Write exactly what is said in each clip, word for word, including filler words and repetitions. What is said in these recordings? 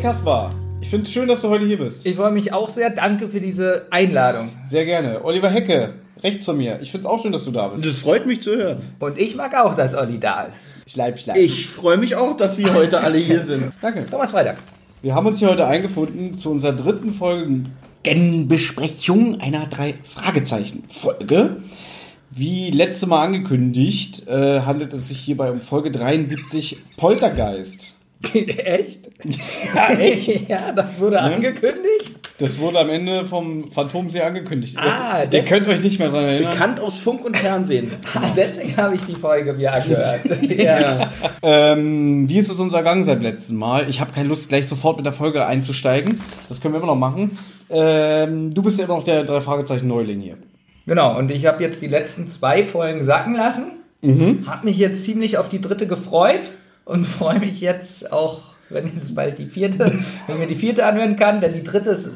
Kaspar, ich finde es schön, dass du heute hier bist. Ich freue mich auch sehr. Danke für diese Einladung. Sehr gerne. Oliver Hecke, rechts von mir. Ich finde es auch schön, dass du da bist. Das freut mich zu hören. Und ich mag auch, dass Olli da ist. Schleib, schleib. Ich freue mich auch, dass wir heute alle hier sind. Danke. Thomas Freitag. Wir haben uns hier heute eingefunden zu unserer dritten Folgenbesprechung einer Drei-Fragezeichen-Folge. Wie letzte Mal angekündigt, äh, handelt es sich hierbei um Folge dreiundsiebzig Poltergeist. Echt? Ja, echt? Ja, das wurde Ne? angekündigt. Das wurde am Ende vom Phantomsee angekündigt. Ah, ihr, das- ihr könnt euch nicht mehr daran erinnern. Bekannt aus Funk und Fernsehen. Ah, deswegen habe ich die Folge mir angehört. Ja. Ähm, wie ist es uns ergangen seit letztem Mal? Ich habe keine Lust, gleich sofort mit der Folge einzusteigen. Das können wir immer noch machen. Ähm, du bist ja immer noch der Drei-Fragezeichen-Neuling hier. Genau, und ich habe jetzt die letzten zwei Folgen sacken lassen. Mhm. Habe mich jetzt ziemlich auf die dritte gefreut und freue mich jetzt auch, wenn jetzt bald die vierte, wenn mir die vierte anhören kann, denn die dritte ist.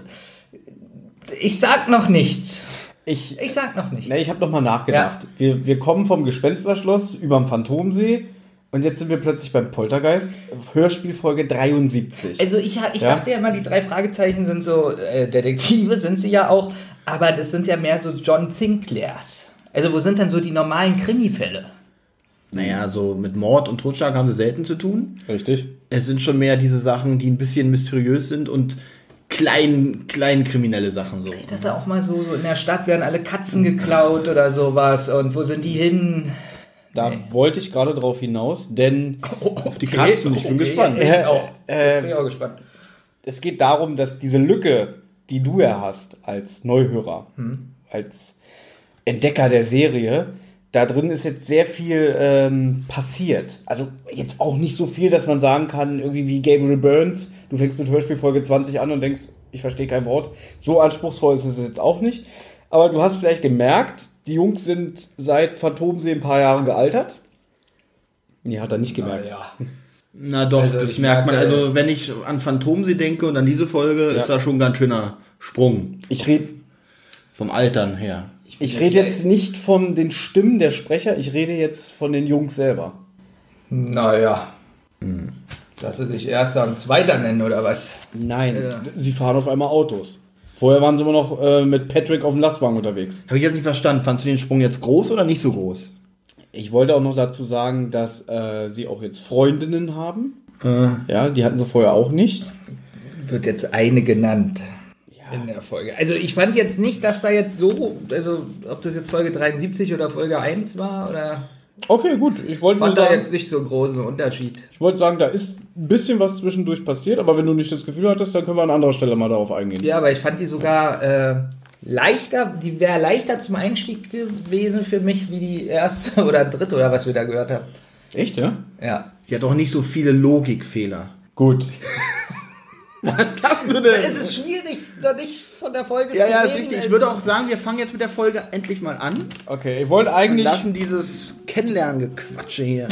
Ich sag noch nichts. Ich, Ich sag noch nicht. ne, ich habe nochmal nachgedacht. Ja. Wir, wir kommen vom Gespensterschloss überm Phantomsee und jetzt sind wir plötzlich beim Poltergeist. Hörspielfolge dreiundsiebzig. Also ich, ich Ja? dachte ja immer, die drei Fragezeichen sind so, äh, Detektive sind sie ja auch, aber das sind ja mehr so John Sinclairs. Also wo sind denn so die normalen Krimifälle? Naja, so mit Mord und Totschlag haben sie selten zu tun. Richtig. Es sind schon mehr diese Sachen, die ein bisschen mysteriös sind und klein, klein kriminelle Sachen so. Ich dachte auch mal so, so in der Stadt werden alle Katzen geklaut oder sowas und wo sind die hin? Da Nee. wollte ich gerade drauf hinaus, denn Auf die Katzen, ich bin Okay, gespannt. jetzt bin ich auch, Äh, bin ich auch gespannt. es geht darum, dass diese Lücke, die du ja hast als Neuhörer, als Entdecker der Serie, da drin ist jetzt sehr viel ähm, passiert. Also jetzt auch nicht so viel, dass man sagen kann, irgendwie wie Gabriel Burns, du fängst mit Hörspielfolge zwanzig an und denkst, ich verstehe kein Wort. So anspruchsvoll ist es jetzt auch nicht. Aber du hast vielleicht gemerkt, die Jungs sind seit Phantomsee ein paar Jahre gealtert. Nee, hat er nicht gemerkt. Ja. Na doch, Also das ich merkt man. merke- Also wenn ich an Phantomsee denke und an diese Folge, Ja. ist da schon ein ganz schöner Sprung. Ich rede Vom Altern her. ich red jetzt nicht von den Stimmen der Sprecher, ich rede jetzt von den Jungs selber. Naja. Dass sie sich Erster und Zweiter nennen oder was? Nein, Ja. sie fahren auf einmal Autos. Vorher waren sie immer noch äh, mit Patrick auf dem Lastwagen unterwegs. Habe ich jetzt nicht verstanden. Fandst du den Sprung jetzt groß oder nicht so groß? Ich wollte auch noch dazu sagen, dass äh, sie auch jetzt Freundinnen haben. Äh, Ja, die hatten sie vorher auch nicht. Wird jetzt eine genannt Ja. in der Folge. Also ich fand jetzt nicht, dass da jetzt so, also ob das jetzt Folge dreiundsiebzig oder Folge eins war oder... Okay, gut. Ich wollte nur Fand da sagen, jetzt nicht so einen großen Unterschied. ich wollte sagen, da ist ein bisschen was zwischendurch passiert, aber wenn du nicht das Gefühl hattest, dann können wir an anderer Stelle mal darauf eingehen. Ja, aber ich fand die sogar äh, leichter, die wäre leichter zum Einstieg gewesen für mich, wie die erste oder dritte oder was wir da gehört haben. Echt, ja? Ja. sie hat auch nicht so viele Logikfehler. Gut. Was sagst du Es ist schwierig, da nicht von der Folge Ja, zu ja, reden. ist richtig. Ich würde auch sagen, wir fangen jetzt mit der Folge endlich mal an Okay, ich wollte und eigentlich... lassen dieses Kennenlerngequatsche hier.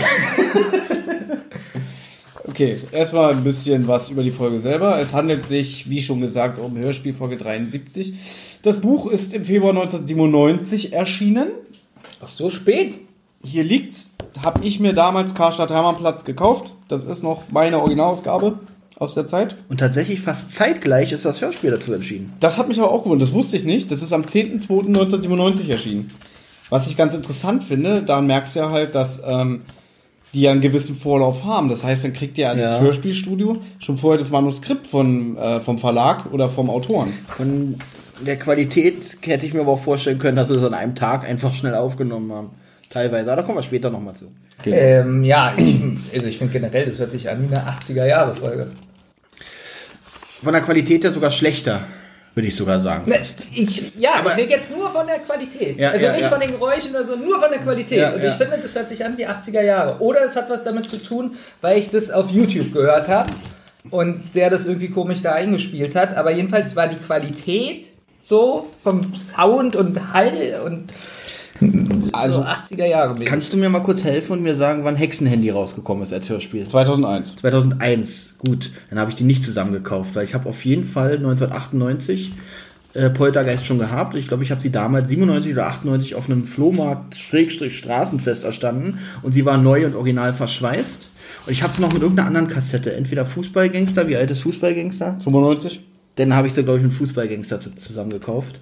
Okay, erstmal ein bisschen was über die Folge selber. Es handelt sich, wie schon gesagt, um Hörspielfolge dreiundsiebzig. Das Buch ist im Februar neunzehnhundertsiebenundneunzig erschienen. Ach, so spät? Hier liegt's. Habe ich mir damals Karstadt Hermannplatz gekauft. Das ist noch meine Originalausgabe aus der Zeit. Und tatsächlich fast zeitgleich ist das Hörspiel dazu entschieden. Das hat mich aber auch gewundert. Das wusste ich nicht. Das ist am zehnten zweiten neunzehnhundertsiebenundneunzig erschienen. Was ich ganz interessant finde, da merkst du ja halt, dass ähm, die ja einen gewissen Vorlauf haben. Das heißt, dann kriegt ihr als Ja. Hörspielstudio schon vorher das Manuskript von, äh, vom Verlag oder vom Autoren. Von der Qualität hätte ich mir aber auch vorstellen können, dass sie es an einem Tag einfach schnell aufgenommen haben. Teilweise. Aber da kommen wir später nochmal zu. Ähm, ja, ich, also ich finde generell, das hört sich an wie eine achtziger-Jahre-Folge. Von der Qualität her sogar schlechter, würde ich sogar sagen. Ne, ich, ja, Aber- ich rede jetzt nur von der Qualität. Ja, also ja, nicht ja. von den Geräuschen oder so, nur von der Qualität. Ja, und ja. ich finde, das hört sich an wie achtziger Jahre. Oder es hat was damit zu tun, weil ich das auf YouTube gehört habe und der das irgendwie komisch da eingespielt hat. Aber jedenfalls war die Qualität so vom Sound und Hall und Also- so achtziger Jahre mäßig. Kannst du mir mal kurz helfen und mir sagen, wann Hexenhandy rausgekommen ist als Hörspiel? zweitausendeins. zweitausendeins. Gut, dann habe ich die nicht zusammen gekauft, weil ich habe auf jeden Fall neunzehnhundertachtundneunzig äh, Poltergeist schon gehabt. Ich glaube, ich habe sie damals siebenundneunzig oder achtundneunzig auf einem Flohmarkt Schrägstrich Straßenfest erstanden und sie war neu und original verschweißt. Und ich habe es noch mit irgendeiner anderen Kassette. Entweder Fußballgangster, wie alt ist Fußballgangster? fünfundneunzig. Dann habe ich sie, glaube ich, mit Fußballgangster zu- zusammen gekauft.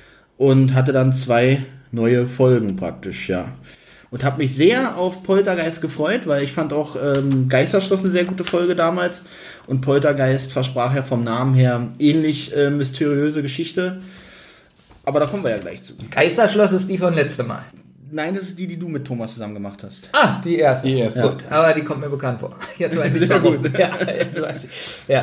Und hatte dann zwei neue Folgen praktisch, ja. Und habe mich sehr auf Poltergeist gefreut, weil ich fand auch ähm, Geisterschloss eine sehr gute Folge damals. Und Poltergeist versprach ja vom Namen her ähnlich äh, mysteriöse Geschichte. Aber da kommen wir ja gleich zu. Geisterschloss ist die von letztem Mal. Nein, das ist die, die du mit Thomas zusammen gemacht hast. Ah, die erste. Die erste. Gut, aber die kommt mir bekannt vor. Jetzt weiß ich Sehr warum. gut. Ja, jetzt weiß ich. Ja.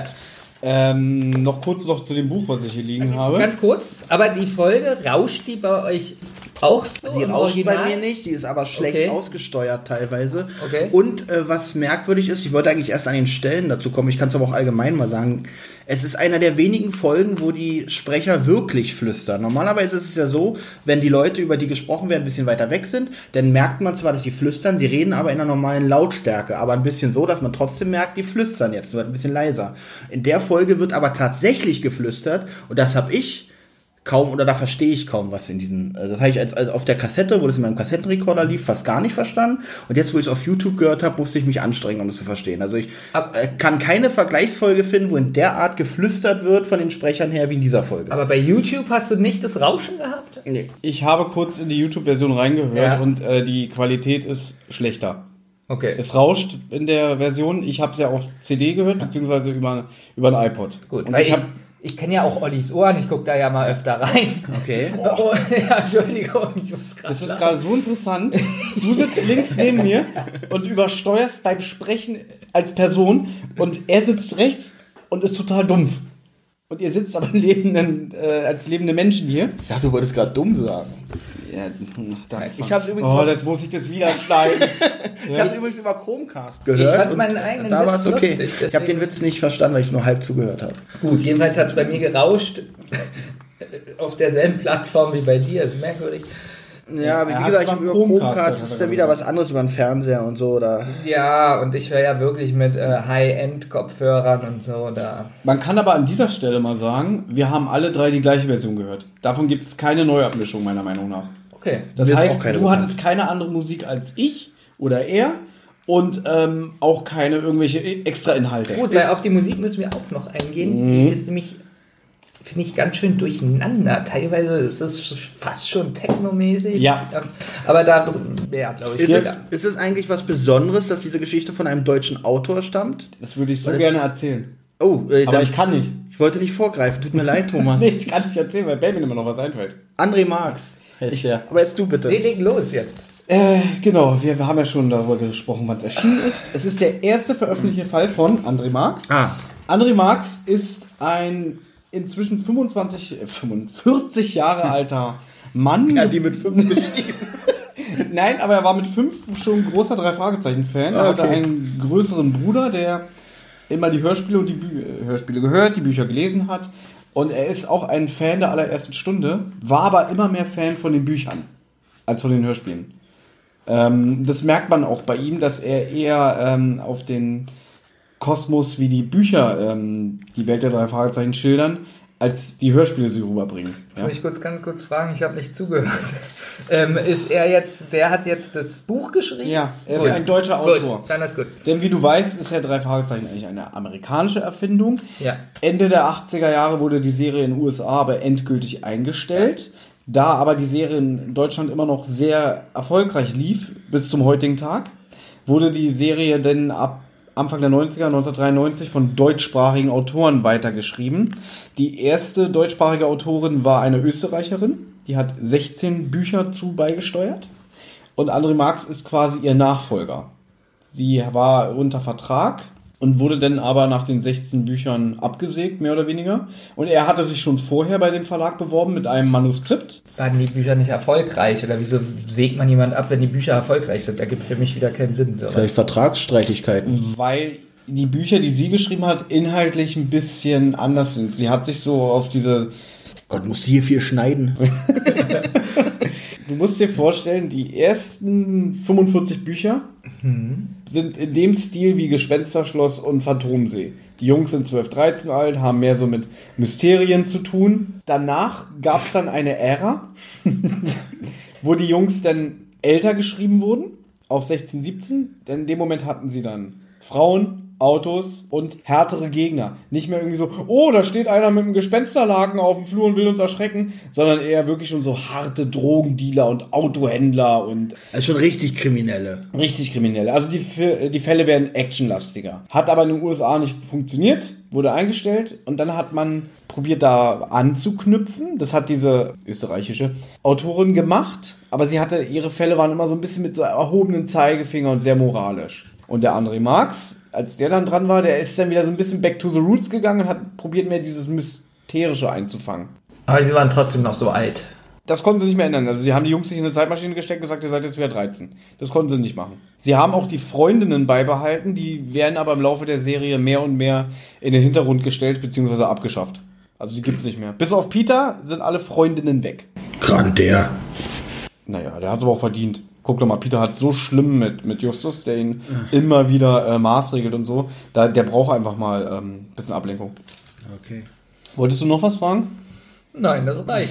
Ähm, noch kurz noch zu dem Buch, was ich hier liegen habe. Ganz kurz, aber die Folge, rauscht die bei euch auch so Sie im rauscht Original? bei mir nicht, sie ist aber schlecht Okay. ausgesteuert teilweise. Okay. Und äh, was merkwürdig ist, ich wollte eigentlich erst an den Stellen dazu kommen, ich kann es aber auch allgemein mal sagen, es ist einer der wenigen Folgen, wo die Sprecher wirklich flüstern. Normalerweise ist es ja so, wenn die Leute, über die gesprochen werden, ein bisschen weiter weg sind, dann merkt man zwar, dass sie flüstern, sie reden aber in einer normalen Lautstärke, aber ein bisschen so, dass man trotzdem merkt, die flüstern jetzt, nur ein bisschen leiser. In der Folge wird aber tatsächlich geflüstert und das habe ich kaum, oder da verstehe ich kaum was in diesen, äh, das habe ich als, als auf der Kassette, wo das in meinem Kassettenrekorder lief, fast gar nicht verstanden. Und jetzt, wo ich es auf YouTube gehört habe, musste ich mich anstrengen, um es zu verstehen. Also ich Ab- äh, kann keine Vergleichsfolge finden, wo in der Art geflüstert wird von den Sprechern her wie in dieser Folge. Aber bei YouTube hast du nicht das Rauschen gehabt? Nee. Ich habe kurz in die YouTube-Version reingehört Ja. und äh, die Qualität ist schlechter. Okay, Es rauscht in der Version. Ich habe es ja auf C D gehört, beziehungsweise über, über ein iPod. gut. Und Weil ich ich, habe ich kenne ja auch Ollis Ohren, ich gucke da ja mal öfter rein. Okay. Oh, ja, Entschuldigung, ich muss gerade Das ist lachen. gerade so interessant. Du sitzt links neben mir und übersteuerst beim Sprechen als Person und er sitzt rechts und ist total dumpf. Und ihr sitzt aber lebenden, äh, als lebende Menschen hier. Ich dachte, du wolltest gerade dumm sagen. Ja, da, Ich habe es übrigens, oh, über- jetzt muss ich das wieder schneiden. ich hab's übrigens über Chromecast gehört. Ich fand und meinen eigenen da war es Witz okay. lustig, ich habe den deswegen- Witz nicht verstanden, weil ich nur halb zugehört habe. Gut, jedenfalls hat es bei mir gerauscht. Auf derselben Plattform wie bei dir, ist merkwürdig. Ja, aber er wie hat's gesagt, ich beim hab über Chromecast, Chromecast, das das ist hat ja er wieder gesagt. was anderes über den Fernseher und so. Oder Ja, und ich höre ja wirklich mit äh, High-End-Kopfhörern und so da. Man kann aber an dieser Stelle mal sagen, wir haben alle drei die gleiche Version gehört. Davon gibt es keine Neuabmischung, meiner Meinung nach. Okay. Das Mir ist auch heißt, keine du bekannt. hattest keine andere Musik als ich oder er und ähm, auch keine irgendwelche extra Inhalte. Gut, weil auf die Musik müssen wir auch noch eingehen. Die ist nämlich, finde ich, ganz schön durcheinander. Teilweise ist das fast schon technomäßig. Ja. Aber da, ja, glaube ich, ist, ja. es, ist es eigentlich was Besonderes, dass diese Geschichte von einem deutschen Autor stammt? Das würde ich so Weil es- gerne erzählen. Oh, äh, Aber dann, ich kann nicht. ich wollte nicht vorgreifen. Tut mir leid, Thomas. Nee, ich kann nicht erzählen, weil Benjamin immer noch was einfällt. André Marx heißt der. Aber jetzt du bitte. Wir legen los jetzt. Äh, genau, wir, wir haben ja schon darüber gesprochen, wann es erschienen ist. Es ist der erste veröffentlichte Fall von André Marx. Ah, André Marx ist ein inzwischen fünfundzwanzig, äh, fünfundvierzig Jahre alter Mann. ja, die mit fünf geschrieben. Nein, aber er war mit fünf schon großer Drei-Fragezeichen-Fan. Er hatte Okay. einen größeren Bruder, der immer die Hörspiele und die Bü Hörspiele gehört, die Bücher gelesen hat. Und er ist auch ein Fan der allerersten Stunde, war aber immer mehr Fan von den Büchern als von den Hörspielen. Ähm, das merkt man auch bei ihm, dass er eher ähm, auf den Kosmos wie die Bücher ähm, die Welt der drei Fragezeichen schildern, als die Hörspiele sie rüberbringen. Jetzt Ja? will ich kurz ganz kurz fragen, ich habe nicht zugehört. ähm, ist er jetzt, der hat jetzt das Buch geschrieben? Ja, er ist Gut. ein deutscher Autor. Gut, dann ist gut. Denn wie du weißt, ist ja drei Fragezeichen eigentlich eine amerikanische Erfindung. Ja. Ende der achtziger Jahre wurde die Serie in den U S A aber endgültig eingestellt. Da aber die Serie in Deutschland immer noch sehr erfolgreich lief, bis zum heutigen Tag, wurde die Serie dann ab Anfang der neunziger, neunzehnhundertdreiundneunzig, von deutschsprachigen Autoren weitergeschrieben. Die erste deutschsprachige Autorin war eine Österreicherin, die hat sechzehn Bücher zu beigesteuert. Und André Marx ist quasi ihr Nachfolger. Sie war unter Vertrag und wurde dann aber nach den sechzehn Büchern abgesägt, mehr oder weniger. Und er hatte sich schon vorher bei dem Verlag beworben mit einem Manuskript. Waren die Bücher nicht erfolgreich? Oder wieso sägt man jemand ab, wenn die Bücher erfolgreich sind? Da gibt für mich wieder keinen Sinn. So. vielleicht Vertragsstreitigkeiten. Weil die Bücher, die sie geschrieben hat, inhaltlich ein bisschen anders sind. Sie hat sich so auf diese... Gott, musst du hier viel schneiden. Du musst dir vorstellen, die ersten fünfundvierzig Bücher sind in dem Stil wie Gespensterschloss und Phantomsee. Die Jungs sind zwölf, dreizehn alt, haben mehr so mit Mysterien zu tun. Danach gab es dann eine Ära, wo die Jungs dann älter geschrieben wurden, auf sechzehn, siebzehn. Denn in dem Moment hatten sie dann Frauen, Autos und härtere Gegner. Nicht mehr irgendwie so, oh, da steht einer mit einem Gespensterlaken auf dem Flur und will uns erschrecken, sondern eher wirklich schon so harte Drogendealer und Autohändler und... Also schon richtig Kriminelle. Richtig Kriminelle. Also die, die Fälle werden actionlastiger. Hat aber in den U S A nicht funktioniert, wurde eingestellt und dann hat man probiert da anzuknüpfen. Das hat diese österreichische Autorin gemacht, aber sie hatte, ihre Fälle waren immer so ein bisschen mit so erhobenen Zeigefinger und sehr moralisch. Und der André Marx, als der dann dran war, der ist dann wieder so ein bisschen back to the roots gegangen und hat probiert, mehr dieses Mysterische einzufangen. Aber die waren trotzdem noch so alt. Das konnten sie nicht mehr ändern. Also sie haben die Jungs nicht in eine Zeitmaschine gesteckt und gesagt, ihr seid jetzt wieder dreizehn. Das konnten sie nicht machen. Sie haben auch die Freundinnen beibehalten, die werden aber im Laufe der Serie mehr und mehr in den Hintergrund gestellt bzw. abgeschafft. Also die gibt's nicht mehr. Bis auf Peter sind alle Freundinnen weg. Gerade der. Naja, der hat's aber auch verdient. Guck doch mal, Peter hat so schlimm mit, mit Justus, der ihn ja. immer wieder äh, maßregelt und so. Da, der braucht einfach mal ein ähm, bisschen Ablenkung. Okay. Wolltest du noch was fragen? Nein, das reicht.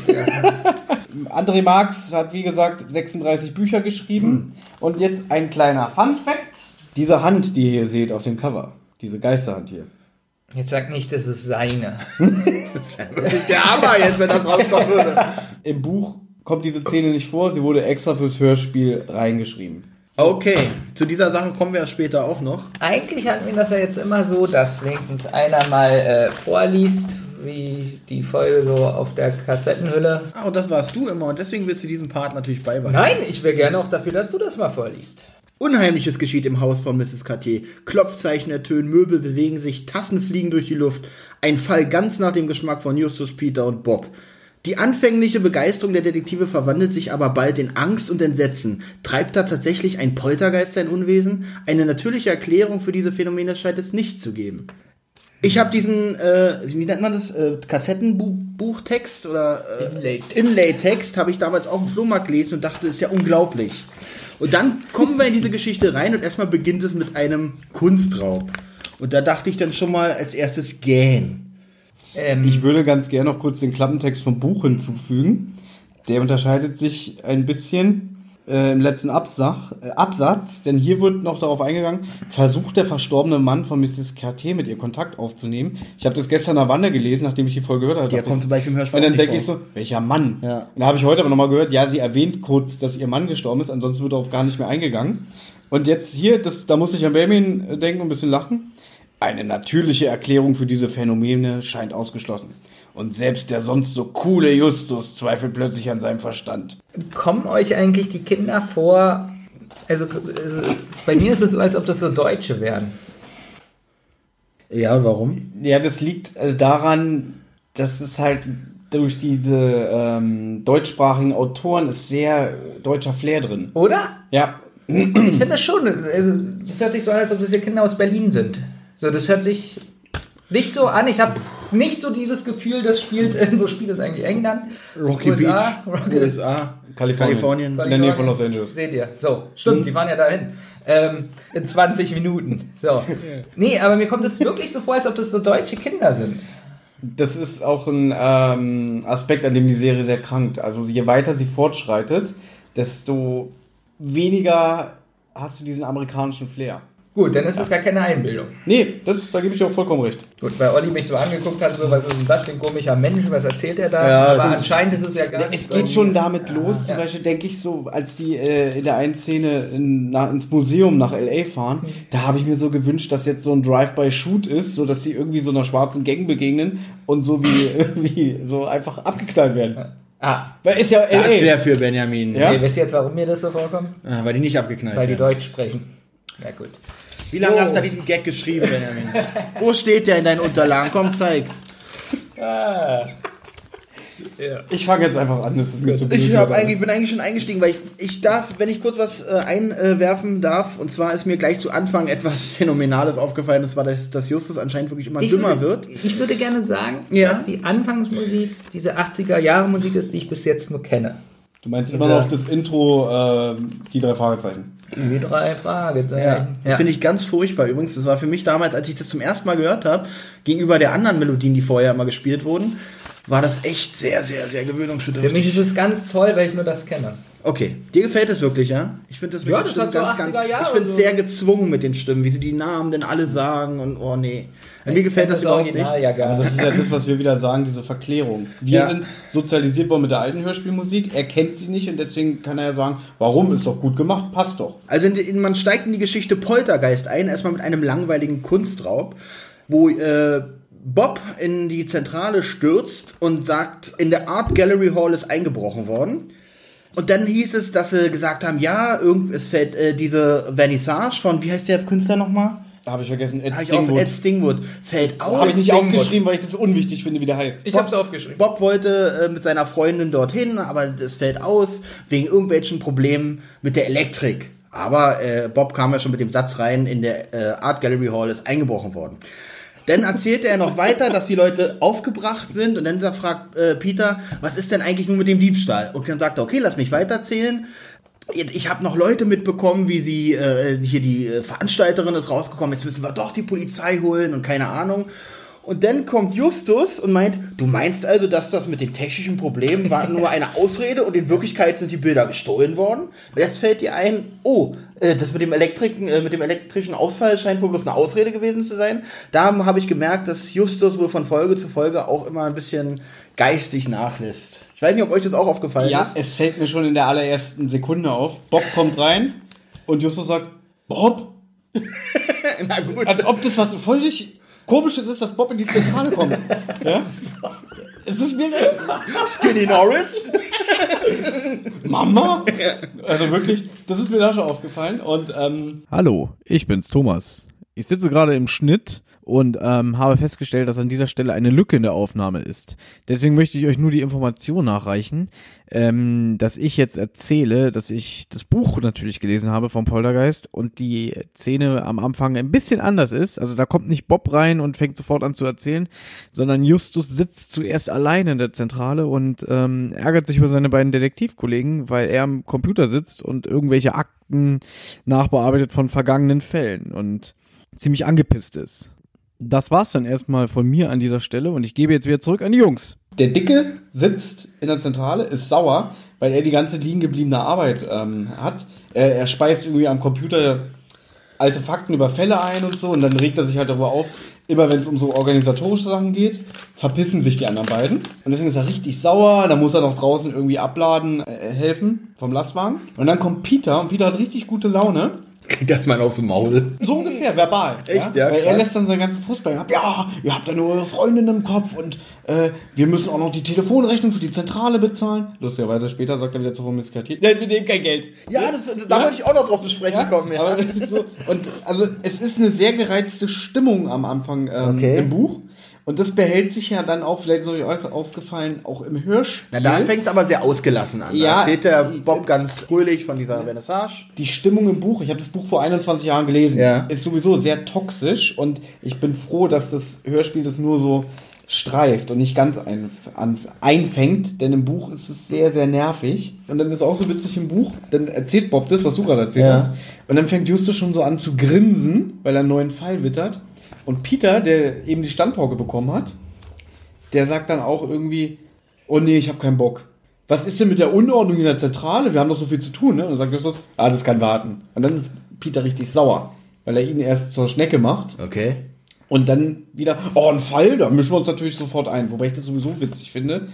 André Marx hat, wie gesagt, sechsunddreißig Bücher geschrieben. Hm. Und jetzt ein kleiner Fun-Fact. Diese Hand, die ihr hier seht auf dem Cover, diese Geisterhand hier. Jetzt sag nicht, das ist seine. Das wäre wirklich der Hammer jetzt, wenn das rauskommen würde. Im Buch kommt diese Szene nicht vor, sie wurde extra fürs Hörspiel reingeschrieben. Okay, zu dieser Sache kommen wir ja später auch noch. Eigentlich hatten wir das ja jetzt immer so, dass wenigstens einer mal äh, vorliest, wie die Folge so auf der Kassettenhülle. Ah, und das warst du immer und deswegen willst du diesen Part natürlich beibehalten. Nein, ich wäre gerne auch dafür, dass du das mal vorliest. Unheimliches geschieht im Haus von Misses Cartier. Klopfzeichen ertönen, Möbel bewegen sich, Tassen fliegen durch die Luft. Ein Fall ganz nach dem Geschmack von Justus, Peter und Bob. Die anfängliche Begeisterung der Detektive verwandelt sich aber bald in Angst und Entsetzen. Treibt da tatsächlich ein Poltergeist sein Unwesen? Eine natürliche Erklärung für diese Phänomene scheint es nicht zu geben. Ich habe diesen, äh, wie nennt man das, äh, Kassettenbuchtext oder äh, Inlay-Text, Inlay-Text habe ich damals auch im Flohmarkt gelesen und dachte, das ist ja unglaublich. Und dann kommen wir in diese Geschichte rein und erstmal beginnt es mit einem Kunstraub. Und da dachte ich dann schon mal als erstes gähn. Ähm, ich würde ganz gerne noch kurz den Klappentext vom Buch hinzufügen. Der unterscheidet sich ein bisschen äh, im letzten Absach, äh, Absatz, denn hier wird noch darauf eingegangen, versucht der verstorbene Mann von Misses Cartier mit ihr Kontakt aufzunehmen. Ich habe das gestern in der Wanne gelesen, nachdem ich die Folge gehört habe. Der kommt zum Beispiel im Hörspiel. Und dann denke ich so, welcher Mann? Ja. Und da habe ich heute aber nochmal gehört, ja, sie erwähnt kurz, dass ihr Mann gestorben ist, ansonsten wird darauf gar nicht mehr eingegangen. Und jetzt hier, das, da muss ich an Benjamin denken und ein bisschen lachen. Eine natürliche Erklärung für diese Phänomene scheint ausgeschlossen. Und selbst der sonst so coole Justus zweifelt plötzlich an seinem Verstand. Kommen euch eigentlich die Kinder vor, also, also bei mir ist es so, als ob das so Deutsche wären. Ja, warum? Ja, das liegt daran, dass es halt durch diese ähm, deutschsprachigen Autoren ist sehr deutscher Flair drin. Oder? Ja. Ich finde das schon, also, das hört sich so an, als ob das hier Kinder aus Berlin sind. So, das hört sich nicht so an. Ich habe nicht so dieses Gefühl, das spielt, wo spielt das eigentlich? England? Rocky U S A? Beach, Rocky U S A, Kalifornien. Kalifornien. In der Nähe von Los Angeles. Seht ihr. So, stimmt, die fahren ja dahin. Ähm, in zwanzig Minuten. So. Nee, aber mir kommt es wirklich so vor, als ob das so deutsche Kinder sind. Das ist auch ein ähm, Aspekt, an dem die Serie sehr krankt. Also je weiter sie fortschreitet, desto weniger hast du diesen amerikanischen Flair. Gut, dann ist das gar keine Einbildung. Nee, das, da gebe ich auch vollkommen recht. Gut, weil Olli mich so angeguckt hat, so, was ist denn das für ein komischer Mensch, was erzählt er da? Ja, aber anscheinend ist es ja gar nicht. Es geht schon damit los, ja. zum Beispiel denke ich so, als die äh, in der einen Szene in, na, ins Museum nach L A fahren, mhm. da habe ich mir so gewünscht, dass jetzt so ein Drive-by-Shoot ist, so dass sie irgendwie so einer schwarzen Gang begegnen und so wie, wie so einfach abgeknallt werden. Ah. Weil ist ja L A. Das wäre für Benjamin. Ja? Nee, wisst ihr jetzt, warum mir das so vorkommt? Ah, weil die nicht abgeknallt Weil die werden. Deutsch sprechen. Ja, gut. Wie lange So. hast du da diesen Gag geschrieben, Benjamin? Wo steht der in deinen Unterlagen? Komm, zeig's. Ah. Ja. Ich fange jetzt einfach an, das ist mir zu blöd. Ich hab aber eigentlich, das- bin eigentlich schon eingestiegen, weil ich, ich darf, wenn ich kurz was äh, einwerfen darf, und zwar ist mir gleich zu Anfang etwas Phänomenales aufgefallen, das war, dass, dass Justus anscheinend wirklich immer Ich dümmer würde, wird. Ich würde gerne sagen, Ja. dass die Anfangsmusik diese achtziger-Jahre-Musik ist, die ich bis jetzt nur kenne. Du meinst immer noch das Intro, äh, die drei Fragezeichen. Die drei Ja, Fragezeichen. Ja. finde ich ganz furchtbar übrigens. Das war für mich damals, als ich das zum ersten Mal gehört habe, gegenüber der anderen Melodien, die vorher immer gespielt wurden, war das echt sehr, sehr, sehr Für gewöhnungsbedürftig. mich ist es ganz toll, weil ich nur das kenne. Okay, dir gefällt es wirklich, ja? Ich finde das Ja, wirklich das hat so achtziger Jahre Ich finde es so. sehr gezwungen mit den Stimmen, wie sie die Namen denn alle sagen und oh nee. Mir gefällt das überhaupt nicht. Ja, gar Aber nicht. das ist ja das, was wir wieder sagen, diese Verklärung. Wir Ja. sind sozialisiert worden mit der alten Hörspielmusik, er kennt sie nicht und deswegen kann er ja sagen, warum, ist doch gut gemacht, passt doch. Also in, in, man steigt in die Geschichte Poltergeist ein, erstmal mit einem langweiligen Kunstraub, wo äh, Bob in die Zentrale stürzt und sagt, in der Art Gallery Hall ist eingebrochen worden. Und dann hieß es, dass sie gesagt haben, ja, irgend, es fällt äh, diese Vernissage von, wie heißt der Künstler nochmal? Da habe ich vergessen, Ed Hab ich auf Stingwood. Ed Stingwood. Fällt aus. Habe ich nicht Stingwood. aufgeschrieben, weil ich das unwichtig finde, wie der heißt. Ich hab's aufgeschrieben. Bob wollte äh, mit seiner Freundin dorthin, aber es fällt aus, wegen irgendwelchen Problemen mit der Elektrik. Aber äh, Bob kam ja schon mit dem Satz rein, in der äh, Art Gallery Hall ist eingebrochen worden. Dann erzählte er noch weiter, dass die Leute aufgebracht sind und dann fragt äh, Peter, was ist denn eigentlich nun mit dem Diebstahl? Und dann sagt er, okay, lass mich weiterzählen. Ich habe noch Leute mitbekommen, wie sie, äh, hier die äh, Veranstalterin ist rausgekommen, jetzt müssen wir doch die Polizei holen und keine Ahnung. Und dann kommt Justus und meint, du meinst also, dass das mit den technischen Problemen war nur eine Ausrede und in Wirklichkeit sind die Bilder gestohlen worden? Jetzt fällt dir ein, oh, äh, das mit dem, Elektriken, äh, mit dem elektrischen Ausfall scheint wohl bloß eine Ausrede gewesen zu sein. Da habe ich gemerkt, dass Justus wohl von Folge zu Folge auch immer ein bisschen geistig nachlässt. Ich weiß nicht, ob euch das auch aufgefallen Ja, ist. es fällt mir schon in der allerersten Sekunde auf. Bob kommt rein und Justus sagt, Bob? Na gut. Als ob das was völlig Komisches ist, dass Bob in die Zentrale kommt. Ja? Es ist mir nicht... Skinny Norris? Mama? Also wirklich, das ist mir da schon aufgefallen. Und ähm, Hallo, ich bin's, Thomas. Ich sitze gerade im Schnitt und ähm, habe festgestellt, dass an dieser Stelle eine Lücke in der Aufnahme ist. Deswegen möchte ich euch nur die Information nachreichen, ähm, dass ich jetzt erzähle, dass ich das Buch natürlich gelesen habe vom Poltergeist und die Szene am Anfang ein bisschen anders ist. Also da kommt nicht Bob rein und fängt sofort an zu erzählen, sondern Justus sitzt zuerst alleine in der Zentrale und ähm, ärgert sich über seine beiden Detektivkollegen, weil er am Computer sitzt und irgendwelche Akten nachbearbeitet von vergangenen Fällen und ziemlich angepisst ist. Das war's dann erstmal von mir an dieser Stelle und ich gebe jetzt wieder zurück an die Jungs. der Dicke sitzt in der Zentrale, ist sauer, weil er die ganze liegen gebliebene Arbeit ähm, hat. Er, er speist irgendwie am Computer alte Fakten über Fälle ein und so und dann regt er sich halt darüber auf, immer wenn es um so organisatorische Sachen geht, verpissen sich die anderen beiden. Und deswegen ist er richtig sauer, da muss er noch draußen irgendwie abladen, äh, helfen vom Lastwagen. Und dann kommt Peter und Peter hat richtig gute Laune. Kriegt das mal aufs Maul. So ungefähr, verbal. Echt, ja? ja, Weil krass. er lässt dann seinen ganzen Fußball ab. Ja, ihr habt ja nur eure Freundin im Kopf und äh, wir müssen auch noch die Telefonrechnung für die Zentrale bezahlen. Lustigerweise später sagt er wieder zu vom Miskatier. Nein, wir nehmen kein Geld. Ja, das, da Ja? wollte ich auch noch drauf zu sprechen Ja, kommen. Ja. aber so, und also es ist eine sehr gereizte Stimmung am Anfang ähm, Okay. im Buch. Und das behält sich ja dann auch, vielleicht ist euch auch aufgefallen, auch im Hörspiel. Na, da fängt es aber sehr ausgelassen an. Ja, da erzählt der Bob ganz fröhlich von dieser Vernissage. Die Stimmung im Buch, ich habe das Buch vor einundzwanzig Jahren gelesen, Ja. ist sowieso sehr toxisch und ich bin froh, dass das Hörspiel das nur so streift und nicht ganz ein, an, einfängt, denn im Buch ist es sehr, sehr nervig. Und dann ist auch so witzig im Buch, dann erzählt Bob das, was du gerade erzählt Ja. hast. Und dann fängt Justus schon so an zu grinsen, weil er einen neuen Fall wittert. Und Peter, der eben die Standpauke bekommen hat, der sagt dann auch irgendwie, oh nee, ich habe keinen Bock. Was ist denn mit der Unordnung in der Zentrale? Wir haben doch so viel zu tun, ne? Und dann sagt Justus, ah, das kann warten. Und dann ist Peter richtig sauer, weil er ihn erst zur Schnecke macht. Okay. Und dann wieder, oh, ein Fall, da mischen wir uns natürlich sofort ein. Wobei ich das sowieso witzig finde.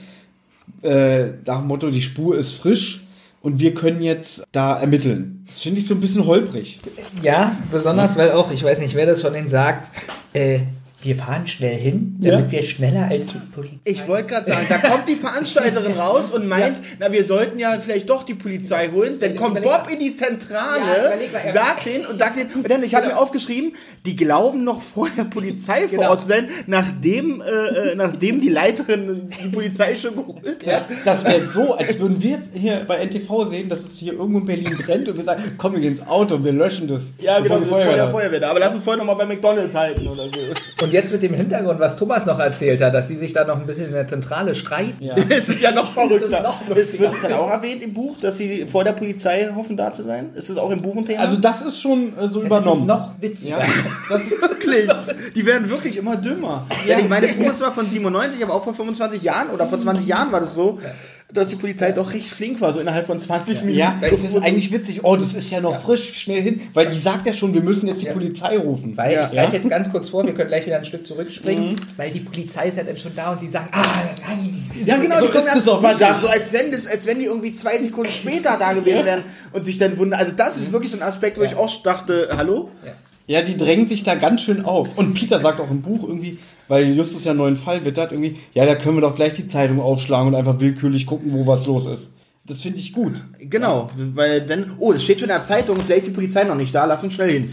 Äh, nach dem Motto, die Spur ist frisch und wir können jetzt da ermitteln. Das finde ich so ein bisschen holprig. Ja, besonders, weil auch, ich weiß nicht, wer das von denen sagt, äh, wir fahren schnell hin, damit Ja. wir schneller als die Polizei. Ich wollte gerade sagen, da kommt die Veranstalterin raus und meint, na, wir sollten ja vielleicht doch die Polizei holen. Dann kommt Überleg Bob mal. in die Zentrale, Ja, überleg mal, er- sagt den und sagt den. Und dann, ich habe Genau. mir aufgeschrieben, die glauben noch vor der Polizei vor Genau. Ort zu sein, nachdem, äh, äh, nachdem die Leiterin die Polizei schon geholt Das, hat. das wäre so, als würden wir jetzt hier bei N T V sehen, dass es hier irgendwo in Berlin brennt und wir sagen, komm, wir gehen ins Auto und wir löschen das. Ja, bevor genau, die wir sind vor Feuerwehr der da ist. Feuerwehr da. Aber lass uns vorher noch mal bei McDonalds halten oder so. Und jetzt mit dem Hintergrund, was Thomas noch erzählt hat, dass sie sich da noch ein bisschen in der Zentrale streiten. Ja. Es ist ja noch verrückter. Es ist noch es lustiger. wird es dann auch erwähnt im Buch, dass sie vor der Polizei hoffen, da zu sein? Ist das auch im Buch ein Thema? Also das ist schon äh, so Das übernommen. ist noch witziger. ja, das ist, wirklich. Die werden wirklich immer dümmer. Ja. Ich meine, das Buch ist zwar von siebenundneunzig, aber auch vor fünfundzwanzig Jahren oder vor zwanzig Jahren war das so. dass die Polizei doch recht flink war, so innerhalb von zwanzig Minuten. Ja, das ist eigentlich witzig. Oh, das ist ja noch frisch, schnell hin. Weil die sagt ja schon, wir müssen jetzt die Ja. Polizei rufen. Weil, Ja. ich greife jetzt ganz kurz vor, wir können gleich wieder ein Stück zurückspringen, weil die Polizei ist ja dann schon da und die sagen, ah, nein. Ja, genau, So die kommen ist es erst auch mal da, wirklich. so als wenn, das, als wenn die irgendwie zwei Sekunden später da gewesen wären und sich dann wundern. Also das ist wirklich so ein Aspekt, wo ich auch dachte, hallo? Ja. Ja, die drängen sich da ganz schön auf. Und Peter sagt auch im Buch irgendwie, weil Justus ja einen neuen Fall wittert, irgendwie, ja, da können wir doch gleich die Zeitung aufschlagen und einfach willkürlich gucken, wo was los ist. Das finde ich gut. Genau, weil dann, oh, das steht schon in der Zeitung, vielleicht ist die Polizei noch nicht da, lass uns schnell hin.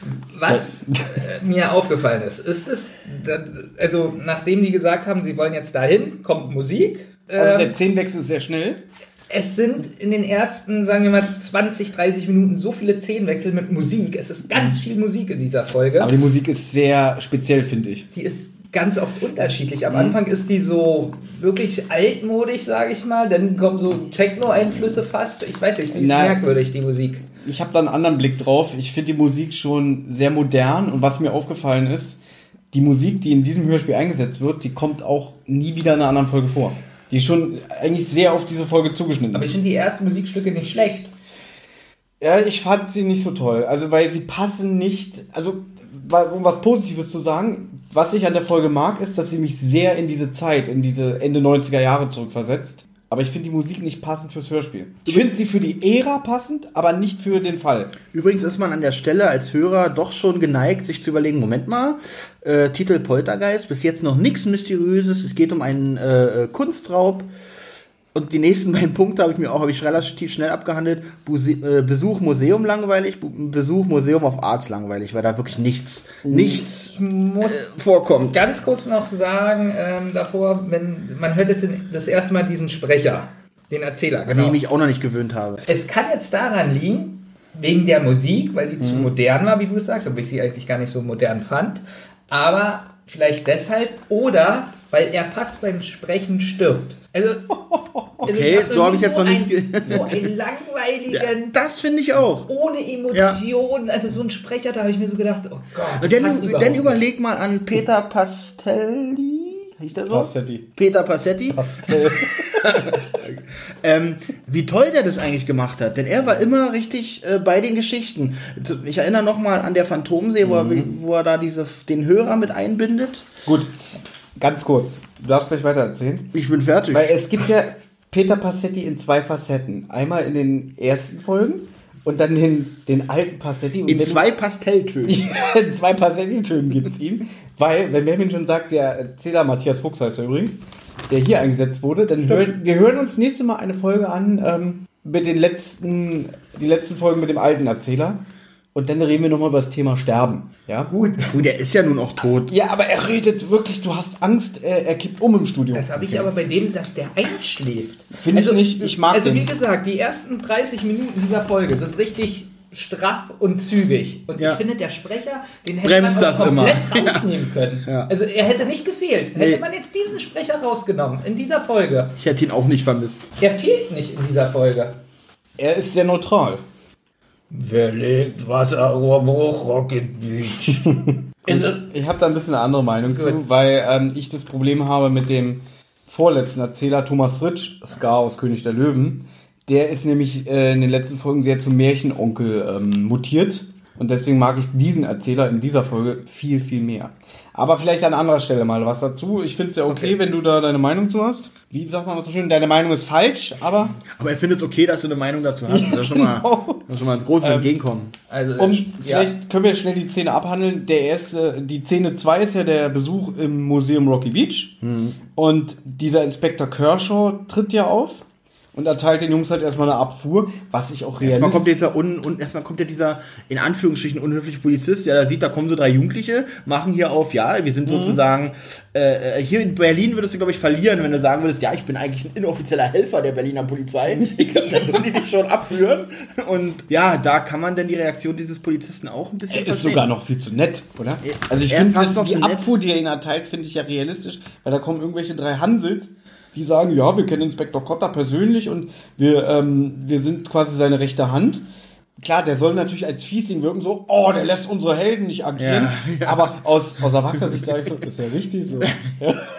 Was äh, mir aufgefallen ist, ist es, da- also nachdem die gesagt haben, sie wollen jetzt dahin, kommt Musik. Also ähm, der Szenenwechsel ist sehr schnell. Es sind in den ersten, sagen wir mal, zwanzig, dreißig Minuten so viele Szenenwechsel mit Musik. Es ist ganz viel Musik in dieser Folge. Aber die Musik ist sehr speziell, finde ich. Sie ist ganz oft unterschiedlich. Am Anfang ist sie so wirklich altmodisch, sage ich mal. Dann kommen so Techno-Einflüsse fast. Ich weiß nicht, sie ist Na, merkwürdig, die Musik. Ich habe da einen anderen Blick drauf. Ich finde die Musik schon sehr modern. Und was mir aufgefallen ist, die Musik, die in diesem Hörspiel eingesetzt wird, die kommt auch nie wieder in einer anderen Folge vor. Die ist schon eigentlich sehr auf diese Folge zugeschnitten. Aber ich finde die ersten Musikstücke nicht schlecht. Ja, ich fand sie nicht so toll. Also, weil sie passen nicht. Also, um was Positives zu sagen, was ich an der Folge mag, ist, dass sie mich sehr in diese Zeit, in diese Ende neunziger Jahre zurückversetzt. Aber ich finde die Musik nicht passend fürs Hörspiel. Ich finde sie für die Ära passend, aber nicht für den Fall. Übrigens ist man an der Stelle als Hörer doch schon geneigt, sich zu überlegen, Moment mal, äh, Titel Poltergeist, bis jetzt noch nichts Mysteriöses, es geht um einen äh, Kunstraub. Und die nächsten beiden Punkte habe ich mir auch, habe ich relativ schnell abgehandelt. Buse äh, Besuch Museum langweilig, Bu Besuch Museum of Arts langweilig, weil da wirklich nichts, nichts Ich muss äh, vorkommt. ganz kurz noch sagen, ähm, davor, wenn man hört jetzt das erste Mal diesen Sprecher, den Erzähler. An den ich mich auch noch nicht gewöhnt habe. Es kann jetzt daran liegen, wegen der Musik, weil die zu modern war, wie du es sagst, obwohl ich sie eigentlich gar nicht so modern fand. Aber vielleicht deshalb oder weil er fast beim Sprechen stirbt. Also, Okay, also so habe ich jetzt noch nicht einen, ge- so einen langweiligen, Das finde ich auch. ohne Emotionen, also so ein Sprecher, da habe ich mir so gedacht, oh Gott, das Denn, passt überhaupt denn nicht. überleg mal an Peter Pastelli. Hieß der so? Passetti. Peter Passetti. Pastell. ähm, wie toll der das eigentlich gemacht hat. Denn er war immer richtig äh, bei den Geschichten. Ich erinnere nochmal an der Phantomsee, wo, er, wo er da diese, den Hörer mit einbindet. Gut, ganz kurz. Du darfst gleich weiter erzählen. Ich bin fertig. Weil es gibt ja Peter Passetti in zwei Facetten. Einmal in den ersten Folgen und dann den, den alten Passetti. Und in wenn- zwei Pastelltönen. Ja, in zwei Passetti-Tönen gibt es ihn. Weil, wenn Melvin schon sagt, der Erzähler Matthias Fuchs heißt er übrigens, der hier eingesetzt wurde, dann hören wir hören uns nächstes Mal eine Folge an ähm, mit den letzten, die letzten Folgen mit dem alten Erzähler. Und dann reden wir nochmal über das Thema Sterben. Ja? Gut, gut, der ist ja nun auch tot. Ja, aber er redet wirklich, du hast Angst, er, er kippt um im Studio. Das habe ich aber bei dem, dass der einschläft. Finde ich nicht, ich mag Also den. wie gesagt, die ersten dreißig Minuten dieser Folge sind richtig straff und zügig. Und Ja. ich finde, der Sprecher, den hätte Bremst man auch das komplett immer. rausnehmen können. Ja. Also er hätte nicht gefehlt. Hätte Nee. man jetzt diesen Sprecher rausgenommen in dieser Folge. Ich hätte ihn auch nicht vermisst. Er fehlt nicht in dieser Folge. Er ist sehr neutral. Wer legt Wasserrohrbruch, Rocket Beach? Also, Ich habe da ein bisschen eine andere Meinung zu, weil ähm, ich das Problem habe mit dem vorletzten Erzähler, Thomas Fritsch, Scar aus König der Löwen. Der ist nämlich äh, in den letzten Folgen sehr zum Märchenonkel ähm, mutiert. Und deswegen mag ich diesen Erzähler in dieser Folge viel, viel mehr. Aber vielleicht an anderer Stelle mal was dazu. Ich finde es ja okay, Okay. wenn du da deine Meinung zu hast. Wie sagt man das so schön? Deine Meinung ist falsch, aber Aber er findet es okay, dass du eine Meinung dazu hast. Das ist schon mal, das ist schon mal ein großes Entgegenkommen. also um, ja. vielleicht können wir schnell die Szene abhandeln. Der erste, die Szene zwei ist ja der Besuch im Museum Rocky Beach. Und dieser Inspektor Kershaw tritt ja auf und erteilt den Jungs halt erstmal eine Abfuhr, was ich auch Erstmal kommt realistisch... dieser un, un, erstmal kommt ja dieser in Anführungsstrichen unhöfliche Polizist, der da sieht, da kommen so drei Jugendliche, machen hier auf, ja, wir sind sozusagen äh, hier in Berlin würdest du, glaube ich, verlieren, wenn du sagen würdest, ja, ich bin eigentlich ein inoffizieller Helfer der Berliner Polizei. Ich glaub, dann würden die dich schon abführen. Und ja, da kann man dann die Reaktion dieses Polizisten auch ein bisschen Er ist verstehen. sogar noch viel zu nett, oder? Er- Also ich er finde, ist dass noch die zu nett. Abfuhr, die er ihnen erteilt, finde ich ja realistisch, weil da kommen irgendwelche drei Hansels, die sagen, ja, wir kennen Inspektor Kotter persönlich und wir, ähm, wir sind quasi seine rechte Hand. Klar, der soll natürlich als Fiesling wirken, so, oh, der lässt unsere Helden nicht agieren. Ja, ja. Aber aus, aus Erwachsener Sicht sage ich so, ist ja richtig so. Ja.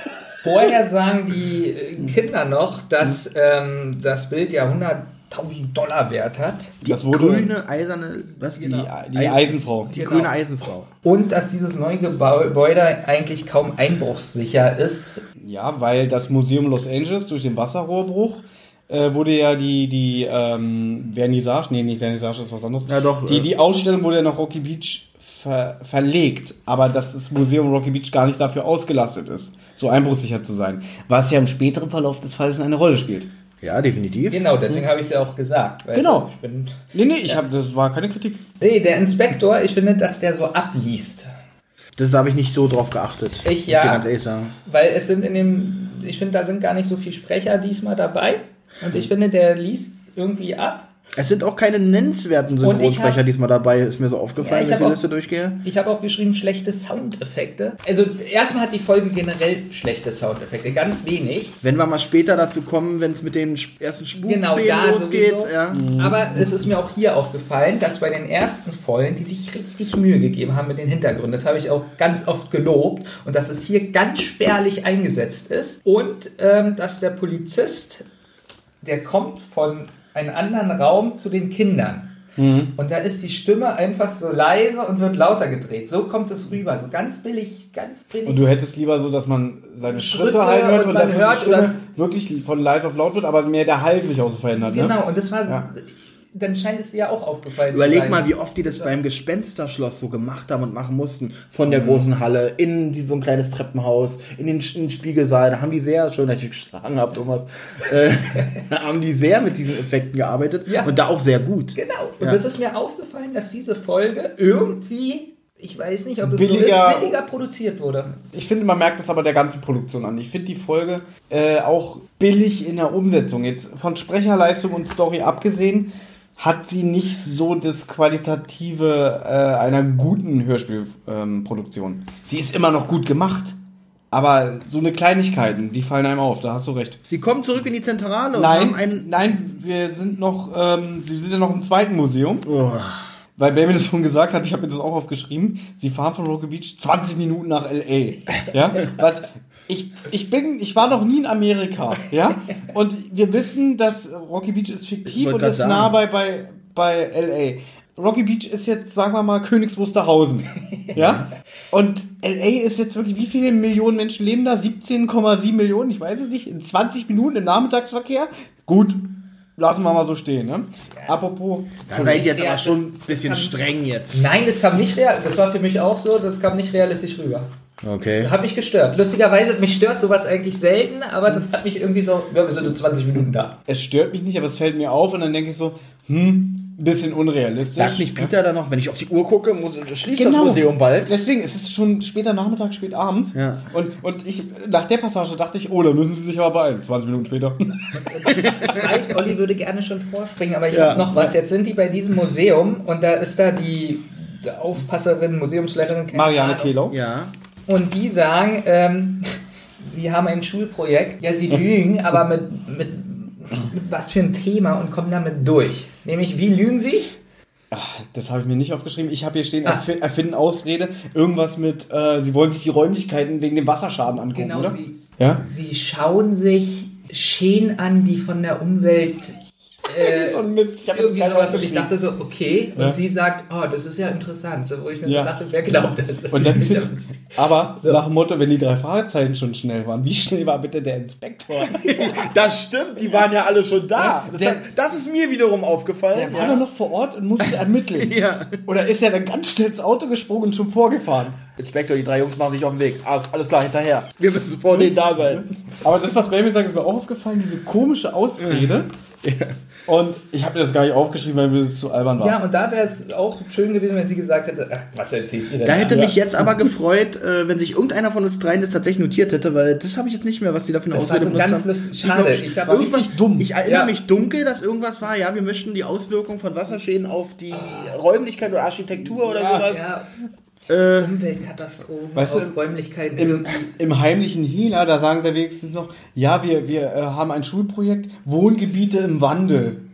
Vorher sagen die äh, Kinder noch, dass ähm, das Bild ja hunderttausend Dollar wert hat. Die Das wurde- grüne, eiserne, was Die, die, die Eisenfrau. die Genau. grüne Eisenfrau. Und dass dieses neue Gebäude eigentlich kaum einbruchssicher ist. Ja, weil das Museum Los Angeles durch den Wasserrohrbruch äh, wurde ja die, die ähm, Vernissage, nee, nicht Vernissage, das ist was anderes. Ja, doch, Die, äh, die Ausstellung wurde ja nach Rocky Beach ver verlegt, aber dass das Museum Rocky Beach gar nicht dafür ausgelastet ist, so einbruchsicher zu sein. Was ja im späteren Verlauf des Falles eine Rolle spielt. Ja, definitiv. Genau, deswegen habe ich es ja auch gesagt. Weißt Genau. du, Ich bin, Nee, nee, ich hab, das war keine Kritik. nee, der Inspektor, ich finde, dass der so abliest. Das da habe ich nicht so drauf geachtet. Ich Muss ja. dir ganz ehrlich sagen. Weil es sind in dem, ich finde, da sind gar nicht so viele Sprecher diesmal dabei. Und ich finde, der liest irgendwie ab. Es sind auch keine nennenswerten Und ich Synchronsprecher hab- diesmal dabei, ist mir so aufgefallen, Ja, ich wenn ich hab die auch- Liste durchgehe. Ich habe auch geschrieben, schlechte Soundeffekte. Also erstmal hat die Folge generell schlechte Soundeffekte, ganz wenig. Wenn wir mal später dazu kommen, wenn es mit den sp- ersten Genau, Spuk-Szenen da losgeht. sowieso. Ja. Aber es ist mir auch hier aufgefallen, dass bei den ersten Folgen, die sich richtig Mühe gegeben haben mit den Hintergründen, das habe ich auch ganz oft gelobt, und dass es hier ganz spärlich eingesetzt ist. Und ähm, dass der Polizist, der kommt von einem anderen Raum zu den Kindern. Mhm. Und da ist die Stimme einfach so leise und wird lauter gedreht. So kommt es rüber, so ganz billig, ganz billig. Und du hättest lieber so, dass man seine Schritte, Schritte halt hört und und, man dass hört die Stimme oder- wirklich von leise auf laut wird, aber mehr der Hall sich auch so verändert. Genau, Ne? und das war, Ja. dann scheint es dir ja auch aufgefallen Überleg zu sein. mal, wie oft die das beim Gespensterschloss so gemacht haben und machen mussten. Von der großen Halle, in die, so ein kleines Treppenhaus, in den, in den Spiegelsaal. Da haben die sehr, schön, dass ich geschlagen habe, Thomas, äh, da haben die sehr mit diesen Effekten gearbeitet. Ja. Und da auch sehr gut. Genau, und Ja. das ist mir aufgefallen, dass diese Folge irgendwie, ich weiß nicht, ob es Billiger- so ist, billiger produziert wurde. Ich finde, man merkt das aber der ganzen Produktion an. Ich finde die Folge äh, auch billig in der Umsetzung. Jetzt von Sprecherleistung und Story abgesehen, hat sie nicht so das Qualitative äh, einer guten Hörspielproduktion. sie ist immer noch gut gemacht, aber so eine Kleinigkeiten, die fallen einem auf, da hast du recht. Sie kommen zurück in die Zentrale und Nein, haben einen... nein, wir sind noch, ähm, sie sind ja noch im zweiten Museum. Oh. Weil Baby das schon gesagt hat, ich habe mir das auch aufgeschrieben, sie fahren von Rocky Beach zwanzig Minuten nach L A. Ja, was, ich, ich bin, ich war noch nie in Amerika, ja, und wir wissen, dass Rocky Beach ist Ich fiktiv wollt und grad ist sagen. nah bei, bei, bei L A. Rocky Beach ist jetzt, sagen wir mal, Königs Wusterhausen, ja, und L A ist jetzt wirklich, wie viele Millionen Menschen leben da? siebzehn Komma sieben Millionen, ich weiß es nicht, in zwanzig Minuten im Nachmittagsverkehr? Gut, lassen wir mal so stehen, ne? Apropos... Da seid ihr jetzt Ja, aber das- schon ein bisschen das kann- streng jetzt. Nein, das kam nicht real, das war für mich auch so, das kam nicht realistisch rüber. Okay. Hat mich gestört. Lustigerweise, mich stört sowas eigentlich selten, aber das hat mich irgendwie so, ja, wir sind in zwanzig Minuten da. Es stört mich nicht, aber es fällt mir auf und dann denke ich so, hm, ein bisschen unrealistisch. Sagt nicht Peter da noch, wenn ich auf die Uhr gucke, muss, schließt Genau. das Museum bald. Deswegen ist es schon später Nachmittag, spät abends. Ja. Und, und ich, nach der Passage dachte ich, oh, da müssen sie sich aber beeilen. zwanzig Minuten später. Ich weiß, Olli würde gerne schon vorspringen, aber ich Ja. habe noch was. Jetzt sind die bei diesem Museum und da ist da die Aufpasserin, Museumsleiterin, keine Marianne Ahnung. Kehlau. Ja. Und die sagen, ähm, sie haben ein Schulprojekt. Ja, sie lügen, aber mit, mit, mit was für ein Thema und kommen damit durch. Nämlich, wie lügen sie? Ach, das habe ich mir nicht aufgeschrieben. Ich habe hier stehen, Ah. erfi- erfinden Ausrede. Irgendwas mit, äh, sie wollen sich die Räumlichkeiten wegen dem Wasserschaden angucken, Genau, oder? sie, Ja? sie schauen sich Schäden an, die von der Umwelt... Äh, so ein Mist. Ich habe das irgendwie gar nicht sowas und ich aufgeschrieben. dachte so, okay. Und Ja. sie sagt, oh, das ist ja interessant. So, wo ich mir Ja. so dachte, wer glaubt das? Und dann, Ich hab- aber nach dem Motto, wenn die drei Fragezeichen schon schnell waren, wie schnell war bitte der Inspektor? Das stimmt, die waren ja alle schon da. Das, Der- hat, das ist mir wiederum aufgefallen. Der war doch noch vor Ort und musste ermitteln. Ja. Oder ist er dann ganz schnell ins Auto gesprungen und schon vorgefahren? Inspektor, die drei Jungs machen sich auf den Weg. Ah, alles klar, hinterher. Wir müssen vor denen da sein. Aber das, was Baby sagt, ist mir auch aufgefallen, diese komische Ausrede. Und ich habe mir das gar nicht aufgeschrieben, weil mir das zu albern war. Ja, und da wäre es auch schön gewesen, wenn sie gesagt hätte, ach, was erzählt ihr denn? Da hätte Ja. mich jetzt aber gefreut, äh, wenn sich irgendeiner von uns dreien das tatsächlich notiert hätte, weil das habe ich jetzt nicht mehr, was die da für eine Das war Ausrede so benutzt ganz haben. lustig. Schade. Ich Ich glaub, hab irgendwas- richtig dumm. Ich erinnere Ja. mich dunkel, dass irgendwas war, ja, wir möchten die Auswirkung von Wasserschäden auf die Räumlichkeit oder Architektur oder Ja. sowas. Ja, Äh, Umweltkatastrophen, Weißt du, auf Räumlichkeiten Im, irgendwie. Im heimlichen Hehler, da sagen sie wenigstens noch, ja, wir, wir äh, haben ein Schulprojekt, Wohngebiete im Wandel.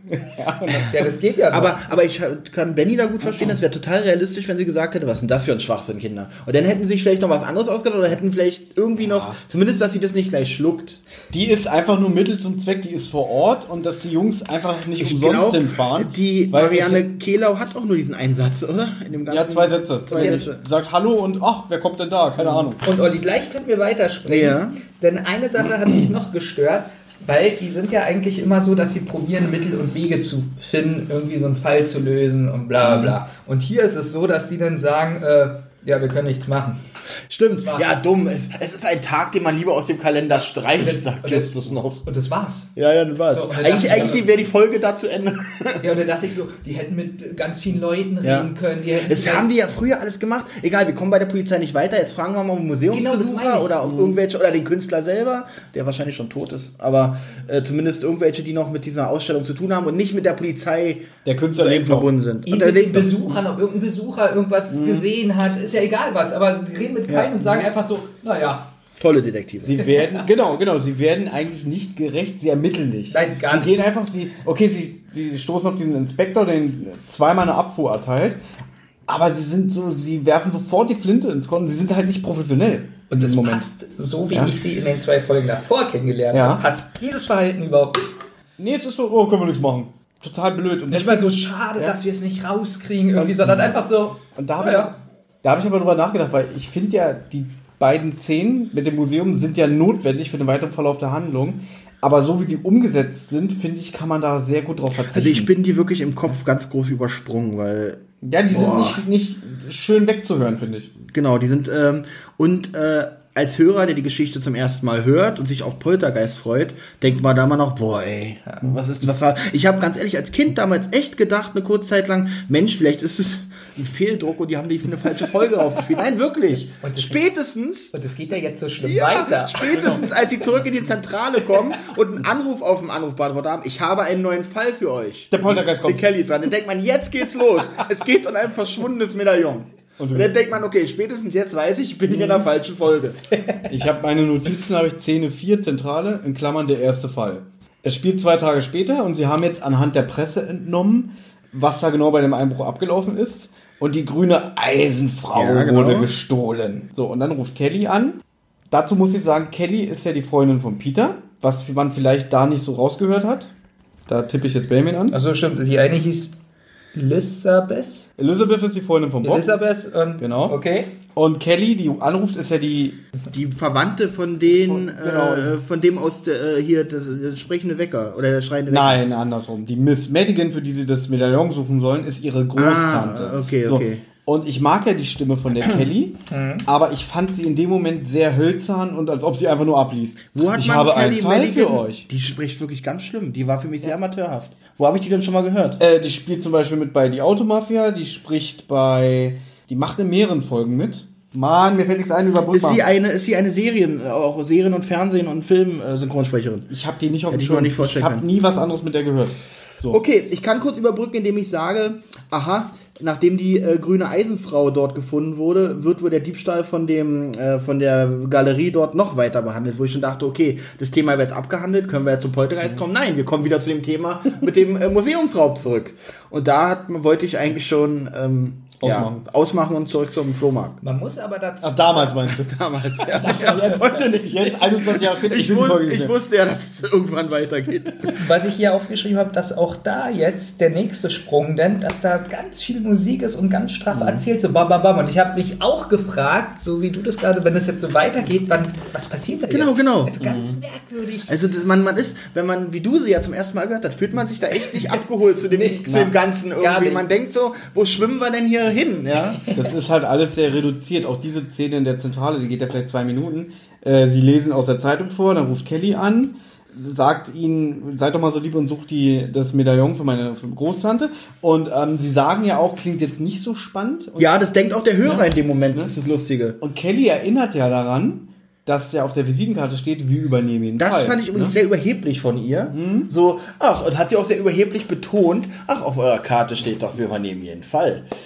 Ja, das geht ja noch. Aber, aber ich kann Benny da gut verstehen, das wäre total realistisch, wenn sie gesagt hätte, was ist denn das für ein Schwachsinn, Kinder? Und dann hätten sie sich vielleicht noch was anderes ausgedacht oder hätten vielleicht irgendwie ja. noch, zumindest, dass sie das nicht gleich schluckt. Die ist einfach nur Mittel zum Zweck, die ist vor Ort und dass die Jungs einfach nicht ich umsonst glaub, hinfahren. Die weil Marianne Kehlau hat auch nur diesen einen Satz, oder? In dem ganzen ja, zwei Sätze. Zwei Sätze. Sagt Hallo und ach, wer kommt denn da? Keine Ahnung. Und Olli, gleich können wir weitersprechen, ja. denn eine Sache hat mich noch gestört, weil die sind ja eigentlich immer so, dass sie probieren, Mittel und Wege zu finden, irgendwie so einen Fall zu lösen und bla bla bla. Und hier ist es so, dass die dann sagen, äh, ja, wir können nichts machen. Stimmt, ja, dumm. Es, es ist ein Tag, den man lieber aus dem Kalender streicht, und sagt und Justus noch. Und das war's. Ja, ja, das war's. So, eigentlich eigentlich wäre die Folge da zu Ende. Ja, und dann dachte ich so, die hätten mit ganz vielen Leuten reden ja. können. Die das haben die ja früher alles gemacht. Egal, wir kommen bei der Polizei nicht weiter. Jetzt fragen wir mal einen Museumsbesucher genau, oder mhm. irgendwelche, oder den Künstler selber, der wahrscheinlich schon tot ist. Aber äh, zumindest irgendwelche, die noch mit dieser Ausstellung zu tun haben und nicht mit der Polizei der Künstler so verbunden sind. Und mit den Besuchern, ob irgendein Besucher irgendwas mhm. gesehen hat, ist ja egal was. Aber sie reden mit keinem ja. und sagen einfach so, naja. Tolle Detektive. Sie werden, genau, genau, sie werden eigentlich nicht gerecht, sie ermitteln nicht. Nein, gar nicht. Sie gehen einfach, sie, okay, sie, sie stoßen auf diesen Inspektor, den zweimal eine Abfuhr erteilt, aber sie sind so, sie werfen sofort die Flinte ins Korn, sie sind halt nicht professionell. Und das Moment. passt, so wie ja. ich sie in den zwei Folgen davor kennengelernt ja. habe, passt dieses Verhalten überhaupt nicht. Nee, es ist so, oh, können wir nichts machen. Total blöd. Und das war so schade, ja. dass wir es nicht rauskriegen, irgendwie, sondern mhm. einfach so. Und da habe ja. ich, hab ich aber drüber nachgedacht, weil ich finde ja, die beiden Szenen mit dem Museum sind ja notwendig für den weiteren Verlauf der Handlung. Aber so wie sie umgesetzt sind, finde ich, kann man da sehr gut drauf verzichten. Also ich bin die wirklich im Kopf ganz groß übersprungen, weil... Ja, die boah. sind nicht, nicht schön wegzuhören, finde ich. Genau, die sind... Ähm, und äh, als Hörer, der die Geschichte zum ersten Mal hört und sich auf Poltergeist freut, denkt man da mal noch, boah ey, ja. was ist, was war... Ich habe ganz ehrlich als Kind damals echt gedacht, eine kurze Zeit lang, Mensch, vielleicht ist es ein Fehldruck und die haben die für eine falsche Folge aufgespielt. Nein, wirklich. Und spätestens... Und es geht ja jetzt so schlimm ja, weiter. Spätestens, als sie zurück in die Zentrale kommen und einen Anruf auf dem Anrufbeantworter haben, ich habe einen neuen Fall für euch. Der Poltergeist kommt. Der Kelly ist dran. Dann denkt man, jetzt geht's los. Es geht um ein verschwundenes Medaillon. Und, und dann denkt man, okay, spätestens jetzt weiß ich, ich bin hier in der falschen Folge. Ich habe meine Notizen, habe ich Szene vier, Zentrale, in Klammern der erste Fall. Es spielt zwei Tage später und sie haben jetzt anhand der Presse entnommen, was da genau bei dem Einbruch abgelaufen ist. Und die grüne Eisenfrau ja, genau. wurde gestohlen. So, und dann ruft Kelly an. Dazu muss ich sagen, Kelly ist ja die Freundin von Peter, was man vielleicht da nicht so rausgehört hat. Da tippe ich jetzt Benjamin an. Achso, stimmt. Die eine hieß Elizabeth. Elizabeth ist die Freundin von Bob. Elizabeth, und, genau. Okay. Und Kelly, die anruft, ist ja die... Die Verwandte von den, von, genau. äh, von dem aus der, äh, hier, das, das sprechende Wecker, oder der schreiende Wecker. Nein, andersrum. Die Miss Madigan, für die sie das Medaillon suchen sollen, ist ihre Großtante. Ah, okay, okay. So. Und ich mag ja die Stimme von der Kelly, mhm. aber ich fand sie in dem Moment sehr hölzern und als ob sie einfach nur abliest. Wo hat ich man habe Kelly einen Fall Madigan? für euch. Die spricht wirklich ganz schlimm. Die war für mich sehr amateurhaft. Wo habe ich die denn schon mal gehört? Äh, die spielt zum Beispiel mit bei Die Automafia, die spricht bei... Die macht in mehreren Folgen mit. Mann, mir fällt nichts ein über Ist sie eine, ist sie eine Serien, auch Serien- und Fernsehen- und Film-Synchronsprecherin? Ich habe die nicht auf dem Schirm. Ich habe nie was anderes mit der gehört. So. Okay, ich kann kurz überbrücken, indem ich sage, aha, nachdem die äh, grüne Eisenfrau dort gefunden wurde, wird wohl der Diebstahl von dem äh, von der Galerie dort noch weiter behandelt, wo ich schon dachte, okay, das Thema wird jetzt abgehandelt, können wir jetzt zum Poltergeist kommen? Nein, wir kommen wieder zu dem Thema mit dem äh, Museumsraub zurück. Und da hat, wollte ich eigentlich schon ähm, ausmachen. Ja, ausmachen und zurück zum Flohmarkt. Man muss aber dazu... Ach, damals meinst du? Damals, ja. ja, ja heute nicht. Jetzt einundzwanzig Jahre später. Ich, ich, wus- ich wusste ja, dass es irgendwann weitergeht. Was ich hier aufgeschrieben habe, dass auch da jetzt der nächste Sprung, denn dass da ganz viel Musik ist und ganz straff mhm. erzählt, so bam, bam, bam. Und ich habe mich auch gefragt, so wie du das gerade, wenn es jetzt so weitergeht, wann, was passiert da genau, jetzt? Genau, genau. Also ganz mhm. merkwürdig. Also das, man, man ist, wenn man, wie du sie ja zum ersten Mal gehört hast, fühlt man sich da echt nicht abgeholt zu dem, nee, zu dem Ganzen irgendwie. Man denkt so, wo schwimmen wir denn hier hin? Ja? Das ist halt alles sehr reduziert. Auch diese Szene in der Zentrale, die geht ja vielleicht zwei Minuten. Äh, sie lesen aus der Zeitung vor, dann ruft Kelly an, sagt ihnen, seid doch mal so lieb und sucht die, das Medaillon für meine für Großtante. Und ähm, sie sagen ja auch, klingt jetzt nicht so spannend. Und ja, das denkt auch der Hörer ja. in dem Moment, das ist das Lustige. Und Kelly erinnert ja daran, dass ja auf der Visitenkarte steht, wir übernehmen ihn. Das Fall, fand ich übrigens ne? sehr überheblich von ihr. Mhm. So, ach, und hat sie auch sehr überheblich betont, ach, auf eurer Karte steht doch, wir übernehmen jeden Fall.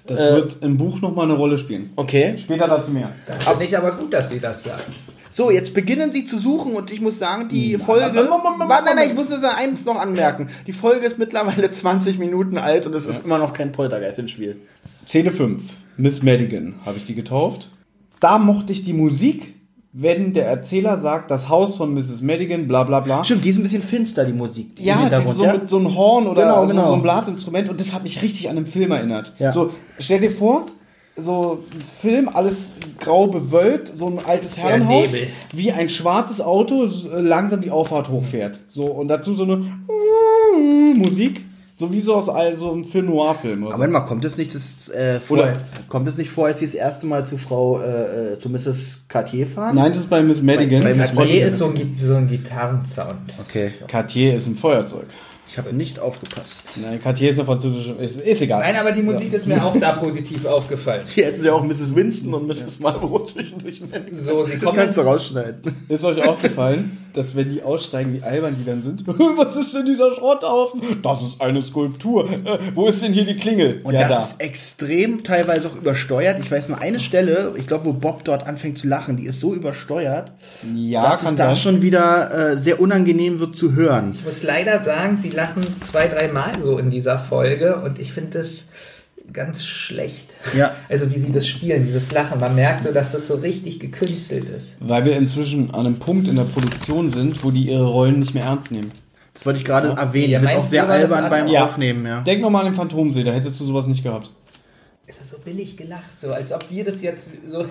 Das Äh, wird im Buch nochmal eine Rolle spielen. Okay. Später dazu mehr. Das finde ich aber gut, dass Sie das sagen. So, jetzt beginnen sie zu suchen und ich muss sagen, die Folge... Nein, nein, Warte, nein, nein, ich muss nur sagen, eins noch anmerken. Die Folge ist mittlerweile zwanzig Minuten alt und es ist immer noch kein Poltergeist im Spiel. Szene fünf. Miss Madigan habe ich die getauft. Da mochte ich die Musik, wenn der Erzähler sagt, das Haus von Misses Madigan, bla bla bla. Stimmt, die ist ein bisschen finster, die Musik. Die im Ja, die ist Hintergrund, so ja? mit so einem Horn oder Genau, so, genau. so einem Blasinstrument und das hat mich richtig an einen Film erinnert. Ja. So, stell dir vor, so ein Film, alles grau bewölkt, so ein altes Herrenhaus, Nebel. wie ein schwarzes Auto so, äh, langsam die Auffahrt hochfährt. So, und dazu so eine Musik, so wie so aus all- so einem Film-Noir-Film. Oder Aber so. warte mal, kommt es nicht das äh, vor, Oder- kommt es nicht vor, als sie das erste Mal zu Frau äh, äh, zu Misses Cartier fahren? Nein, das ist bei Miss Madigan. Bei- bei Miss Cartier Madigan. ist so ein, Gi- so ein Gitarrensound. Okay, Cartier ist ein Feuerzeug. ich habe nicht aufgepasst. Nein, Cartier ist eine französische. Ist, ist egal. Nein, aber die Musik ist mir auch da positiv aufgefallen. Hier hätten sie auch Misses Winston und Misses Marlboro zwischendurch nennen. So, sie Das kommen- kannst du rausschneiden. Ist euch aufgefallen, dass wenn die aussteigen, wie albern die dann sind? Was ist denn dieser Schrotthaufen? Das ist eine Skulptur. Äh, wo ist denn hier die Klingel? Und ja, das da. ist extrem teilweise auch übersteuert. Ich weiß nur eine Stelle, ich glaube, wo Bob dort anfängt zu lachen, die ist so übersteuert, Ja, dass es kann da sein. schon wieder äh, sehr unangenehm wird zu hören. Ich muss leider sagen, sie lachen zwei, drei Mal so in dieser Folge und ich finde das ganz schlecht. Ja. Also wie sie das spielen, dieses Lachen. Man merkt so, dass das so richtig gekünstelt ist. Weil wir inzwischen an einem Punkt in der Produktion sind, wo die ihre Rollen nicht mehr ernst nehmen. Das wollte ich gerade erwähnen. Ja, Die sind auch meinst sehr du, war das albern beim anders? Aufnehmen, ja. Denk nochmal an den Phantomsee, da hättest du sowas nicht gehabt. Es ist so billig gelacht, so als ob wir das jetzt so...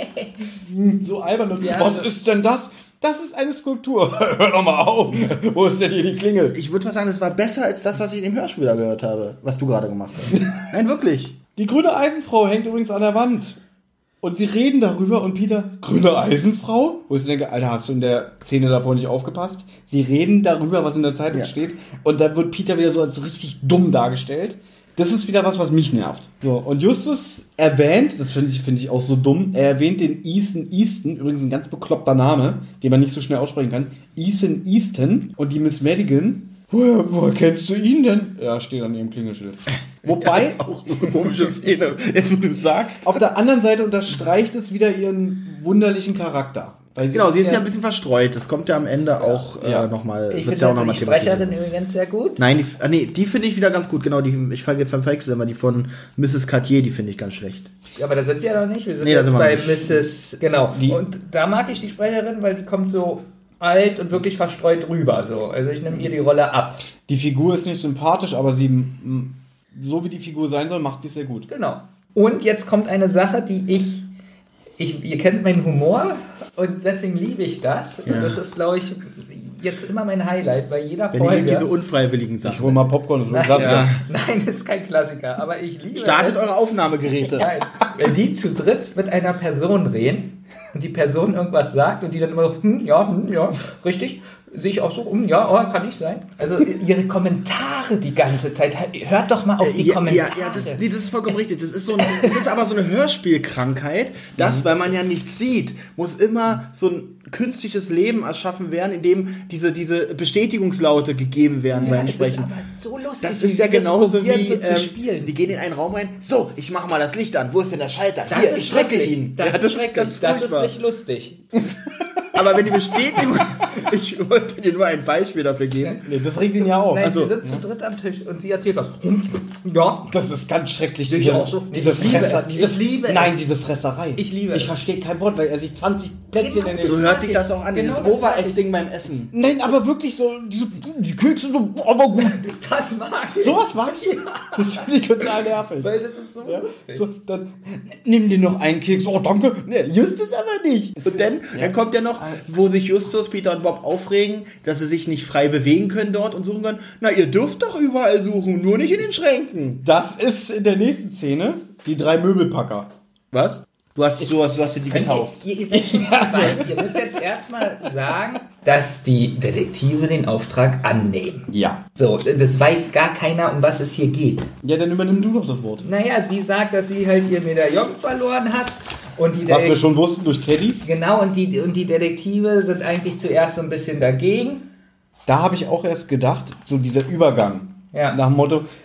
So albern. Und Ja, was so- ist denn das? Das ist eine Skulptur. Hör doch mal auf. Wo ist denn hier die Klingel? Ich würde mal sagen, das war besser als das, was ich in dem Hörspiel da gehört habe, was du gerade gemacht hast. Nein, wirklich. Die grüne Eisenfrau hängt übrigens an der Wand. Und sie reden darüber und Peter, grüne Eisenfrau? Wo ich denke, Alter, hast du in der Szene davor nicht aufgepasst? Sie reden darüber, was in der Zeitung Ja. steht. Und dann wird Peter wieder so als richtig dumm dargestellt. Das ist wieder was, was mich nervt. So, und Justus erwähnt, das finde ich, finde ich auch so dumm, er erwähnt den Ethan Easton, übrigens ein ganz bekloppter Name, den man nicht so schnell aussprechen kann. Ethan Easton und die Miss Madigan. Woher, woher kennst du ihn denn? Ja, steht an ihrem Klingelschild. Wobei, Das ist auch eine komische Szene, jetzt wo du sagst. auf der anderen Seite unterstreicht es wieder ihren wunderlichen Charakter. Weil Genau, sie ist ja ein bisschen verstreunt. Das kommt ja am Ende auch Ja. äh, nochmal. Ich Wird finde ja auch halt noch mal die Sprecherin thematisiert. übrigens sehr gut. Nein, die, ah, nee, die finde ich wieder ganz gut. Genau, die, ich ver- ver- verwechsel immer die von Misses Cartier, die finde ich ganz schlecht. Aber da sind wir ja noch nicht. Wir sind Nee, da jetzt sind wir bei nicht. Misses Genau. Die- und da mag ich die Sprecherin, weil die kommt so alt und wirklich verstreut rüber. So. Also ich nehme ihr die Rolle ab. Die Figur ist nicht sympathisch, aber sie, m, so wie die Figur sein soll, macht sie sehr gut. Genau. Und jetzt kommt eine Sache, die ich, ich ihr kennt meinen Humor und deswegen liebe ich das. Und Ja. das ist, glaube ich, jetzt immer mein Highlight bei jeder Wenn die Folge. diese unfreiwilligen Ich Sachen. hol mal Popcorn, das wird ein Nein, Klassiker. nein, das ist kein Klassiker. Aber ich liebe Startet es. eure Aufnahmegeräte. Nein, wenn die zu dritt mit einer Person reden und die Person irgendwas sagt und die dann immer so, hm, ja, hm, ja, richtig, sehe ich auch so, hm, ja, oh, kann nicht sein. Also ihre Kommentare die ganze Zeit, hört doch mal auf die Ja, Kommentare. ja, ja das, nee, das ist vollkommen richtig. Das ist, so ein, das ist aber so eine Hörspielkrankheit, dass, weil man ja nichts sieht, muss immer so ein künstliches Leben erschaffen werden, in dem diese, diese Bestätigungslaute gegeben werden beim es ist Sprechen. aber so lustig. Das wie ist ja sie das genauso probieren, wie, so zu ähm, spielen. die gehen in einen Raum rein, so, ich mache mal das Licht an, wo ist denn der Schalter? Das Hier, ist ich drücke schrecklich. ihn. Das Ja, ist schrecklich. ganz Das ist furchtbar. nicht lustig. Aber wenn die Bestätigung, ich wollte dir nur ein Beispiel dafür geben. Nee, das regt ihn ja auf. Nein, also, sie sind zu dritt am Tisch und sie erzählt was. Hm, ja, Das ist ganz schrecklich, Ich diese, auch so. diese Ich liebe Fresser, es. diese, Ich liebe es. nein, diese Fresserei. Ich liebe Ich es. verstehe kein Wort, weil er sich zwanzig Plätzchen Genau. in den... So hört sich das auch an, Genau dieses das sag ich. Overacting beim Essen. Nein, aber wirklich so, diese, die Kekse so, aber gut. das mag ich. Sowas magst du? Das finde ich total nervig. Weil das ist so Ja, lustig. so, dann, nimm dir noch einen Keks. Oh, danke. Nee, Justus aber nicht. Und dann, dann kommt ja noch, wo sich Justus, Peter und Bob aufregen, dass sie sich nicht frei bewegen können dort und suchen können. Na, ihr dürft doch überall suchen, nur nicht in den Schränken. Das ist in der nächsten Szene die drei Möbelpacker. Was? Du hast, du hast, du hast dir die getauft. Ihr, ihr, seid schon zu weit. Ihr müsst jetzt erstmal sagen, dass die Detektive den Auftrag annehmen. Ja. So, das weiß gar keiner, um was es hier geht. Ja, dann übernimm du doch das Wort. Naja, sie sagt, dass sie halt ihr Medaillon verloren hat. Und die Was wir Detek- schon wussten durch Caddy. Genau, und die, und die Detektive sind eigentlich zuerst so ein bisschen dagegen. Da habe ich auch erst gedacht, so dieser Übergang. Ja. Nach dem Motto,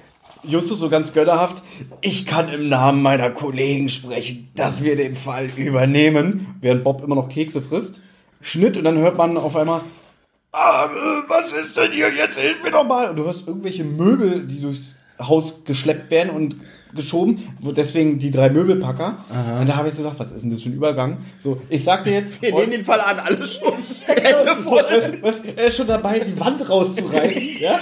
Justus so ganz gönnerhaft, ich kann im Namen meiner Kollegen sprechen, dass wir den Fall übernehmen, während Bob immer noch Kekse frisst. Schnitt und dann hört man auf einmal, ah, was ist denn hier, jetzt hilf mir doch mal. Und du hörst irgendwelche Möbel, die durchs Haus geschleppt werden und geschoben, deswegen die drei Möbelpacker. Aha. Und da habe ich so gedacht, was ist denn das für ein Übergang? So, ich sag dir jetzt... Wir nehmen den Fall an, alle schon. was, was, er ist schon dabei, die Wand rauszureißen. Ja?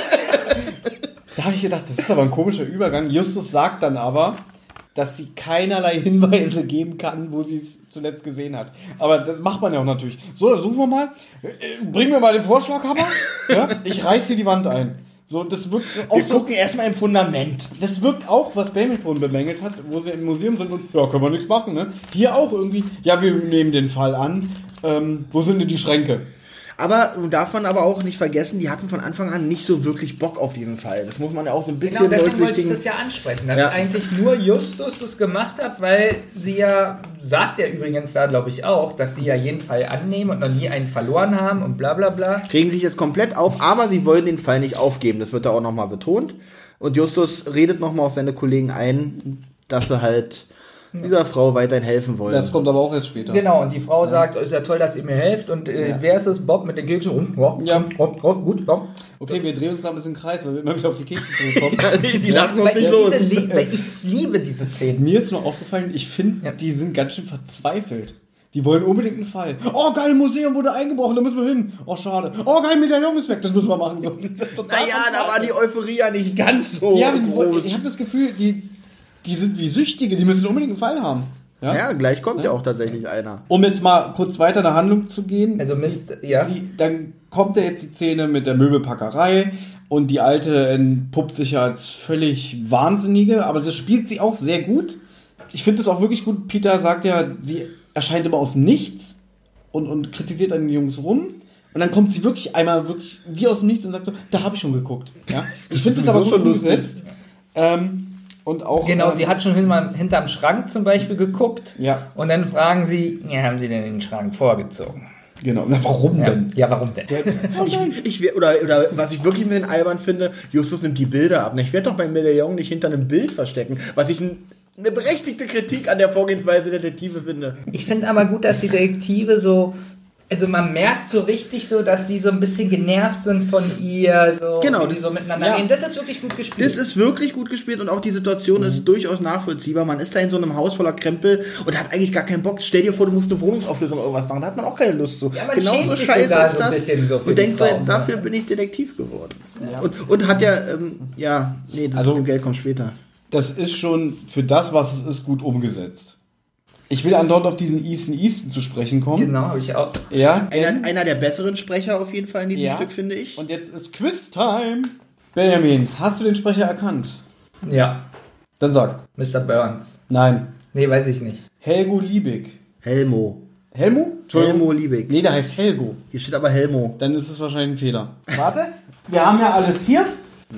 Da habe ich gedacht, das ist aber ein komischer Übergang. Justus sagt dann aber, dass sie keinerlei Hinweise geben kann, wo sie es zuletzt gesehen hat. Aber das macht man ja auch natürlich. So, dann suchen wir mal. Bring mir mal den Vorschlaghammer. Ja? Ich reiß hier die Wand ein. So, das wirkt auch Wir so, gucken erstmal im Fundament. Das wirkt auch, was Bamel vorhin bemängelt hat, wo sie im Museum sind und ja, können wir nichts machen, ne? Hier auch irgendwie, ja, wir nehmen den Fall an. Ähm, wo sind denn die Schränke? Aber darf man aber auch nicht vergessen, die hatten von Anfang an nicht so wirklich Bock auf diesen Fall. Das muss man ja auch so ein bisschen genau, deswegen wollte ich berücksichtigen. das ja ansprechen, dass Ja. eigentlich nur Justus das gemacht hat, weil sie ja, sagt er übrigens da, glaube ich auch, dass sie ja jeden Fall annehmen und noch nie einen verloren haben und bla bla bla. Kriegen sich jetzt komplett auf, aber sie wollen den Fall nicht aufgeben. Das wird da auch nochmal betont. Und Justus redet nochmal auf seine Kollegen ein, dass sie halt dieser Frau weiterhin helfen wollen. Das kommt aber auch jetzt später. Genau, und die Frau sagt, ist ja toll, dass ihr mir helft. Und äh, Ja. wer ist das? Bob mit den Keksen? Oh, Ja. oh, oh, gut, Bob. Okay, wir drehen uns gerade ein bisschen im Kreis, weil wir immer wieder auf die Kekse zurückkommen. die die lassen uns Weil nicht ich, los. diese lie- weil ich liebe diese Szenen. Mir ist nur aufgefallen, ich finde, Ja. die sind ganz schön verzweifelt. Die wollen unbedingt einen Fall. Oh, geil, Museum wurde eingebrochen, da müssen wir hin. Oh, schade. Oh, geil, Medaillon ist weg, das müssen wir machen. So, das ist total Naja, da war die Euphorie ja nicht ganz so Ja, aber sie wollen- groß. ich habe das Gefühl, die, die sind wie Süchtige, die müssen unbedingt einen Fall haben. Ja? Ja, gleich kommt ja auch tatsächlich einer. Um jetzt mal kurz weiter in der Handlung zu gehen. Also Mist, sie, ja. Sie, dann kommt ja jetzt die Szene mit der Möbelpackerei und die Alte entpuppt sich ja als völlig Wahnsinnige, aber sie spielt sie auch sehr gut. Ich finde das auch wirklich gut. Peter sagt ja, sie erscheint immer aus dem Nichts und, und kritisiert an den Jungs rum. Und dann kommt sie wirklich einmal wirklich wie aus dem Nichts und sagt so, da habe ich schon geguckt. Ja? Ich finde das aber sowieso schon schon umgesetzt. Ähm, und auch, Genau, ähm, sie hat schon hinterm, hinterm Schrank zum Beispiel geguckt. Ja. Und dann fragen sie, ja, haben sie denn den Schrank vorgezogen? Genau. Na, warum Ja, denn? ja warum denn? Ich, ich, wär- oder, oder was ich wirklich mit den albern finde, Justus nimmt die Bilder ab. Ich werde doch beim Medaillon nicht hinter einem Bild verstecken, was ich ein, eine berechtigte Kritik an der Vorgehensweise der Detektive finde. Ich finde aber gut, dass die Detektive so, also man merkt so richtig so, dass sie so ein bisschen genervt sind von ihr, so, Genau, wie sie das- so miteinander ja. reden. Das ist wirklich gut gespielt. Das ist wirklich gut gespielt und auch die Situation Mhm. ist durchaus nachvollziehbar. Man ist da in so einem Haus voller Krempel und hat eigentlich gar keinen Bock. Stell dir vor, du musst eine Wohnungsauflösung oder irgendwas machen. Da hat man auch keine Lust zu. Ja, man Genauso schämt sich scheiße sogar ist so ein das. bisschen so für und die denkt so, Frauen, dafür ne? bin ich Detektiv geworden. Und, und hat ja, ähm, ja, nee, das Also- mit dem Geld kommt später. Das ist schon für das, was es ist, gut umgesetzt. Ich will andauernd auf diesen Easton Easton zu sprechen kommen. Genau, habe ich auch. Ja, Einer, einer der besseren Sprecher auf jeden Fall in diesem ja. Stück, finde ich. Und jetzt ist Quiz-Time. Benjamin, hast du den Sprecher erkannt? Ja, Dann sag. Mister Burns. Nein. Nee, weiß ich nicht. Helgo Liebig. Helmo. Helmo? Helmo Liebig. Nee, der heißt Helgo. Hier steht aber Helmo. Dann ist es wahrscheinlich ein Fehler. Warte. Wir haben ja alles hier.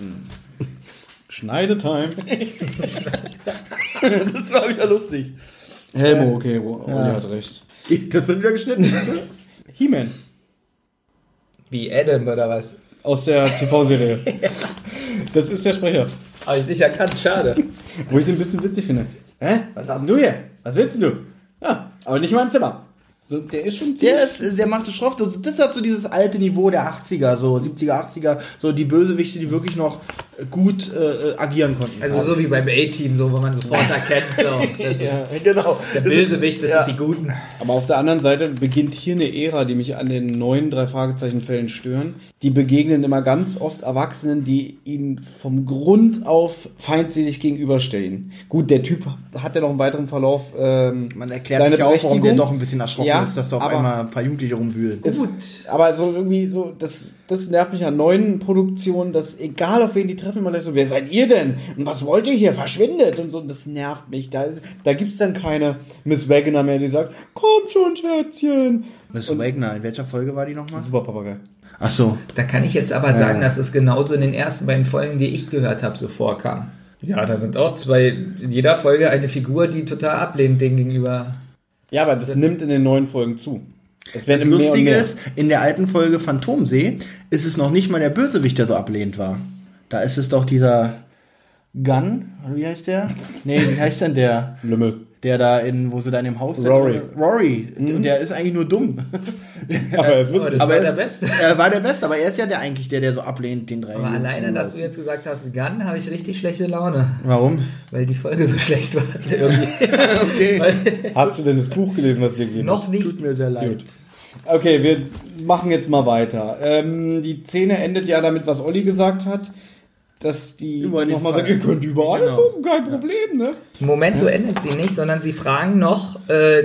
Schneidetime. Das war wieder lustig. Helmo, okay, Ro- Olli hat recht. Das wird wieder geschnitten. siehst du? He-Man. Wie Adam oder was? Aus der T V-Serie. Das ist der Sprecher. Habe ich nicht erkannt, schade. Wo ich den ein bisschen witzig finde. Hä? Was machst denn du hier? Was willst denn du? Ja, aber nicht in meinem Zimmer. So, der ist schon ziemlich... Der, ist, der macht es schroff. Das das hat so dieses alte Niveau der achtziger, so siebziger, achtziger, so die Bösewichte, die wirklich noch gut äh, agieren konnten. Also so wie beim A-Team, so, wo man sofort erkennt, so, das ist ja, genau. der Das ist- Bösewicht, das ja. sind die Guten. Aber auf der anderen Seite beginnt hier eine Ära, die mich an den neuen drei Fragezeichen-Fällen stören. Die begegnen immer ganz oft Erwachsenen, die ihnen vom Grund auf feindselig gegenüberstehen. Gut, der Typ hat ja noch einen weiteren Verlauf. Ähm, Man erklärt seine sich auch, warum der Berechtigung. doch ein bisschen erschrocken Ja, ist, dass da auf aber- einmal ein paar Jugendliche rumwühlen. Es, aber so irgendwie so, das, das nervt mich an neuen Produktionen, dass egal auf wen die treffen, man so, wer seid ihr denn? Und was wollt ihr hier? Verschwindet! Und so, das nervt mich. Da, ist, da gibt es dann keine Miss Wagner mehr, die sagt, komm schon, Schätzchen. Miss Wagner, in welcher Folge war die nochmal? Super Papagei. Ach so. Da kann ich jetzt aber sagen, dass es genauso in den ersten beiden Folgen, die ich gehört habe, so vorkam. Ja, da sind auch zwei, in jeder Folge eine Figur, die total ablehnt dem gegenüber. Ja, aber das nimmt in den neuen Folgen zu. Das Das werden mehr und Lustige mehr. ist, in der alten Folge Phantomsee ist es noch nicht mal der Bösewicht, der so ablehnend war. Da ist es doch dieser, Gunn, wie heißt der? Nee, wie heißt denn der? Lümmel. Der da in, wo sie da in dem Haus... Rory. Rory, Mhm. der ist eigentlich nur dumm. Aber er ist Oh, das witzig. Aber war er der ist- Beste. Er war der Beste, aber er ist ja der eigentlich der, der so ablehnt, den drei. Aber alleine, dass du jetzt gesagt hast, Gun, habe ich richtig schlechte Laune. Warum? Weil die Folge so schlecht war. Irgendwie. Okay. Weil, Hast du denn das Buch gelesen, was hier geht? noch nicht. Tut mir sehr leid. Okay, wir machen jetzt mal weiter. Ähm, die Szene endet ja damit, was Olli gesagt hat, dass die Über den nochmal Fall. sagen, ihr könnt überall Genau. gucken, kein Problem, ne? Im Moment so endet sie nicht, sondern sie fragen noch äh,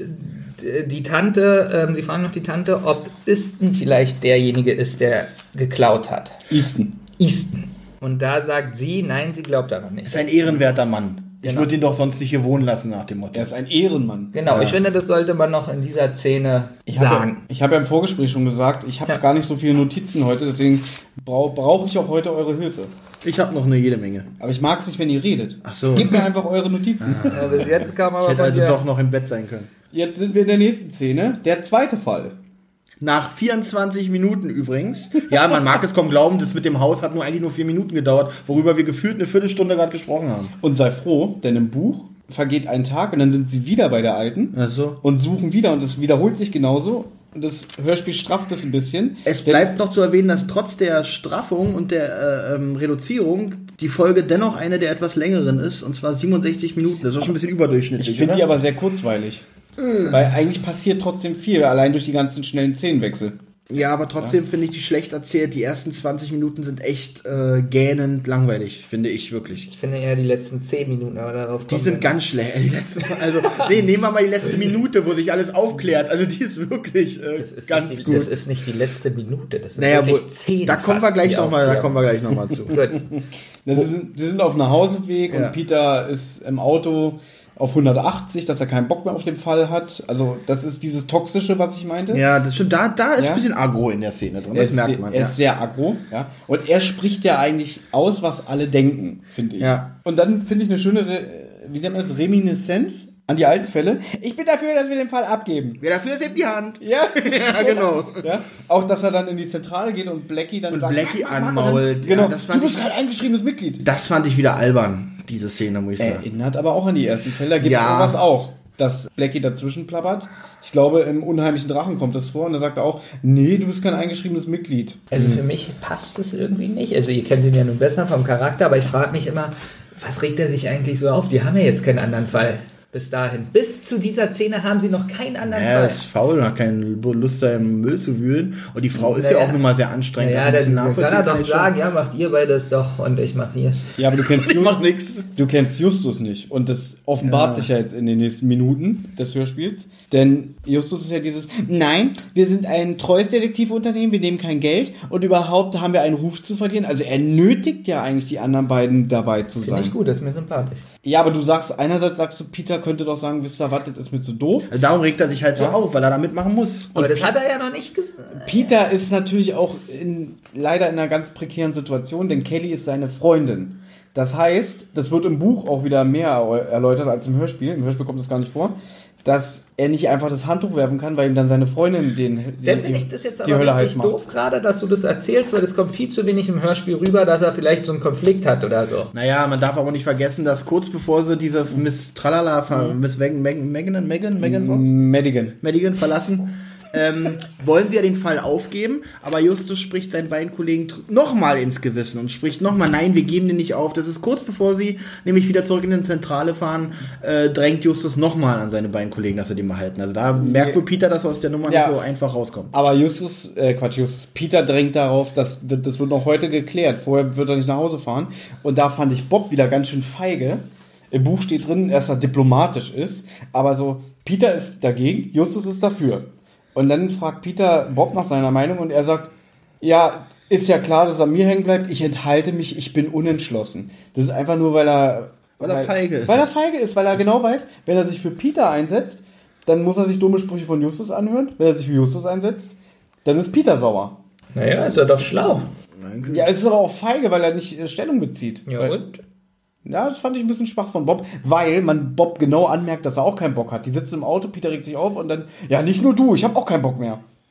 d- die Tante, ähm, sie fragen noch die Tante, ob Easton vielleicht derjenige ist, der geklaut hat. Easton. Easton. Und da sagt sie, nein, sie glaubt daran nicht. Ist ein ehrenwerter Mann. Ich Genau. würde ihn doch sonst nicht hier wohnen lassen, nach dem Motto. Er ist ein Ehrenmann. Genau, Ja. ich finde, das sollte man noch in dieser Szene Ich habe, sagen. ich habe ja im Vorgespräch schon gesagt, ich habe Ja. gar nicht so viele Notizen heute, deswegen brau- brauche ich auch heute eure Hilfe. Ich habe noch eine jede Menge. Aber ich mag es nicht, wenn ihr redet. Ach so. Gebt mir einfach eure Notizen. Ja, bis jetzt kam Ich aber hätte von also dir, doch noch im Bett sein können. Jetzt sind wir in der nächsten Szene. Der zweite Fall. Nach vierundzwanzig Minuten übrigens. Ja, man mag es kaum glauben, das mit dem Haus hat nur eigentlich nur vier Minuten gedauert, worüber wir gefühlt eine Viertelstunde gerade gesprochen haben. Und sei froh, denn im Buch vergeht ein Tag und dann sind sie wieder bei der Alten Ach so. und suchen wieder und es wiederholt sich genauso. Und das Hörspiel strafft es ein bisschen. Es Denn- bleibt noch zu erwähnen, dass trotz der Straffung und der äh, ähm, Reduzierung die Folge dennoch eine der etwas längeren ist, und zwar siebenundsechzig Minuten. Das ist auch schon ein bisschen überdurchschnittlich. Ich finde oder? die aber sehr kurzweilig. Weil eigentlich passiert trotzdem viel, allein durch die ganzen schnellen Szenenwechsel. Ja, aber trotzdem finde ich die schlecht erzählt. Die ersten zwanzig Minuten sind echt äh, gähnend langweilig, finde ich wirklich. ich finde eher die letzten zehn Minuten, aber darauf Die kommen sind wir ganz schlecht. Die letzte, also, nee, nehmen wir mal die letzte Minute, wo sich alles aufklärt. Also die ist wirklich äh, Das ist, ganz nicht die, gut. das ist nicht die letzte Minute, das sind Naja, wo, wirklich zehn. da kommen wir fast, gleich die nochmal, da aufklären. kommen wir gleich nochmal zu. Gut. Das ist, sie sind auf einem Hauseweg Ja. und Peter ist im Auto auf hundertachtzig, dass er keinen Bock mehr auf den Fall hat. Also das ist dieses Toxische, was ich meinte. Ja, das stimmt. Da, da ist Ja. ein bisschen Agro in der Szene drin. Er Das ist, merkt sehr, man. er Ja. ist sehr aggro, ja. Und er spricht ja eigentlich aus, was alle denken, finde ich. Ja. Und dann finde ich eine schöne, Re wie nennt man das, Reminiszenz an die alten Fälle. Ich bin dafür, dass wir den Fall abgeben. Wer dafür ist, hebt die Hand. Ja, Ja, genau. ja. Auch, dass er dann in die Zentrale geht und Blackie dann Und sagt, Blackie mach, mach, mach. anmault. Genau, Ja, das, du fand bist ich, kein eingeschriebenes Mitglied. das fand ich wieder albern, diese Szene, muss ich sagen. Erinnert aber auch an die ersten Fälle. Da gibt es Ja. sowas auch, dass Blackie dazwischen plappert. Ich glaube, im Unheimlichen Drachen kommt das vor und da sagt er auch, nee, du bist kein eingeschriebenes Mitglied. Also für mich passt es irgendwie nicht. Also ihr kennt ihn ja nun besser vom Charakter, aber ich frage mich immer, was regt er sich eigentlich so auf? Die haben ja jetzt keinen anderen Fall. Bis dahin. Bis zu dieser Szene haben sie noch keinen anderen Er Fall. ist faul und hat keine Lust, da im Müll zu wühlen. Und die Frau ist ja, Naja. auch nun mal sehr anstrengend. Naja, das dann ist ein kann bisschen er nachvollziehen, doch kann ich sagen, ja, macht ihr beides doch und ich mach hier. Ja, aber du kennst, schon. Ich mach nix. du kennst Justus nicht. Und das offenbart Ja. sich ja jetzt in den nächsten Minuten des Hörspiels. Denn Justus ist ja dieses, nein, wir sind ein treues Detektivunternehmen, wir nehmen kein Geld und überhaupt haben wir einen Ruf zu verlieren. Also er nötigt ja eigentlich die anderen beiden dabei zu Finde sein. ich gut, das ist mir sympathisch. Ja, aber du sagst, einerseits sagst du, Peter könnte doch sagen, wisst ihr was, das ist mir zu doof. Darum regt er sich halt so Ja. auf, weil er da mitmachen muss. Aber das hat er ja noch nicht gesagt. Peter ist natürlich auch in, leider in einer ganz prekären Situation, denn Kelly ist seine Freundin. Das heißt, das wird im Buch auch wieder mehr erläutert als im Hörspiel. Im Hörspiel kommt das gar nicht vor, dass er nicht einfach das Handtuch werfen kann, weil ihm dann seine Freundin den, den Dann finde ich das jetzt die aber Hölle heiß richtig macht. doof gerade, dass du das erzählst, weil es kommt viel zu wenig im Hörspiel rüber, dass er vielleicht so einen Konflikt hat oder so. Naja, man darf aber nicht vergessen, dass kurz bevor sie diese Miss Tralala, ver- Miss Megan, Megan, Megan, Megan, Megan Fox? Madigan. Madigan verlassen, ähm, wollen sie ja den Fall aufgeben, aber Justus spricht seinen beiden Kollegen tr- nochmal ins Gewissen und spricht nochmal, nein, wir geben den nicht auf. Das ist kurz bevor sie nämlich wieder zurück in die Zentrale fahren, äh, drängt Justus nochmal an seine beiden Kollegen, dass sie den behalten. Also da merkt wohl Peter, dass er aus der Nummer Ja. nicht so einfach rauskommt. Aber Justus, äh, Quatsch, Justus, Peter drängt darauf, dass wird, das wird noch heute geklärt. Vorher wird er nicht nach Hause fahren. Und da fand ich Bob wieder ganz schön feige. Im Buch steht drin, dass er diplomatisch ist. Aber so, Peter ist dagegen, Justus ist dafür. Und dann fragt Peter Bob nach seiner Meinung und er sagt, ja, ist ja klar, dass er mir hängen bleibt. Ich enthalte mich, ich bin unentschlossen. Das ist einfach nur, weil er... Weil er feige ist. Weil er feige ist, weil er genau weiß, wenn er sich für Peter einsetzt, dann muss er sich dumme Sprüche von Justus anhören. Wenn er sich für Justus einsetzt, dann ist Peter sauer. Naja, ist er doch schlau. Ja, es ist aber auch feige, weil er nicht äh, Stellung bezieht. Ja, weil, und? Ja, das fand ich ein bisschen schwach von Bob, weil man Bob genau anmerkt, dass er auch keinen Bock hat. Die sitzen im Auto, Peter regt sich auf und dann, ja, nicht nur du, ich habe auch keinen Bock mehr.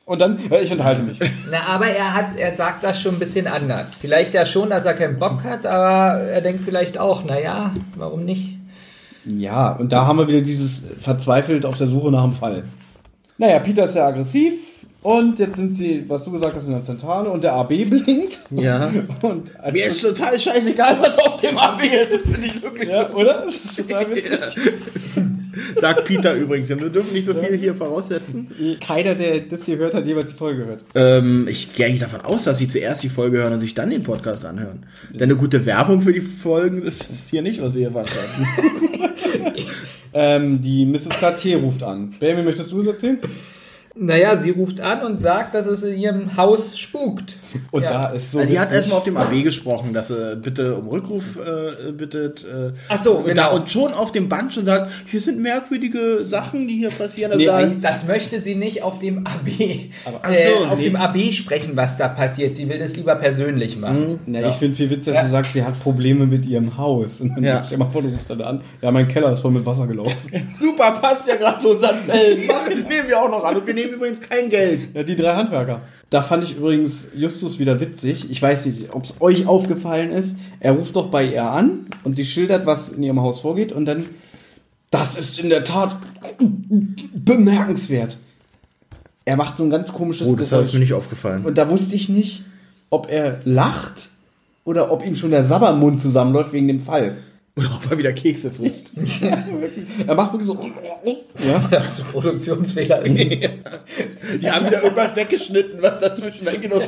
Und dann, ja, ich unterhalte mich. Na, aber er hat, er sagt das schon ein bisschen anders. Vielleicht ja schon, dass er keinen Bock hat, aber er denkt vielleicht auch, naja, warum nicht? Ja, und da haben wir wieder dieses verzweifelt auf der Suche nach dem Fall. Naja, Peter ist sehr aggressiv und jetzt sind sie, was du gesagt hast, in der Zentrale und der A B blinkt. Ja. Und Mir ist total scheißegal, was auf dem A B ist. Das finde ich wirklich ja, oder? Das ist total witzig. Sagt Peter übrigens. Wir dürfen nicht so viel hier voraussetzen. Keiner, der das hier hört, hat jemals die Folge gehört. Ähm, ich gehe eigentlich davon aus, dass sie zuerst die Folge hören und sich dann den Podcast anhören. Denn eine gute Werbung für die Folgen ist das hier nicht, was wir hier veranstalten. ähm, die Misses Cartier ruft an. Baby, möchtest du es erzählen? Naja, sie ruft an und sagt, dass es in ihrem Haus spukt. Und ja. da ist so. Also sie hat witzig. erstmal auf dem A B gesprochen, dass sie bitte um Rückruf äh, bittet. Äh, Ach so, und, genau. da, und schon auf dem Band schon sagt, hier sind merkwürdige Sachen, die hier passieren. Also Nee, da, eigentlich- Das möchte sie nicht auf dem A B, Aber- äh, Ach so, auf nee. dem A B sprechen, was da passiert. Sie will das lieber persönlich machen. Na, Ja. ich finde viel witziger, dass Ja. sie sagt, sie hat Probleme mit ihrem Haus. Und dann Ja. stell mal vor, du rufst dann an. Ja, mein Keller ist voll mit Wasser gelaufen. super, passt ja gerade zu unseren Fällen. Machen, nehmen wir auch noch an. Und wir nehmen übrigens kein Geld. Ja, die drei Handwerker. Da fand ich übrigens Justus wieder witzig. Ich weiß nicht, ob es euch aufgefallen ist. Er ruft doch bei ihr an und sie schildert, was in ihrem Haus vorgeht. Und dann, das ist in der Tat bemerkenswert. Er macht so ein ganz komisches Oh, das ist mir Geräusch. nicht aufgefallen. Und da wusste ich nicht, ob er lacht oder ob ihm schon der Sabbermund zusammenläuft wegen dem Fall. Oder ob er wieder Kekse frisst. Er macht wirklich so. Ja. Ja, zu Produktionsfehler. Die haben wieder irgendwas weggeschnitten, was dazwischen weggenommen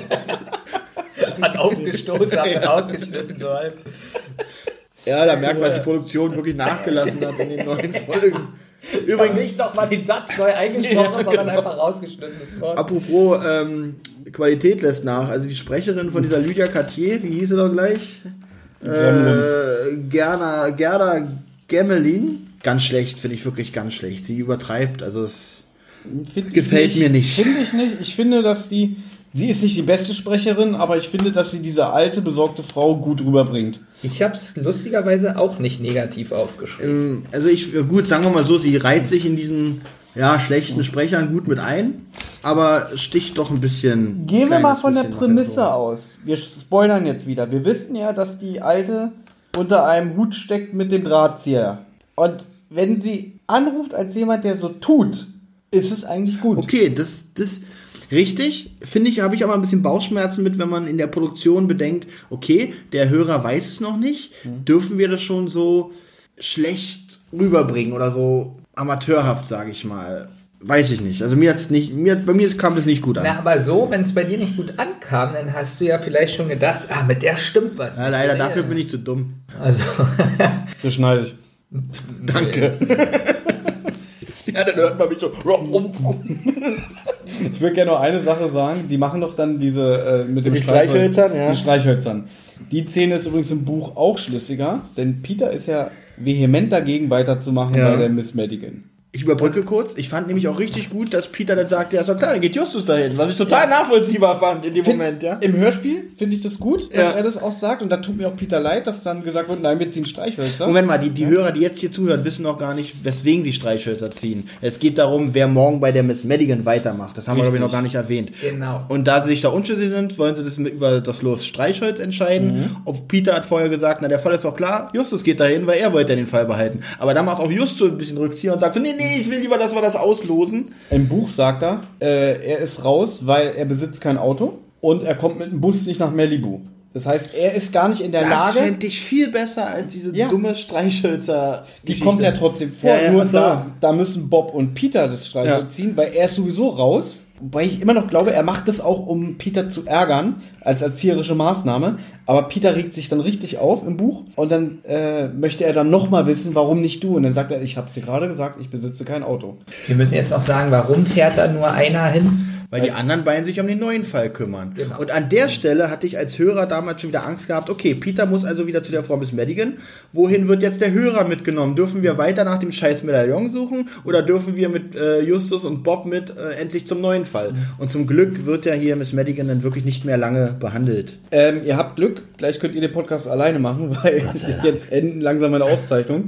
Hat aufgestoßen, hat rausgeschnitten. So halb. Ja, da merkt man, dass die Produktion wirklich nachgelassen hat in den neuen Folgen. Übrigens nicht nochmal den Satz neu eingesprochen, sondern einfach rausgeschnitten. Das Wort. Apropos ähm, Qualität lässt nach. Also die Sprecherin von dieser Lydia Cartier, wie hieß sie doch gleich? Äh, Gerda, Gerda Gemmelin. Ganz schlecht, finde ich wirklich ganz schlecht. Sie übertreibt, also es Find gefällt ich mir nicht. Finde ich nicht. Ich finde, dass die. Sie ist nicht die beste Sprecherin, aber ich finde, dass sie diese alte, besorgte Frau gut rüberbringt. Ich habe es lustigerweise auch nicht negativ aufgeschrieben. Ähm, also ich, gut, sagen wir mal so, sie reiht sich in diesen ja, schlechten Sprechern gut mit ein, aber sticht doch ein bisschen. Gehen wir kleines mal von der bisschen nach Prämisse hinten. aus. Wir spoilern jetzt wieder. Wir wissen ja, dass die Alte unter einem Hut steckt mit dem Drahtzieher. Und wenn sie anruft als jemand, der so tut, ist es eigentlich gut. Okay, das, das richtig, finde ich, habe ich aber ein bisschen Bauchschmerzen mit, wenn man in der Produktion bedenkt, okay, der Hörer weiß es noch nicht, Mhm. dürfen wir das schon so schlecht rüberbringen oder so amateurhaft, sage ich mal. Weiß ich nicht. Also mir hat's nicht, mir, bei mir kam das nicht gut an. Na, aber so, wenn es bei dir nicht gut ankam, dann hast du ja vielleicht schon gedacht, ah, mit der stimmt was. Ja, leider, dafür bin ich zu dumm. Also, Das schneide ich. Danke. Ja, dann hört man mich so. Ich würde gerne noch eine Sache sagen. Die machen doch dann diese äh, mit dem die Streichhölz- Streichhölzern, ja. Die Streichhölzern. Die Szene ist übrigens im Buch auch schlüssiger, denn Peter ist ja vehement dagegen weiterzumachen Ja. bei der Miss Madigan. Ich überbrücke kurz. Ich fand nämlich auch richtig gut, dass Peter dann sagte, ja, ist doch klar, dann geht Justus dahin. Was ich total nachvollziehbar fand in dem Find- Moment, ja. Im Hörspiel finde ich das gut, dass Ja. er das auch sagt. Und da tut mir auch Peter leid, dass dann gesagt wird, nein, wir ziehen Streichhölzer. Moment mal, die, die Hörer, die jetzt hier zuhören, wissen noch gar nicht, weswegen sie Streichhölzer ziehen. Es geht darum, wer morgen bei der Miss Madigan weitermacht. Das haben wir, glaube ich, noch gar nicht erwähnt. genau. Und da sie sich da unschlüssig sind, wollen sie das mit, über das Los Streichholz entscheiden. Mhm. Ob Peter hat vorher gesagt, na, der Fall ist doch klar, Justus geht dahin, weil er wollte ja den Fall behalten. Aber da macht auch Justus ein bisschen Rückzieher und sagt so, nee, nee, ich will lieber, dass wir das auslosen. Im Buch sagt er, äh, er ist raus, weil er besitzt kein Auto und er kommt mit dem Bus nicht nach Malibu. Das heißt, er ist gar nicht in der Das Lage. fände ich viel besser als diese Ja. dumme Streichhölzer. Die kommt ja trotzdem vor. Ja, ja, Nur ach so. da, da müssen Bob und Peter das Streichholz Ja. ziehen, weil er ist sowieso raus. Wobei ich immer noch glaube, er macht das auch, um Peter zu ärgern, als erzieherische Maßnahme. Aber Peter regt sich dann richtig auf im Buch und dann äh, möchte er dann nochmal wissen, warum nicht du? Und dann sagt er, ich hab's dir gerade gesagt, ich besitze kein Auto. Wir müssen jetzt auch sagen, warum fährt da nur einer hin? Weil die anderen beiden sich um den neuen Fall kümmern. Genau. Und an der Stelle hatte ich als Hörer damals schon wieder Angst gehabt, okay, Peter muss also wieder zu der Frau Miss Madigan. Wohin wird jetzt der Hörer mitgenommen? Dürfen wir weiter nach dem scheiß Medaillon suchen? Oder dürfen wir mit äh, Justus und Bob mit äh, endlich zum neuen Fall? Und zum Glück wird ja hier Miss Madigan dann wirklich nicht mehr lange behandelt. Ähm, ihr habt Glück, gleich könnt ihr den Podcast alleine machen, weil jetzt enden langsam meine Aufzeichnung.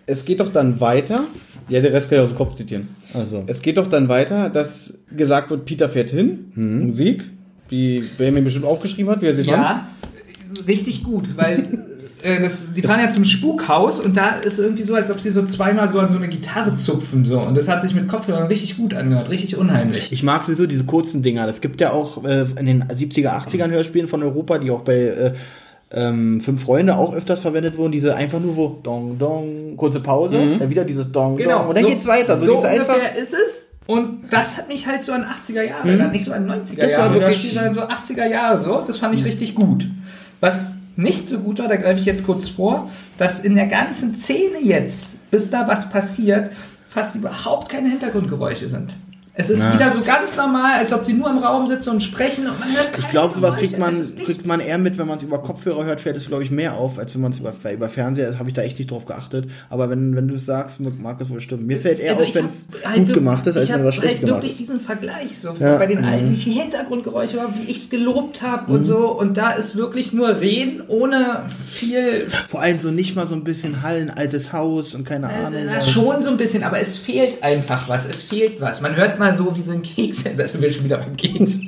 es geht doch dann weiter. Ja, der Rest kann ich aus dem Kopf zitieren. Also. Es geht doch dann weiter, dass gesagt wird, Peter fährt hin, hm. Musik, die Benjamin bestimmt aufgeschrieben hat, wie er sie fand. Ja, richtig gut, weil äh, das, die fahren ja zum Spukhaus und da ist irgendwie so, als ob sie so zweimal so an so eine Gitarre zupfen so und das hat sich mit Kopfhörern richtig gut angehört, richtig unheimlich. Ich mag sowieso diese kurzen Dinger. Das gibt ja auch äh, in den siebziger, achtzigern Hörspielen von Europa, die auch bei äh, ähm, Fünf Freunde auch öfters verwendet wurden, diese einfach nur wo Dong Dong, kurze Pause, mhm. dann wieder dieses Dong genau. Dong und dann so, geht's weiter. So, so ungefähr einfach ist es. Und das hat mich halt so an achtziger Jahre, mhm. nicht so an neunziger das Jahre, war wirklich, sondern so achtziger Jahre so. Das fand ich richtig gut. Was nicht so gut war, da greife ich jetzt kurz vor, dass in der ganzen Szene jetzt, bis da was passiert, fast überhaupt keine Hintergrundgeräusche sind. Es ist ja. wieder so ganz normal, als ob sie nur im Raum sitzen und sprechen und man hört keine Ich glaube, sowas Geräusche. kriegt man, kriegt man eher mit, wenn man es über Kopfhörer hört, fällt es, glaube ich, mehr auf, als wenn man es über, über Fernseher, habe ich da echt nicht drauf geachtet. Aber wenn, wenn du es sagst, mag es wohl stimmen. Mir fällt eher also auf, wenn es halt gut gemacht ist, als wenn es schlecht halt gemacht wirklich ist. diesen Vergleich, so Ja. bei den alten, Mhm. wie viel Hintergrundgeräusche war, wie ich es gelobt habe Mhm. und so. Und da ist wirklich nur Reden, ohne viel... Vor allem so nicht mal so ein bisschen Hallen, altes Haus und keine Ahnung. Äh, na, was. schon so ein bisschen, aber es fehlt einfach was. Es fehlt was. Man hört mal so, wie so ein Keks. Da sind wir schon wieder beim Keks.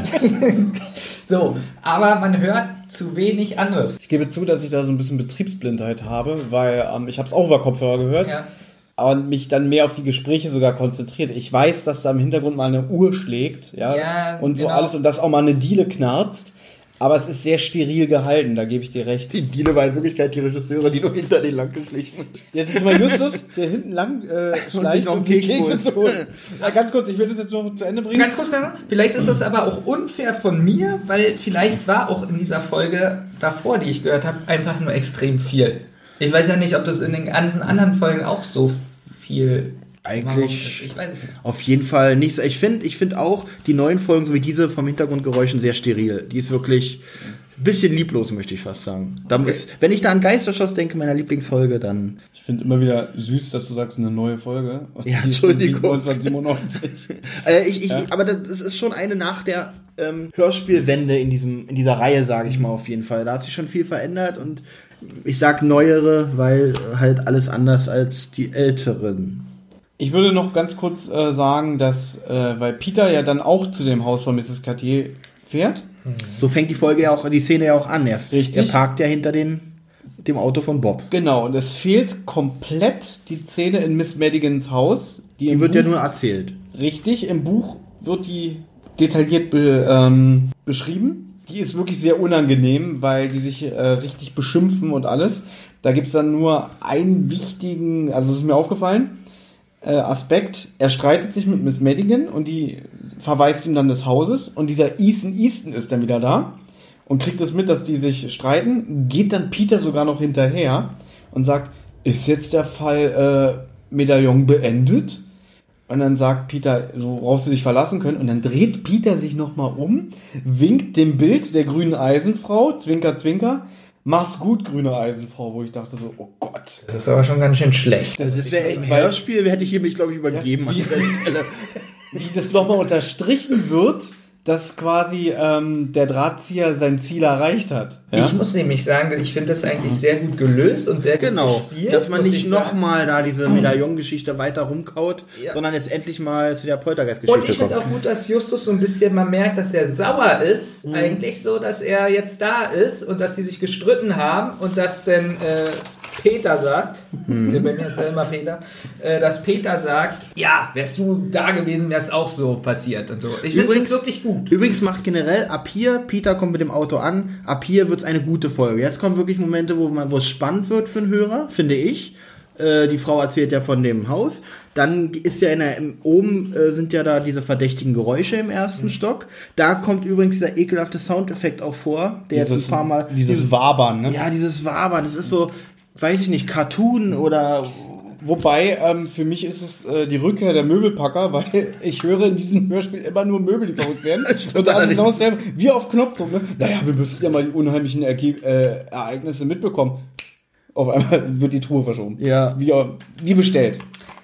So, aber man hört zu wenig anderes. Ich gebe zu, dass ich da so ein bisschen Betriebsblindheit habe, weil ähm, ich habe es auch über Kopfhörer gehört, Ja. aber mich dann mehr auf die Gespräche sogar konzentriert. Ich weiß, dass da im Hintergrund mal eine Uhr schlägt, ja, Ja, und so genau. alles und dass auch mal eine Diele knarzt. Aber es ist sehr steril gehalten, da gebe ich dir recht. Die Diele war in Wirklichkeit die Regisseure, die nur hinter den lang geschlichen. Jetzt ist immer Justus, der hinten lang äh, schleicht, noch einen um die Keks Kekse holen. zu holen. Ja, ganz kurz, ich will das jetzt noch zu Ende bringen. Ganz kurz, vielleicht ist das aber auch unfair von mir, weil vielleicht war auch in dieser Folge davor, die ich gehört habe, einfach nur extrem viel. Ich weiß ja nicht, ob das in den ganzen anderen Folgen auch so viel... Eigentlich Ich weiß nicht. auf jeden Fall nicht. so- Ich finde ich find auch die neuen Folgen, so wie diese vom Hintergrundgeräuschen, sehr steril. Die ist wirklich ein bisschen lieblos, möchte ich fast sagen. Da Okay. ist, wenn ich da an Geisterschoss denke, meiner Lieblingsfolge, dann... Ich finde immer wieder süß, dass du sagst, eine neue Folge. Und Ja, die ist von Entschuldigung. neunzehnhundertsiebenundneunzig. Äh, ich, ich, Ja. Aber das ist schon eine nach der ähm, Hörspielwende in, diesem, in dieser Reihe, sage ich mal auf jeden Fall. Da hat sich schon viel verändert und ich sag neuere, weil halt alles anders als die älteren. Ich würde noch ganz kurz äh, sagen, dass, äh, weil Peter ja dann auch zu dem Haus von Misses Cartier fährt. So fängt die Folge ja auch, die Szene ja auch an. Er, Richtig. er parkt ja hinter den, dem Auto von Bob. Genau, und es fehlt komplett die Szene in Miss Madigans Haus. Die, Die im wird Buch, ja nur erzählt. Richtig, im Buch wird die detailliert be, ähm, beschrieben. Die ist wirklich sehr unangenehm, weil die sich äh, richtig beschimpfen und alles. Da gibt es dann nur einen wichtigen, also es ist mir aufgefallen, äh, Aspekt. Er streitet sich mit Miss Madigan und die verweist ihm dann des Hauses. Und dieser Ethan Easton ist dann wieder da und kriegt es mit, dass die sich streiten. Geht dann Peter sogar noch hinterher und sagt, ist jetzt der Fall äh, Medaillon beendet? Und dann sagt Peter, so, worauf sie sich verlassen können. Und dann dreht Peter sich nochmal um, winkt dem Bild der grünen Eisenfrau, Zwinker, Zwinker. Mach's gut, grüne Eisenfrau, wo ich dachte so, oh Gott. Das ist aber schon ganz schön schlecht. Das, das wäre echt ein Hörspiel, hätte ich hier mich, glaube ich, übergeben. Ja, an wie dieser ist- Stelle. Wie das nochmal unterstrichen wird, dass quasi ähm, der Drahtzieher sein Ziel erreicht hat. Ja? Ich muss nämlich sagen, ich finde das eigentlich sehr gut gelöst und sehr gut Genau, gespielt. dass man muss nicht ich sagen. nochmal da diese Medaillon-Geschichte weiter rumkaut, Ja. sondern jetzt endlich mal zu der Und Poltergeist-Geschichte ich finde kommt. auch gut, dass Justus so ein bisschen, man merkt, dass er sauer ist, Mhm. eigentlich so, dass er jetzt da ist und dass sie sich gestritten haben und dass dann äh, Peter sagt, Mhm. bei mir ist ja immer Peter, äh, dass Peter sagt, ja, wärst du da gewesen, wäre es auch so passiert und so. Ich finde das Übrigens- wirklich gut. Übrigens macht generell ab hier, Peter kommt mit dem Auto an, ab hier wird's eine gute Folge. Jetzt kommen wirklich Momente, wo man, wo es spannend wird für den Hörer, finde ich. Äh, die Frau erzählt ja von dem Haus. Dann ist ja in der, im, oben äh, sind ja da diese verdächtigen Geräusche im ersten Mhm. Stock. Da kommt übrigens dieser ekelhafte Soundeffekt auch vor, der jetzt ein paar Mal... Dieses Wabern, ne? Ja, dieses Wabern, das ist so, weiß ich nicht, Cartoon oder... Wobei, ähm, für mich ist es äh, die Rückkehr der Möbelpacker, weil ich höre in diesem Hörspiel immer nur Möbel, die verrückt werden. Und da ist genau dasselbe, wie auf Knopfdruck. Ne? Naja, wir müssen ja mal die unheimlichen Erge- äh, Ereignisse mitbekommen. Auf einmal wird die Truhe verschoben. Ja. Wie, wie bestellt.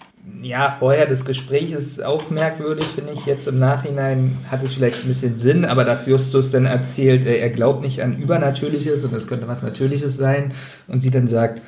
Ja, vorher das Gespräch ist auch merkwürdig, finde ich. Jetzt im Nachhinein hat es vielleicht ein bisschen Sinn, aber dass Justus dann erzählt, äh, er glaubt nicht an Übernatürliches und das könnte was Natürliches sein und sie dann sagt,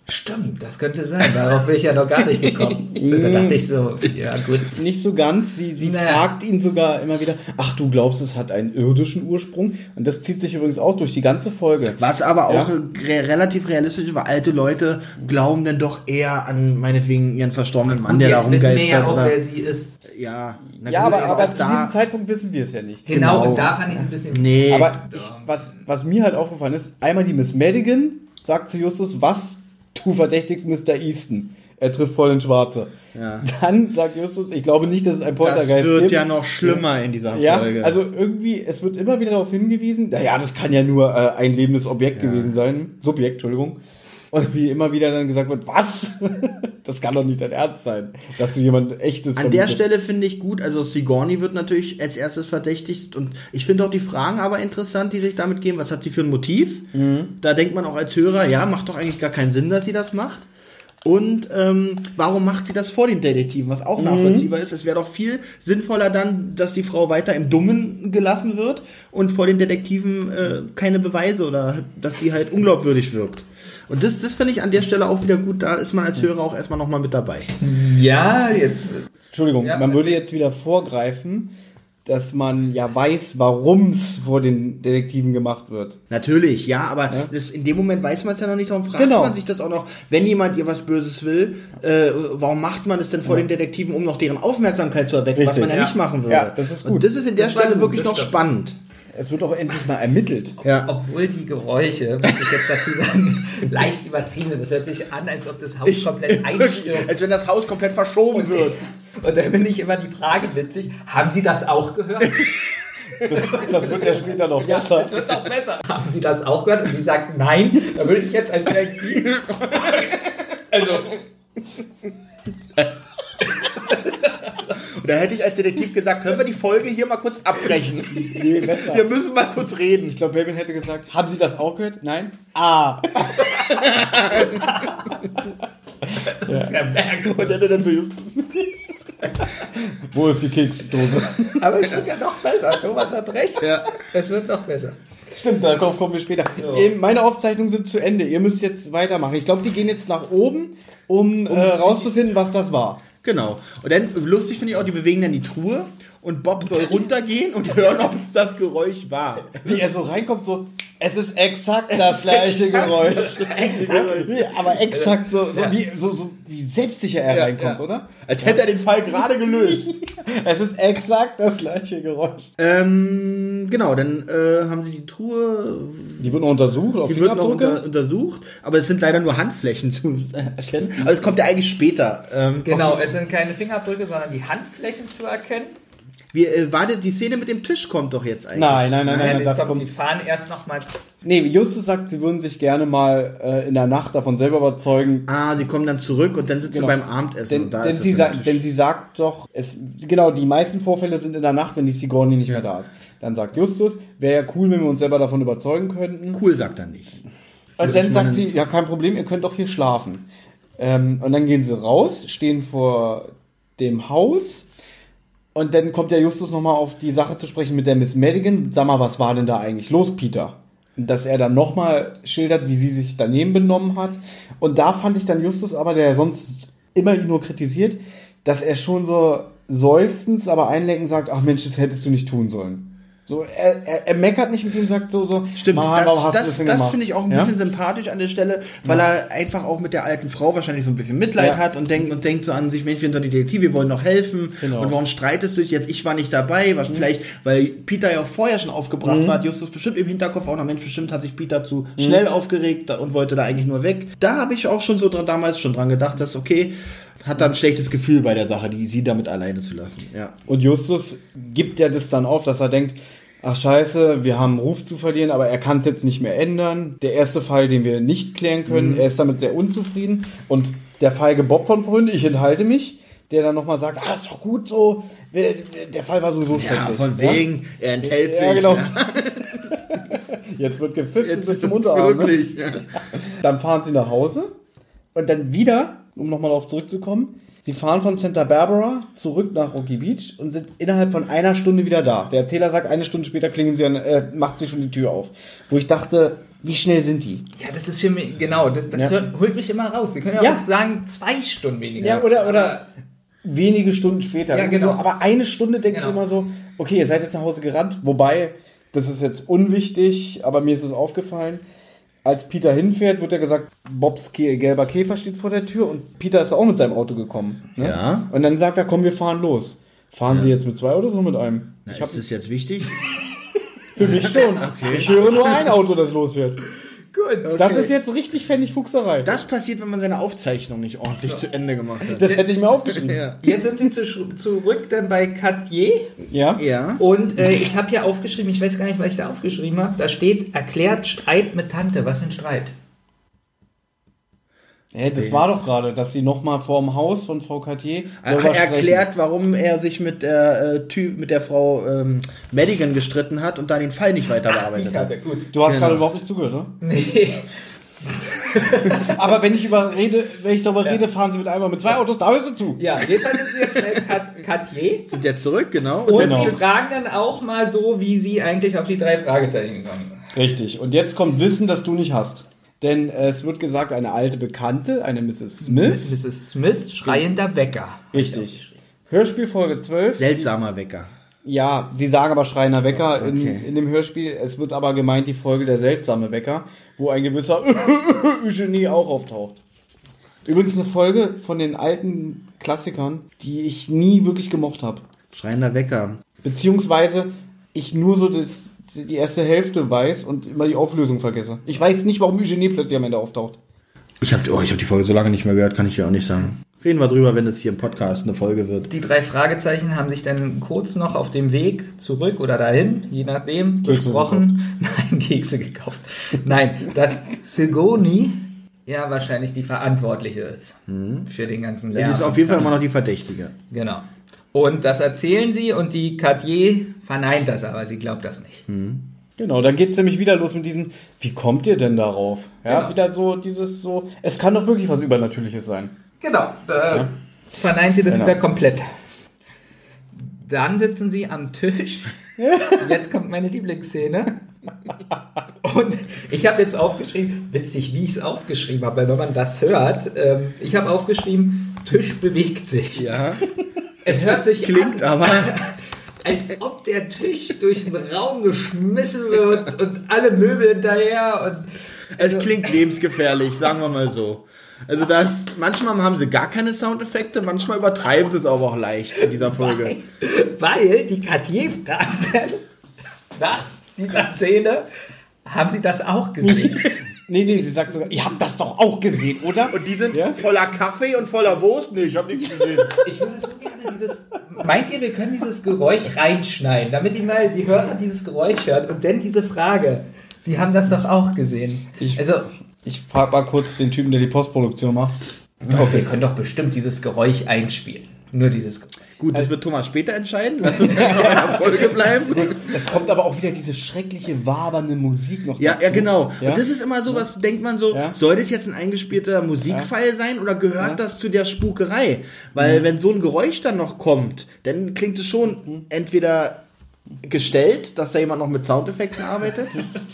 Stimmt, das könnte sein. Darauf bin ich ja noch gar nicht gekommen. Da dachte ich so, ja gut. Nicht so ganz. Sie, sie Naja. fragt ihn sogar immer wieder, ach, du glaubst, es hat einen irdischen Ursprung? Und das zieht sich übrigens auch durch die ganze Folge. Was aber auch Ja. re relativ realistisch ist, weil alte Leute glauben dann doch eher an meinetwegen ihren verstorbenen Mann, der da Jetzt wissen wir rumgeistert. ja auch, oder, wer sie ist. ja, na Ja, gut, aber, aber auch zu diesem Zeitpunkt wissen wir es ja nicht. Genau, Genau. und da fand ich es ein bisschen... Nee, Aber ich, was, was mir halt aufgefallen ist, einmal die Miss Madigan sagt zu Justus, was, du verdächtigst Mister Easton. Er trifft voll ins Schwarze. Ja. Dann sagt Justus, ich glaube nicht, dass es ein das Poltergeist wird gibt. ja noch schlimmer in dieser Ja, Folge. also irgendwie, es wird immer wieder darauf hingewiesen, naja, das kann ja nur äh, ein lebendes Objekt Ja. gewesen sein. Subjekt, Entschuldigung. Und wie immer wieder dann gesagt wird, was? Das kann doch nicht dein Ernst sein, dass du jemand echtes An der vermutest. Stelle finde ich gut, also Sigourney wird natürlich als erstes verdächtigt und ich finde auch die Fragen aber interessant, die sich damit geben. Was hat sie für ein Motiv? Mhm. Da denkt man auch als Hörer, ja, macht doch eigentlich gar keinen Sinn, dass sie das macht. Und ähm, warum macht sie das vor den Detektiven, was auch nachvollziehbar ist? Es wäre doch viel sinnvoller dann, dass die Frau weiter im Dummen gelassen wird und vor den Detektiven äh, keine Beweise oder dass sie halt unglaubwürdig wirkt. Und das, das finde ich an der Stelle auch wieder gut, da ist man als Hörer auch erstmal nochmal mit dabei. Ja, jetzt... Entschuldigung, Ja, man also- würde jetzt wieder vorgreifen, dass man ja weiß, warum es vor den Detektiven gemacht wird. Natürlich, ja, aber Ja. Das, in dem Moment weiß man es ja noch nicht, darum fragt Genau. man sich das auch noch, wenn jemand ihr was Böses will, äh, warum macht man es denn vor den Detektiven, um noch deren Aufmerksamkeit zu erwecken, was Richtig. man ja, Ja. nicht machen würde. Ja, das ist gut. Und das ist in der Das war Stelle gut, wirklich das noch stimmt. spannend. Es wird auch endlich mal ermittelt. Ja. Obwohl die Geräusche, muss ich jetzt dazu sagen, leicht übertrieben sind. Das hört sich an, als ob das Haus Ich- komplett einstürzt. Als wenn das Haus komplett verschoben wird. Und dann bin ich immer die Frage witzig, haben Sie das auch gehört? Das, das wird ja später noch Ja, besser. das wird noch besser. Haben Sie das auch gehört? Und sie sagt nein. Da würde ich jetzt als Detektiv... Also, Und da hätte ich als Detektiv gesagt, können wir die Folge hier mal kurz abbrechen? Nee, besser. Wir müssen mal kurz reden. Ich glaube, Babin hätte gesagt, haben Sie das auch gehört? Nein? Ah. das ist ja merkwürdig. Und hätte dann so Wo ist die Keksdose? Aber es wird ja noch besser. Thomas hat recht. ja. Es wird noch besser. Stimmt, darauf kommen wir später. Ähm, Meine Aufzeichnungen sind zu Ende. Ihr müsst jetzt weitermachen. Ich glaube, die gehen jetzt nach oben, um, äh, rauszufinden, was das war. Genau. Und dann, lustig finde ich auch, die bewegen dann die Truhe und Bob soll runtergehen und hören, ob es das Geräusch war. Wie er so reinkommt, so, es ist exakt das gleiche exakt Geräusch. das gleiche Geräusch. Ja, aber exakt so, so, Ja. wie, so, so wie selbstsicher er Ja, reinkommt, ja. oder? Als hätte er den Fall gerade gelöst. Es ist exakt das gleiche Geräusch. ähm, genau, dann äh, haben sie die Truhe, Die wird noch untersucht, auf die wird noch Fingerabdrücke. unter, untersucht, aber es sind leider nur Handflächen zu erkennen. Aber es kommt ja eigentlich später. Ähm, Genau, es sind keine Fingerabdrücke, sondern die Handflächen zu erkennen. Wie, äh, warte, die Szene mit dem Tisch kommt doch jetzt eigentlich. Nein, nein, nein, nein, Nein, nein, das das kommt, die kommt. fahren erst nochmal. Nee, Justus sagt, sie würden sich gerne mal äh, in der Nacht davon selber überzeugen. Ah, sie kommen dann zurück und dann sitzen Genau. sie beim Abendessen Denn, und da denn, ist sie es sa- mit dem denn Tisch. sie sagt doch, es, genau, die meisten Vorfälle sind in der Nacht, wenn die Sigourney nicht mehr da ist. Dann sagt Justus, wäre ja cool, wenn wir uns selber davon überzeugen könnten. Cool sagt er nicht. Und Ich dann sagt meine- sie, ja, kein Problem, ihr könnt doch hier schlafen. Ähm, und dann gehen sie raus, stehen vor dem Haus. Und dann kommt der Justus nochmal auf die Sache zu sprechen mit der Miss Madigan. Sag mal, was war denn da eigentlich los, Peter? Und dass er dann nochmal schildert, wie sie sich daneben benommen hat. Und da fand ich dann Justus aber, der ja sonst immer ihn nur kritisiert, dass er schon so seufzend, aber einlenkend sagt, ach Mensch, das hättest du nicht tun sollen. So, er, er, er meckert nicht mit ihm, sagt so, so Stimmt, Mann, das, warum hast du das, denn das gemacht? finde ich auch ein Ja? bisschen sympathisch an der Stelle, weil er einfach auch mit der alten Frau wahrscheinlich so ein bisschen Mitleid Ja. hat und denkt und denkt so an sich, Mensch, wir sind doch die Detektive, wir wollen doch helfen. Genau. Und warum streitest du dich jetzt? Ich war nicht dabei, was vielleicht, weil Peter ja auch vorher schon aufgebracht Mhm. war, hat Justus bestimmt im Hinterkopf auch noch, Mensch, bestimmt hat sich Peter zu schnell aufgeregt und wollte da eigentlich nur weg. Da habe ich auch schon so dran, damals schon dran gedacht, dass okay, hat dann ein schlechtes Gefühl bei der Sache, die sie damit alleine zu lassen. Ja. Und Justus gibt ja das dann auf, dass er denkt, ach scheiße, wir haben einen Ruf zu verlieren, aber er kann es jetzt nicht mehr ändern. Der erste Fall, den wir nicht klären können, Mhm. er ist damit sehr unzufrieden. Und der feige Bob von vorhin, ich enthalte mich, der dann nochmal sagt, ah, ist doch gut so, der Fall war sowieso Ja, schrecklich. von wegen, er enthält sich. Ja, genau. Ja. Jetzt wird gefisst Jetzt bis ist zum es Unterarm. Ne? wirklich. Ja. Dann fahren sie nach Hause und dann wieder, um nochmal darauf zurückzukommen, sie fahren von Santa Barbara zurück nach Rocky Beach und sind innerhalb von einer Stunde wieder da. Der Erzähler sagt, eine Stunde später klingen sie an, äh, macht sie schon die Tür auf. Wo ich dachte, Wie schnell sind die? Ja, das ist für mich, genau, das, das Ja. hört, holt mich immer raus. Sie können ja, Ja. auch sagen, zwei Stunden weniger. Ja, oder, Aber- oder wenige Stunden später. Ja, Irgendwie genau. So, aber eine Stunde denke Genau. ich immer so, okay, ihr seid jetzt nach Hause gerannt. Wobei, das ist jetzt unwichtig, aber mir ist es aufgefallen. Als Peter hinfährt, wird ja gesagt, Bobs Ke- gelber Käfer steht vor der Tür und Peter ist auch mit seinem Auto gekommen. Ne? Ja. Und dann sagt er, komm, wir fahren los. Fahren Sie jetzt mit zwei Autos oder mit einem? Na, Ich hab, ist das jetzt wichtig? für mich schon. Ich höre nur ein Auto, das losfährt. Gut. Das ist jetzt richtig Pfennigfuchserei. Das passiert, wenn man seine Aufzeichnung nicht ordentlich zu Ende gemacht hat. Das hätte ich mir aufgeschrieben. Ja. Jetzt sind sie zu, zurück dann bei Cartier. Ja? Ja. Und äh, ich habe hier aufgeschrieben, ich weiß gar nicht, was ich da aufgeschrieben habe. Da steht, erklärt Streit mit Tante. Was für ein Streit? Hä, das war doch gerade, dass sie nochmal vorm Haus von Frau Cartier Er darüber sprechen. erklärt, warum er sich mit der, äh, Typ, mit der Frau ähm, Madigan gestritten hat und da den Fall nicht weiter bearbeitet hat. gut. Du hast Genau. gerade überhaupt nicht zugehört, oder? Nee. Aber wenn ich über rede, wenn ich darüber rede, fahren sie mit einmal mit zwei Autos, da hörst du zu. Ja, jedenfalls sind sie jetzt bei Car- Cartier. Sind jetzt zurück, genau. Und Genau. sie fragen dann auch mal so, wie sie eigentlich auf die drei Fragezeichen gekommen sind. Richtig. Und jetzt kommt Wissen, das du nicht hast. Denn äh, es wird gesagt, eine alte Bekannte, eine Misses Smith. Misses Smith, schreiender Wecker. Richtig. Hörspielfolge zwölf. Seltsamer Wecker. Ja, sie sagen aber schreiender Wecker Okay. in, in dem Hörspiel. Es wird aber gemeint die Folge der seltsame Wecker, wo ein gewisser Eugenie auch auftaucht. Übrigens eine Folge von den alten Klassikern, die ich nie wirklich gemocht habe. Schreiender Wecker. Beziehungsweise ich nur so das, die erste Hälfte weiß und immer die Auflösung vergesse. Ich weiß nicht, warum Eugenie plötzlich am Ende auftaucht. Ich habe oh, ich hab die Folge so lange nicht mehr gehört, kann ich dir auch nicht sagen. Reden wir drüber, wenn es hier im Podcast eine Folge wird. Die drei Fragezeichen haben sich dann kurz noch auf dem Weg zurück oder dahin, je nachdem, Kekse besprochen. Nein, Kekse gekauft. Nein, dass Sigourney ja wahrscheinlich die Verantwortliche ist für den ganzen Es Lärm. ist auf jeden Fall immer noch die Verdächtige. Genau. Und das erzählen sie und die Cartier verneint das aber, sie glaubt das nicht. Genau, dann geht's nämlich wieder los mit diesem, wie kommt ihr denn darauf? Ja, Genau. wieder so dieses so, es kann doch wirklich was Übernatürliches sein. Genau, da Ja. verneint sie das Genau. wieder komplett. Dann sitzen sie am Tisch. Jetzt kommt meine Lieblingsszene. Und ich habe jetzt aufgeschrieben, witzig, wie ich es aufgeschrieben habe, weil wenn man das hört, ähm, ich habe aufgeschrieben, Tisch bewegt sich. Ja. Es hört sich Klingt an, aber. als ob der Tisch durch den Raum geschmissen wird und alle Möbel hinterher. Und Es klingt lebensgefährlich, sagen wir mal so. Also das, manchmal haben sie gar keine Soundeffekte, manchmal übertreiben sie es aber auch leicht in dieser Folge. Weil die Cartier fragt dann nach dieser Szene, haben Sie das auch gesehen? Nee, nee, sie sagt sogar, ihr habt das doch auch gesehen, oder? Und die sind Ja? voller Kaffee und voller Wurst. Nee, ich habe nichts gesehen. Ich würde so gerne dieses... Meint ihr, wir können dieses Geräusch reinschneiden, damit die mal die Hörer dieses Geräusch hören und dann diese Frage, Sie haben das doch auch gesehen. Ich- also, Ich frage mal kurz den Typen, der die Postproduktion macht. doch, wir können doch bestimmt dieses Geräusch einspielen. Nur dieses Geräusch. Gut, das wird Thomas später entscheiden. Lass uns noch in der Folge bleiben. Es kommt aber auch wieder diese schreckliche, wabernde Musik noch Ja, dazu. ja, genau. Ja? Und das ist immer so, was denkt man so, Ja. soll das jetzt ein eingespielter Musikfile sein oder gehört Ja. das zu der Spukerei? Weil wenn so ein Geräusch dann noch kommt, dann klingt es schon entweder gestellt, dass da jemand noch mit Soundeffekten arbeitet.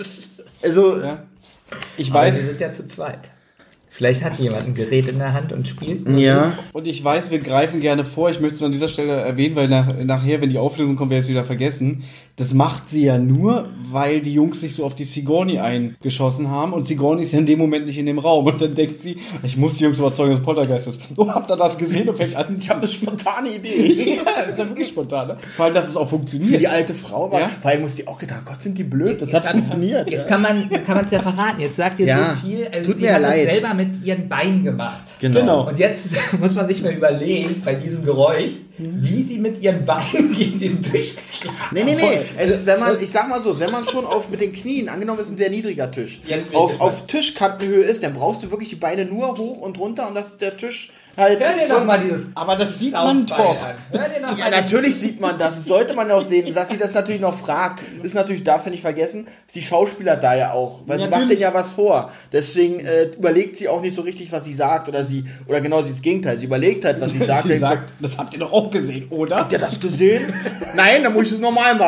Also, Ja. Ich Aber weiß, Sie sind ja zu zweit. Vielleicht hat jemand ein Gerät in der Hand und spielt. ja. und ich weiß, wir greifen gerne vor. Ich möchte es an dieser Stelle erwähnen, weil nach, nachher, wenn die Auflösung kommt, werde ich es wieder vergessen. Das macht sie ja nur, weil die Jungs sich so auf die Sigourney eingeschossen haben und Sigourney ist ja in dem Moment nicht in dem Raum. Und dann denkt sie, ich muss die Jungs überzeugen, dass Poltergeist ist. Oh, habt ihr das gesehen? Und fängt an, ich habe eine spontane Idee. Ja, das ist ja wirklich spontan. Ne? Vor allem, dass es auch Für funktioniert. die alte Frau war, Ja. vor allem muss die auch gedacht, Gott, sind die blöd, das hat funktioniert. Jetzt kann man kann man es ja verraten. Jetzt sagt ihr Ja, so viel. Also tut sie mir hat leid. es selber mit ihren Beinen gemacht. Genau. Und jetzt muss man sich mal überlegen, bei diesem Geräusch, wie sie mit ihren Beinen gegen den Tisch geschlagen haben. Nee, nee, nee. Voll. Es ist, wenn man, ich sag mal so, wenn man schon auf mit den Knien, angenommen ist ein sehr niedriger Tisch, Jetzt bin ich auf, gespannt. auf Tischkantenhöhe ist, dann brauchst du wirklich die Beine nur hoch und runter und das ist der Tisch halt. Hör dir doch mal dieses Aber das sieht man Soundfile doch. an. Hör dir doch Ja, mal natürlich sieht man das, das sollte man auch sehen. Und dass sie das natürlich noch fragt, ist natürlich, darfst du nicht vergessen, ist die Schauspieler da ja auch, weil sie macht Natürlich. denen ja was vor. Deswegen äh, überlegt sie auch nicht so richtig, was sie sagt oder sie, oder genau das Gegenteil, sie überlegt halt, was sie sagt. Sie denkt so, sagt, das habt ihr doch auch gesehen, oder? habt ihr das gesehen? Nein, dann muss ich das normal machen.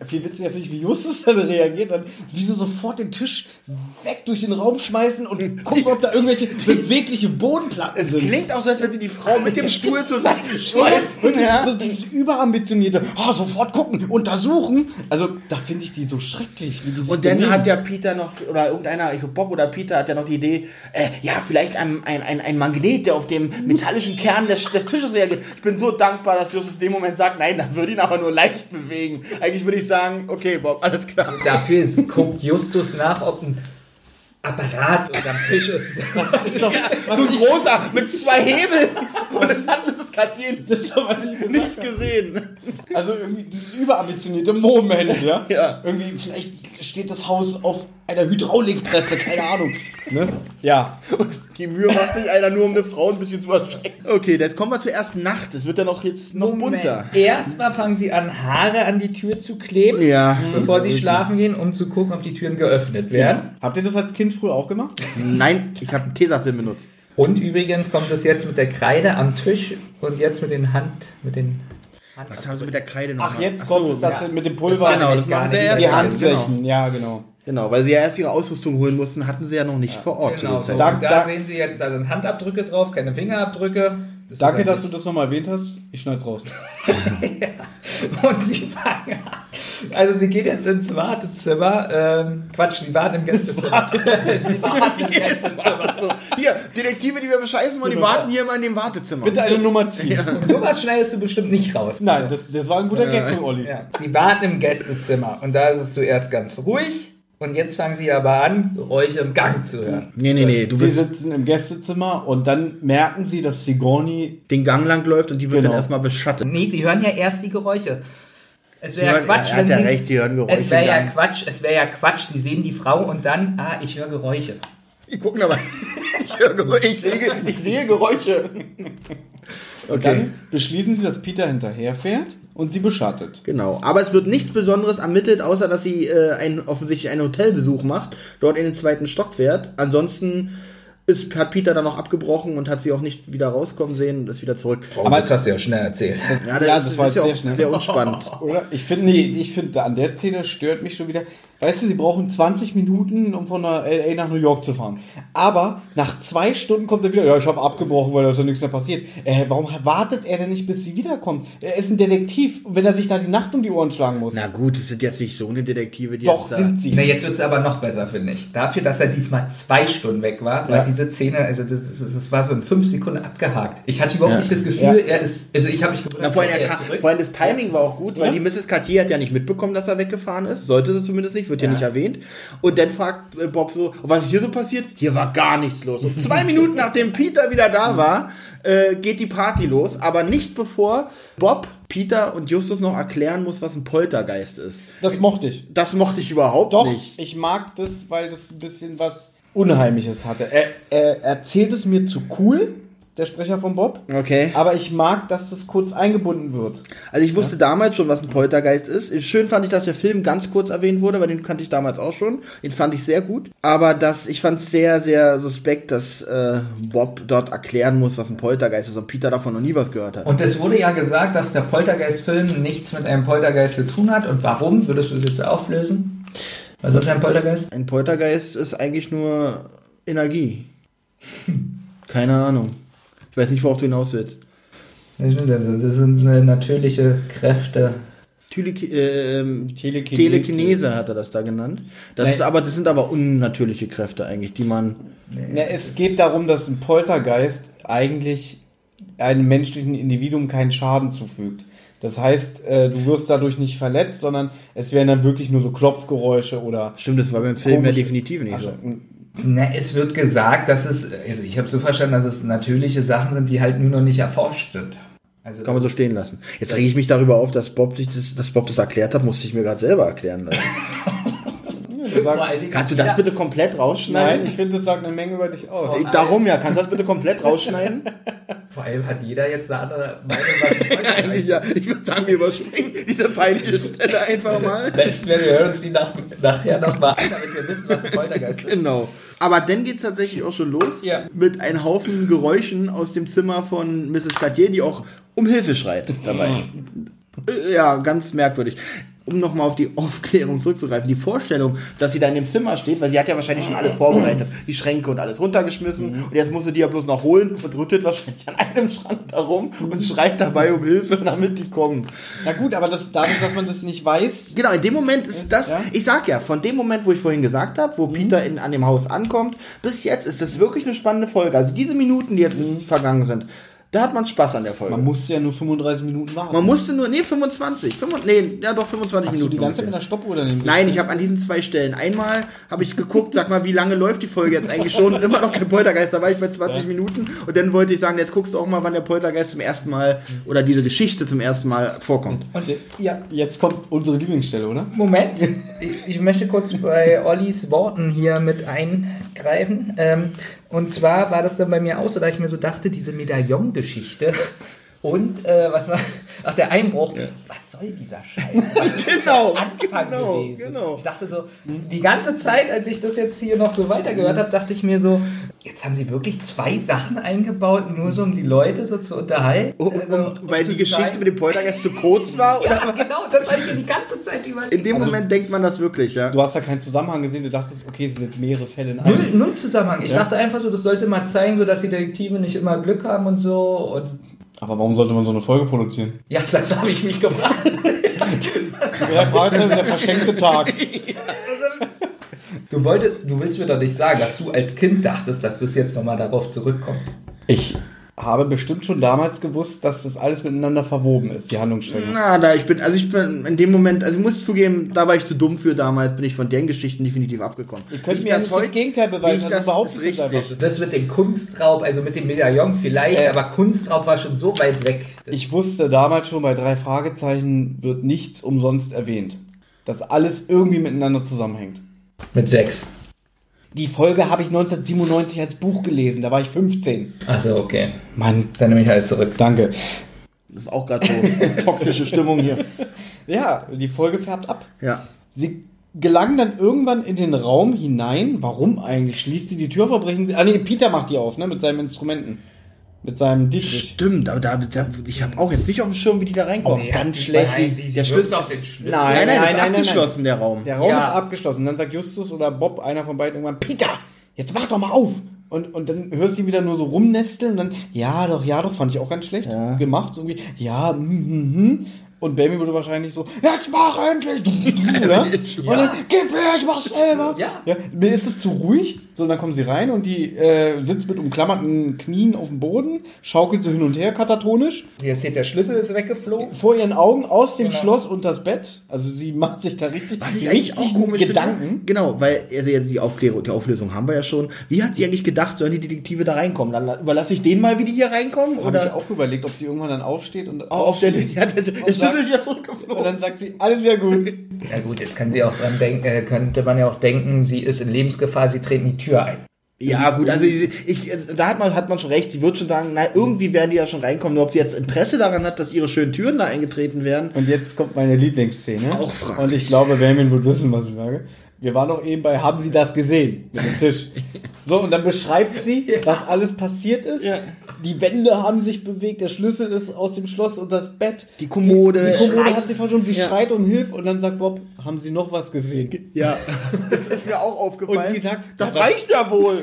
viel witziger finde ich, wie Justus dann reagiert, dann wie sie sofort den Tisch weg durch den Raum schmeißen und gucken, ob da irgendwelche bewegliche Bodenplatten Es sind. klingt auch so, als wenn sie die Frau mit dem Stuhl zur Seite schmeißen. Und so dieses überambitionierte, oh, sofort gucken, untersuchen. Also, da finde ich die so schrecklich. Wie die sich Und dann benehmen. hat der Peter noch, oder irgendeiner, ich glaube Bob oder Peter hat ja noch die Idee, äh, ja, vielleicht ein, ein, ein, ein Magnet, der auf dem metallischen Kern des, des Tisches reagiert. Ich bin so dankbar, dass Justus in dem Moment sagt, nein, dann würde ihn aber nur leicht bewegen. Eigentlich würde ich sagen, okay, Bob, alles klar. Dafür ist, guckt Justus nach, ob ein Apparat unterm Tisch ist. Das ist doch, was So ein ich, großer, mit zwei Hebeln. Und es hat Misses Katjen das ist doch, was ich gesagt nichts habe. gesehen. Also irgendwie dieses überambitionierte Moment, ja? Ja. Irgendwie, vielleicht steht das Haus auf einer Hydraulikpresse, keine Ahnung. Ne? Ja. Und die Mühe macht sich einer nur, um eine Frau ein bisschen zu erschrecken. Okay, jetzt kommen wir zur ersten Nacht. Es wird ja noch jetzt noch bunter. Erstmal fangen sie an, Haare an die Tür zu kleben, Ja. bevor sie schlafen gehen, um zu gucken, ob die Türen geöffnet werden. Habt ihr das als Kind früher auch gemacht? Nein, ich habe einen Tesafilm benutzt. Und übrigens kommt es jetzt mit der Kreide am Tisch und jetzt mit den Hand, mit den Hand. Was haben sie mit der Kreide noch Ach, gemacht? jetzt Ach kommt so, es das ja. mit dem Pulver. Genau, das gar machen sie nicht. erst. Die Genau. Handflächen, ja, genau. Genau, weil sie ja erst ihre Ausrüstung holen mussten, hatten sie ja noch nicht vor Ort. zu Genau, der so. Zeit. Da- Und da, da- sehen Sie jetzt, da sind Handabdrücke drauf, keine Fingerabdrücke. Das ist Danke, eigentlich- dass du das nochmal erwähnt hast. Ich schneid's raus. Und sie fangen an. Also sie gehen jetzt ins Wartezimmer. Ähm, Quatsch, sie warten im Gästezimmer. sie warten im Gästezimmer. So, hier, Detektive, die wir bescheißen wollen, die warten hier immer in dem Wartezimmer. Bitte eine Nummer ziehen. Und sowas schneidest du bestimmt nicht raus. Nein, das, das war ein guter Gag von Olli. Ja. Sie warten im Gästezimmer und da ist es zuerst ganz ruhig und jetzt fangen sie aber an, Geräusche im Gang zu hören. Nee, nee, nee, du Sie bist sitzen im Gästezimmer und dann merken sie, dass Sigourney. den Gang lang läuft und die wird Genau. dann erstmal beschattet. Nee, sie hören ja erst die Geräusche. Es wäre Sie ja hören- Quatsch, er hat wenn ja sie, recht, die hören Geräusche Es wäre im ja Gang. Quatsch, es wäre ja Quatsch. Sie sehen die Frau und dann, ah, ich höre Geräusche. Die gucken aber, ich, höre Geräusche, ich, sehe, ich sehe Geräusche. Und dann beschließen sie, dass Peter hinterherfährt und sie beschattet. Genau, aber es wird nichts Besonderes ermittelt, außer dass sie äh, ein, offensichtlich einen Hotelbesuch macht, dort in den zweiten Stock fährt. Ansonsten ist, hat Peter dann noch abgebrochen und hat sie auch nicht wieder rauskommen sehen und ist wieder zurück. Oh, aber das hast du ja schnell erzählt. Ja, das, Ja, ist, das war ist ja jetzt auch sehr schnell. sehr unspannend. Oder? Ich finde, nee, ich finde, an der Szene stört mich schon wieder. Weißt du, sie brauchen zwanzig Minuten, um von der L A nach New York zu fahren. Aber nach zwei Stunden kommt er wieder, ja, ich habe abgebrochen, weil da ist ja nichts mehr passiert. Äh, warum wartet er denn nicht, bis sie wiederkommt? Er ist ein Detektiv, wenn er sich da die Nacht um die Ohren schlagen muss. Na gut, es sind jetzt nicht so eine Detektive, die Doch, jetzt da- sind sie. Na, jetzt wird es aber noch besser, finde ich. Dafür, dass er diesmal zwei Stunden weg war, war Ja. diese Szene, also das, das, das war so in fünf Sekunden abgehakt. Ich hatte überhaupt Ja. nicht das Gefühl, Ja. er ist, also ich habe mich gewundert, Na, vor allem, er er ist kam, zurück. vor allem das Timing war auch gut, weil Ja. die Misses Cartier hat ja nicht mitbekommen, dass er weggefahren ist. Sollte sie zumindest nicht, wird hier Ja. nicht erwähnt. Und dann fragt äh, Bob so, was ist hier so passiert? Hier war gar nichts los. Und zwei Minuten nachdem Peter wieder da war, äh, geht die Party los. Aber nicht bevor Bob, Peter und Justus noch erklären muss, was ein Poltergeist ist. Das mochte ich. Das mochte ich überhaupt Doch, nicht. ich mag das, weil das ein bisschen was Unheimliches hatte. Er, er erzählt es mir zu cool, der Sprecher von Bob. Okay. Aber ich mag, dass das kurz eingebunden wird. Also ich wusste damals schon, was ein Poltergeist ist. Schön fand ich, dass der Film ganz kurz erwähnt wurde, weil den kannte ich damals auch schon. Den fand ich sehr gut. Aber das, ich fand es sehr, sehr suspekt, dass äh, Bob dort erklären muss, was ein Poltergeist ist und Peter davon noch nie was gehört hat. Und es wurde ja gesagt, dass der Poltergeist-Film nichts mit einem Poltergeist zu tun hat. Und warum? Würdest du das jetzt auflösen? Was ist ein Poltergeist? Ein Poltergeist ist eigentlich nur Energie. Keine Ahnung. Ich weiß nicht, worauf du hinaus willst. Das stimmt, also das sind äh, natürliche Kräfte. Tele äh, ähm, Telekinese. Telekinese hat er das da genannt. Das Nein. ist aber, das sind aber unnatürliche Kräfte eigentlich, die man. Ja, es geht darum, dass ein Poltergeist eigentlich einem menschlichen Individuum keinen Schaden zufügt. Das heißt, äh, du wirst dadurch nicht verletzt, sondern es wären dann wirklich nur so Klopfgeräusche oder... Stimmt, das war beim Film ja komische- definitiv nicht so. Na, es wird gesagt, dass es, also ich habe so verstanden, dass es natürliche Sachen sind, die halt nur noch nicht erforscht sind. Also Kann man so stehen lassen. Jetzt rege ich mich darüber auf, dass Bob sich das, dass Bob das erklärt hat, musste ich mir gerade selber erklären lassen. Wir sagen, vor allen Dingen- Kannst du das bitte komplett rausschneiden? nein, ich finde, das sagt eine Menge über dich aus. Äh, Darum ja, kannst du das bitte komplett rausschneiden? Vor allem hat jeder jetzt eine andere Meinung, was ein Poltergeist Eigentlich ja. Ich würde sagen, wir überspringen diese peinliche Stelle einfach mal. Besten wäre, wir hören uns die nach, nachher nochmal an, damit wir wissen, was ein Poltergeist ist. Genau. Aber dann geht es tatsächlich auch schon los Ja. mit einem Haufen Geräuschen aus dem Zimmer von Misses Cartier, die auch um Hilfe schreit dabei. Äh, Ja, ganz merkwürdig. um nochmal auf die Aufklärung zurückzugreifen, die Vorstellung, dass sie da in dem Zimmer steht, weil sie hat ja wahrscheinlich schon alles vorbereitet, die Schränke und alles runtergeschmissen mhm. und jetzt muss sie die ja bloß noch holen und rüttelt wahrscheinlich an einem Schrank da rum und schreit dabei um Hilfe, damit die kommen. Na gut, aber das, dadurch, dass man das nicht weiß... Genau, in dem Moment ist das, ja? ich sag ja, von dem Moment, wo ich vorhin gesagt habe, wo mhm. Peter in, an dem Haus ankommt, bis jetzt ist das wirklich eine spannende Folge. Also diese Minuten, die jetzt mhm. vergangen sind, da hat man Spaß an der Folge. Man musste ja nur fünfunddreißig Minuten warten. Man musste nur, nee, fünfundzwanzig. fünfundzwanzig nee, ja doch, fünfundzwanzig Hast Minuten. Hast du die ganze Zeit mit einer Stoppuhr daneben? Nein, ich habe an diesen zwei Stellen. Einmal habe ich geguckt, sag mal, wie lange läuft die Folge jetzt eigentlich schon? Und immer noch kein Poltergeist, da war ich bei zwanzig ja. Minuten. Und dann wollte ich sagen, jetzt guckst du auch mal, wann der Poltergeist zum ersten Mal oder diese Geschichte zum ersten Mal vorkommt. Und ja, jetzt kommt unsere Lieblingsstelle, oder? Moment, ich, ich möchte kurz bei Ollis Worten hier mit eingreifen. Ähm, Und zwar war das dann bei mir auch so, da ich mir so dachte, diese Medaillon-Geschichte und, äh, was war, ach, der Einbruch, ja. was soll dieser Scheiß? genau, Anfang genau, gewesen. genau. Ich dachte so, die ganze Zeit, als ich das jetzt hier noch so weitergehört habe, dachte ich mir so, jetzt haben sie wirklich zwei Sachen eingebaut, nur so um die Leute so zu unterhalten. Oh, also, um, weil die Geschichte zeigen. mit dem Poltergeist zu kurz war? Ja, oder? genau, das habe ich mir die ganze Zeit überlegt. In dem also, Moment denkt man das wirklich, ja. Du hast ja keinen Zusammenhang gesehen, du dachtest, okay, es sind jetzt mehrere Fälle in einem. Null, null Zusammenhang. Ich ja. dachte einfach so, das sollte mal zeigen, so dass die Detektive nicht immer Glück haben und so. Und aber warum sollte man so eine Folge produzieren? Ja, das habe ich mich gefragt. Die drei Fragezeichen, der verschenkte Tag. Du, wolltest, du willst mir doch nicht sagen, dass du als Kind dachtest, dass das jetzt nochmal darauf zurückkommt. Ich habe bestimmt schon damals gewusst, dass das alles miteinander verwoben ist, die Handlungsstränge. Na, da ich bin, also ich bin in dem Moment, also ich muss zugeben, da war ich zu dumm für damals, bin ich von den Geschichten definitiv abgekommen. Ihr könnt mir ja nicht das Gegenteil beweisen, das überhaupt ist richtig. Also das mit dem Kunstraub, also mit dem Medaillon vielleicht, äh, aber Kunstraub war schon so weit weg. Ich wusste damals schon, bei drei Fragezeichen wird nichts umsonst erwähnt. Dass alles irgendwie miteinander zusammenhängt. Mit sechs. Die Folge habe ich neunzehnhundertsiebenundneunzig als Buch gelesen, da war ich fünfzehn. Achso, okay. Mann. Dann nehme ich alles zurück. Danke. Das ist auch gerade so toxische Stimmung hier. Ja, die Folge färbt ab. Ja. Sie gelangen dann irgendwann in den Raum hinein. Warum eigentlich? Schließt sie die Tür, verbrechen sie... Ah nee, Peter macht die auf, ne, mit seinen Instrumenten. Mit seinem Dietrich. Stimmt, aber da, da, ich habe auch jetzt nicht auf dem Schirm, wie die da reinkommen. Oh, ganz schlecht. Nein, sie, sie der Schlüssel auf den Schlüssel. Nein, nein, nein, nein, ist nein, abgeschlossen, nein. der Raum. Der Raum ja. ist abgeschlossen. Dann sagt Justus oder Bob, einer von beiden, irgendwann, Peter, jetzt mach doch mal auf. Und, und dann hörst du ihn wieder nur so rumnesteln und dann, ja doch, ja doch, fand ich auch ganz schlecht ja. gemacht. So irgendwie, ja, hm, hm, hm. Und Baby würde wahrscheinlich so, jetzt mach endlich! Ja? Und dann, gib her, ich mach's selber! Ja. Ja, mir ist es zu ruhig. So, und dann kommen sie rein und die äh, sitzt mit umklammerten Knien auf dem Boden, schaukelt so hin und her, katatonisch. Sie erzählt, der Schlüssel ist weggeflogen. Vor ihren Augen aus dem genau. Schloss unters Bett. Also sie macht sich da richtig, Was ich richtig auch komisch Gedanken. Finde, genau, weil also die Aufklärung, die Auflösung haben wir ja schon. Wie hat sie eigentlich gedacht, sollen die Detektive da reinkommen? Dann überlasse ich denen mal, wie die hier reinkommen? Habe ich auch überlegt, ob sie irgendwann dann aufsteht und oh, aufsteht. Ja, der, der Schlüssel ist wieder zurückgeflogen. Und dann sagt sie, alles wieder gut. Ja gut, jetzt kann sie auch dran denken, äh, könnte man ja auch denken, sie ist in Lebensgefahr, sie treten die Tür ein. Ja gut, also ich, ich, da hat man, hat man schon recht, sie wird schon sagen, na, irgendwie werden die ja schon reinkommen, nur ob sie jetzt Interesse daran hat, dass ihre schönen Türen da eingetreten werden. Und jetzt kommt meine Lieblingsszene. Auch fraglich. Und ich glaube, Benjamin wird wissen, was ich sage. Wir waren doch eben bei, haben Sie das gesehen? Mit dem Tisch. So, und dann beschreibt sie, ja. was alles passiert ist. Ja. Die Wände haben sich bewegt, der Schlüssel ist aus dem Schloss und das Bett. Die Kommode. Die, die Kommode hat sich verschoben, sie ja. schreit um Hilfe und dann sagt Bob, haben Sie noch was gesehen? Ja, das ist mir auch aufgefallen. Und sie sagt, das, das reicht ja wohl.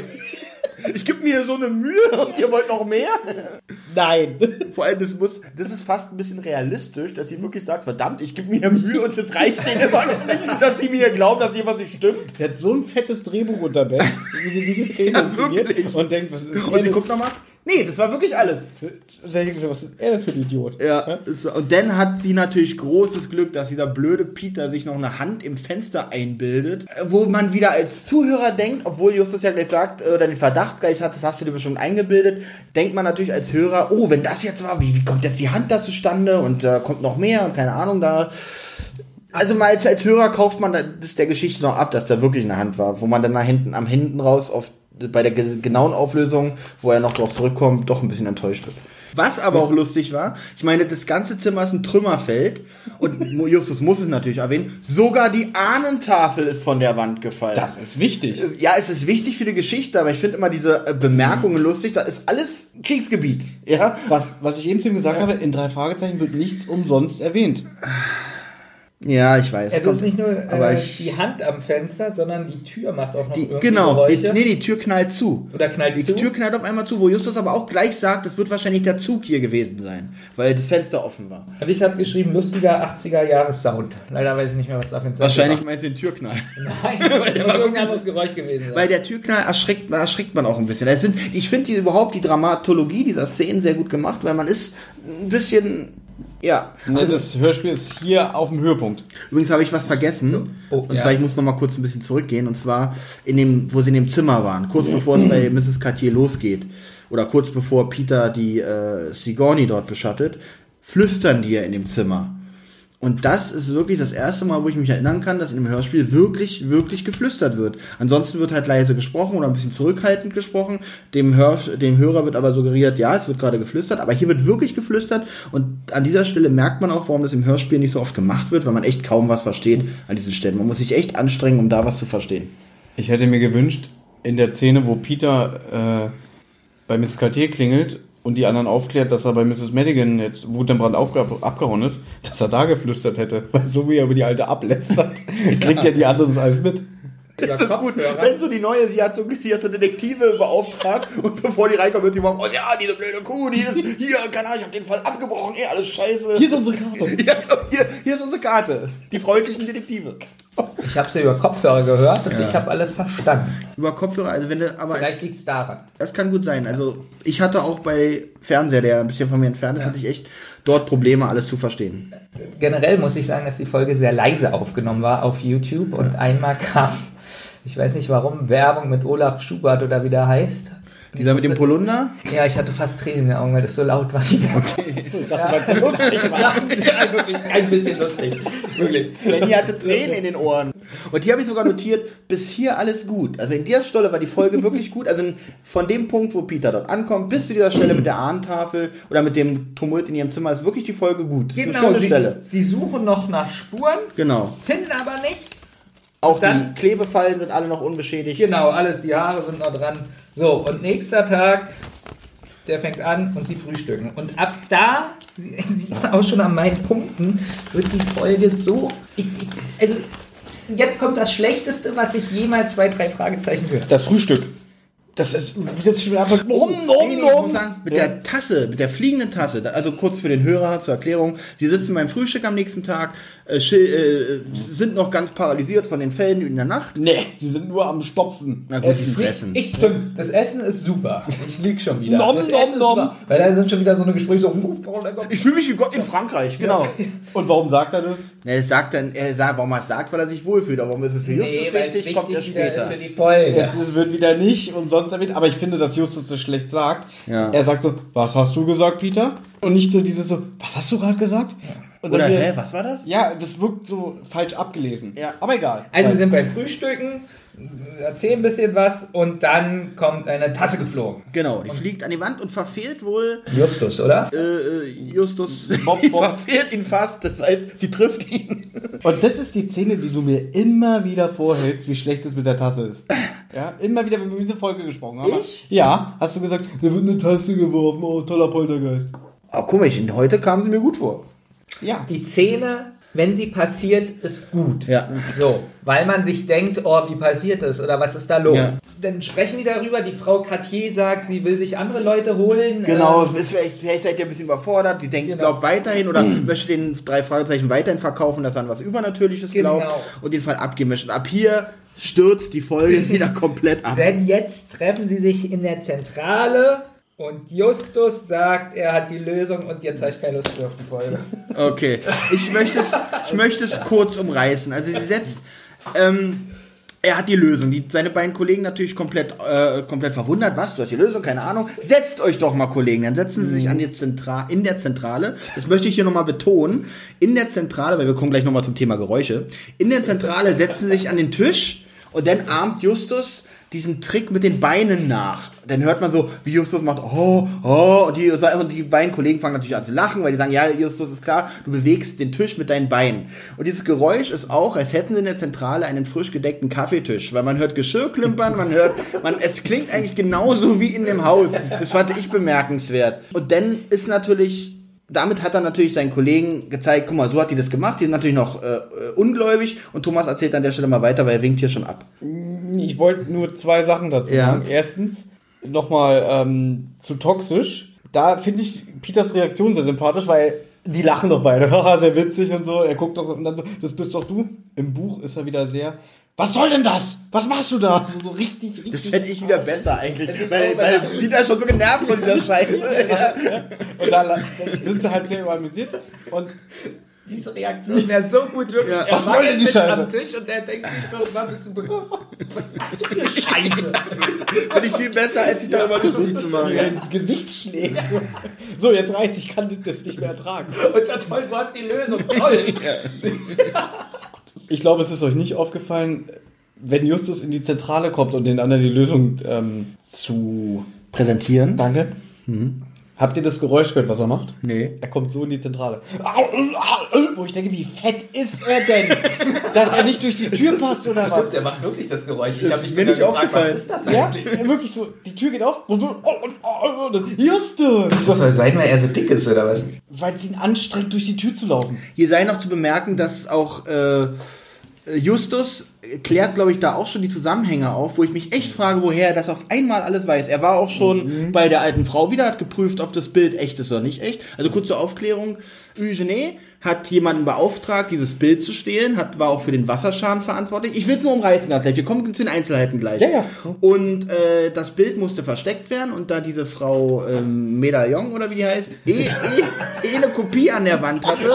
Ich gebe mir so eine Mühe und ihr wollt noch mehr? Nein. Vor allem, das, muss, das ist fast ein bisschen realistisch, dass sie wirklich sagt, verdammt, ich gebe mir Mühe und es reicht denen immer noch nicht, dass die mir glauben, dass hier was nicht stimmt. Der hat so ein fettes Drehbuch unter Bett, wie sie diese Szene ja, wirklich. Und denkt, was ist Und sie guckt nochmal. Nee, das war wirklich alles. Was ist er für ein Idiot? Ja, und dann hat sie natürlich großes Glück, dass dieser blöde Peter sich noch eine Hand im Fenster einbildet, wo man wieder als Zuhörer denkt, obwohl Justus ja gleich sagt, oder den Verdacht gleich hat, das hast du dir bestimmt eingebildet, denkt man natürlich als Hörer, oh, wenn das jetzt war, wie, wie kommt jetzt die Hand da zustande und da äh, kommt noch mehr und keine Ahnung da. Also mal als, als Hörer kauft man das der Geschichte noch ab, dass da wirklich eine Hand war, wo man dann nach hinten, am hinten raus auf bei der genauen Auflösung, wo er noch drauf zurückkommt, doch ein bisschen enttäuscht wird. Was aber auch lustig war, ich meine, das ganze Zimmer ist ein Trümmerfeld und Justus muss es natürlich erwähnen, sogar die Ahnentafel ist von der Wand gefallen. Das ist wichtig. Ja, es ist wichtig für die Geschichte, aber ich finde immer diese Bemerkungen mhm. lustig, da ist alles Kriegsgebiet. Ja? Was, was ich eben zu ihm gesagt ja. habe, in drei Fragezeichen wird nichts umsonst erwähnt. Ja, ich weiß. Es Kommt, ist nicht nur aber äh, ich, die Hand am Fenster, sondern die Tür macht auch noch die, irgendwie genau, die, Geräusche. nee, die Tür knallt zu. Oder knallt Die zu. Tür knallt auf einmal zu, wo Justus aber auch gleich sagt, es wird wahrscheinlich der Zug hier gewesen sein, weil das Fenster offen war. Und ich habe geschrieben, lustiger achtziger-Jahres-Sound. Leider weiß ich nicht mehr, was da für ein Sound Wahrscheinlich war. meinst du den Türknall. Nein, das muss irgendein anderes Geräusch gewesen sein. Weil der Türknall erschreckt, erschreckt man auch ein bisschen. Das sind, ich finde die, überhaupt die Dramatologie dieser Szenen sehr gut gemacht, weil man ist ein bisschen... Ja, Ne, das Hörspiel ist hier auf dem Höhepunkt. übrigens habe ich was vergessen. So. Oh, und ja. zwar, ich muss noch mal kurz ein bisschen zurückgehen. Und zwar, in dem, wo sie in dem Zimmer waren, kurz bevor es bei Misses Cartier losgeht, oder kurz bevor Peter die äh, Sigourney dort beschattet, flüstern die ja in dem Zimmer. Und das ist wirklich das erste Mal, wo ich mich erinnern kann, dass in dem Hörspiel wirklich, wirklich geflüstert wird. Ansonsten wird halt leise gesprochen oder ein bisschen zurückhaltend gesprochen. Dem, Hör, dem Hörer wird aber suggeriert, ja, es wird gerade geflüstert, aber hier wird wirklich geflüstert. Und an dieser Stelle merkt man auch, warum das im Hörspiel nicht so oft gemacht wird, weil man echt kaum was versteht an diesen Stellen. Man muss sich echt anstrengen, um da was zu verstehen. Ich hätte mir gewünscht, in der Szene, wo Peter äh, bei Misses Cartier klingelt und die anderen aufklärt, dass er bei Misses Madigan jetzt Wutentbrannt abgehauen ist, dass er da geflüstert hätte. Weil so wie er über die Alte ablästert, kriegt ja die andere das alles mit. Über Ist das gut? Kopfhörer. Wenn so die neue, sie hat so, sie hat so Detektive beauftragt und bevor die reinkommt, wird sie morgen, oh ja, diese blöde Kuh, die ist hier, keine Ahnung, ich hab den Fall abgebrochen, ey, alles scheiße. Hier ist unsere Karte. Ja, hier, hier ist unsere Karte. Die freundlichen Detektive. Ich habe sie über Kopfhörer gehört und ich habe alles verstanden. Über Kopfhörer, also wenn du, aber Vielleicht liegt es daran. das kann gut sein. Also ich hatte auch bei Fernseher, der ein bisschen von mir entfernt ist, hatte ich echt dort Probleme, alles zu verstehen. Generell muss ich sagen, dass die Folge sehr leise aufgenommen war auf YouTube und einmal kam, ich weiß nicht warum, Werbung mit Olaf Schubert oder wie der heißt. Und Dieser ich mit dem musste- Polunder? Ja, ich hatte fast Tränen in den Augen, weil das so laut war. Okay. Ich dachte, weil es so lustig war. Ja, ja, wirklich ein bisschen lustig. Wirklich. Denn die hatte Tränen in den Ohren. Und hier habe ich sogar notiert, bis hier alles gut. Also in dieser Stelle war die Folge wirklich gut. Also von dem Punkt, wo Peter dort ankommt, bis zu dieser Stelle mit der Ahnentafel oder mit dem Tumult in ihrem Zimmer, ist wirklich die Folge gut. Das ist eine Genau, schöne sie, Stelle. sie suchen noch nach Spuren, Genau. finden aber nichts. Auch Dann- die Klebefallen sind alle noch unbeschädigt. Genau, alles, die Haare sind noch dran. So, und nächster Tag, der fängt an und sie frühstücken. Und ab da, sieht man auch schon an meinen Punkten, wird die Folge so... Ich, ich, also, jetzt kommt das Schlechteste, was ich jemals bei drei Fragezeichen höre. Das Frühstück. Das ist, das ist schon einfach... Um, Nee, nee, ich muss sagen, mit der Tasse, mit der fliegenden Tasse, da- also kurz für den Hörer zur Erklärung, sie sitzen beim Frühstück am nächsten Tag, äh, schill- äh, sind noch ganz paralysiert von den Fällen in der Nacht. Nee, sie sind nur am Stopfen. Na gut, Essen. sie fressen. Ich stimmt, das Essen ist super. Ich lieg schon wieder. Nom, das nom, Essen ist nom. super. Weil da sind schon wieder so eine Gespräche so... Oh, lecker. Ich fühle mich wie Gott in Frankreich, genau. Und warum sagt er das? Na, er sagt dann, er sagt, warum er es sagt, weil er sich wohlfühlt, aber warum ist es für Justus Nee, weil es wichtig, kommt er wichtig wieder später. ist für die Folge. Es ist, wird wieder nicht und sonst erwähnt, aber ich finde, dass Justus das schlecht sagt. Ja. Er sagt so, was hast du gesagt, Peter? Und nicht so dieses so, was hast du gerade gesagt? Und Oder, dann wieder- hä, was war das? Ja, das wirkt so falsch abgelesen. Ja. Aber egal. Also Weil- sie sind beim Frühstücken, erzählen ein bisschen was und dann kommt eine Tasse geflogen. Genau, die fliegt an die Wand und verfehlt wohl Justus, oder? äh, äh, Justus. Bob, Die Bob. verfehlt ihn fast, das heißt, sie trifft ihn. Und das ist die Szene, die du mir immer wieder vorhältst, wie schlecht es mit der Tasse ist. Ja, immer wieder, wenn wir über diese Folge gesprochen haben. Ich? Ja, hast du gesagt, da wird eine Tasse geworfen, oh, toller Poltergeist. Oh, komisch, heute kam sie mir gut vor. Ja. Die Szene, wenn sie passiert, ist gut. Ja. So, weil man sich denkt, oh, wie passiert das oder was ist da los? Ja. Dann sprechen die darüber, die Frau Cartier sagt, sie will sich andere Leute holen. Genau, ähm, ist vielleicht, vielleicht seid ihr ein bisschen überfordert, die denkt, Genau. glaubt weiterhin oder möchte den drei Fragezeichen weiterhin verkaufen, dass er an was Übernatürliches glaubt Genau. und den Fall abgeben möchte. Und ab hier stürzt die Folge wieder komplett ab. Denn jetzt treffen sie sich in der Zentrale und Justus sagt, er hat die Lösung und jetzt habe ich keine Lust mehr auf die Folge. Okay, ich möchte es, ich möchte es kurz umreißen. Also sie setzt, ähm, er hat die Lösung. Die, seine beiden Kollegen natürlich komplett, äh, komplett verwundert. Was, du hast die Lösung? Keine Ahnung. Setzt euch doch mal, Kollegen. Dann setzen sie sich an die Zentra- in der Zentrale. Das möchte ich hier nochmal betonen. In der Zentrale, weil wir kommen gleich nochmal zum Thema Geräusche. In der Zentrale setzen sie sich an den Tisch und dann ahmt Justus diesen Trick mit den Beinen nach. Dann hört man so, wie Justus macht, oh, oh, und die, und die beiden Kollegen fangen natürlich an zu lachen, weil die sagen, ja, Justus, ist klar, du bewegst den Tisch mit deinen Beinen. Und dieses Geräusch ist auch, als hätten sie in der Zentrale einen frisch gedeckten Kaffeetisch, weil man hört Geschirr klimpern, man hört, man, es klingt eigentlich genauso wie in dem Haus. Das fand ich bemerkenswert. Und dann ist natürlich damit hat er natürlich seinen Kollegen gezeigt, guck mal, so hat die das gemacht, die sind natürlich noch äh, ungläubig und Thomas erzählt an der Stelle mal weiter, weil er winkt hier schon ab. Ich wollte nur zwei Sachen dazu Ja. sagen. Erstens, nochmal ähm, zu toxisch. Da finde ich Peters Reaktion sehr sympathisch, weil die lachen doch beide. Haha, sehr witzig und so. Er guckt doch und dann so, das bist doch du. Im Buch ist er wieder sehr, was soll denn das? Was machst du da? So, so richtig, richtig. Das fände ich wieder besser eigentlich, weil, weil Peter schon so genervt von dieser Scheiße. Ja. Und da, da sind sie halt sehr amüsiert. Und Diese Reaktion wäre so gut, wirklich. Ja. Er Was soll denn die mit Scheiße? am Tisch und er denkt sich so, was bist du be- was machst du für eine Scheiße? Finde ich viel besser, als sich darüber lustig zu machen. mir ins Gesicht schlägt. So, so, jetzt reicht's, ich kann das nicht mehr ertragen. Und ist ja toll, du hast die Lösung, toll. Ich glaube, es ist euch nicht aufgefallen, wenn Justus in die Zentrale kommt und den anderen die Lösung ähm, zu... Präsentieren? Danke. Mhm. Habt ihr das Geräusch gehört, was er macht? Nee. Er kommt so in die Zentrale. Wo ich denke, wie fett ist er denn? Dass er nicht durch die Tür passt oder was? Der macht wirklich das Geräusch. Ich Das habe mich ist mir sogar nicht gefragt, aufgefallen. was ist das Ja, eigentlich? wirklich so. Die Tür geht auf. Justus! Das soll sein, weil er so dick ist, oder was? Weil es ihn anstrengt, durch die Tür zu laufen. Hier sei noch zu bemerken, dass auch äh, Justus klärt, glaube ich, da auch schon die Zusammenhänge auf, wo ich mich echt frage, woher er das auf einmal alles weiß. Er war auch schon mhm. bei der alten Frau wieder, hat geprüft, ob das Bild echt ist oder nicht echt. Also kurz zur Aufklärung. Eugene hat jemanden beauftragt, dieses Bild zu stehlen, hat, war auch für den Wasserschaden verantwortlich. Ich will es nur umreißen ganz gleich. Wir kommen zu den Einzelheiten gleich. Ja, ja. Und äh, das Bild musste versteckt werden und da diese Frau ähm, Medaillon oder wie die heißt, eh, eh, eh eine Kopie an der Wand hatte.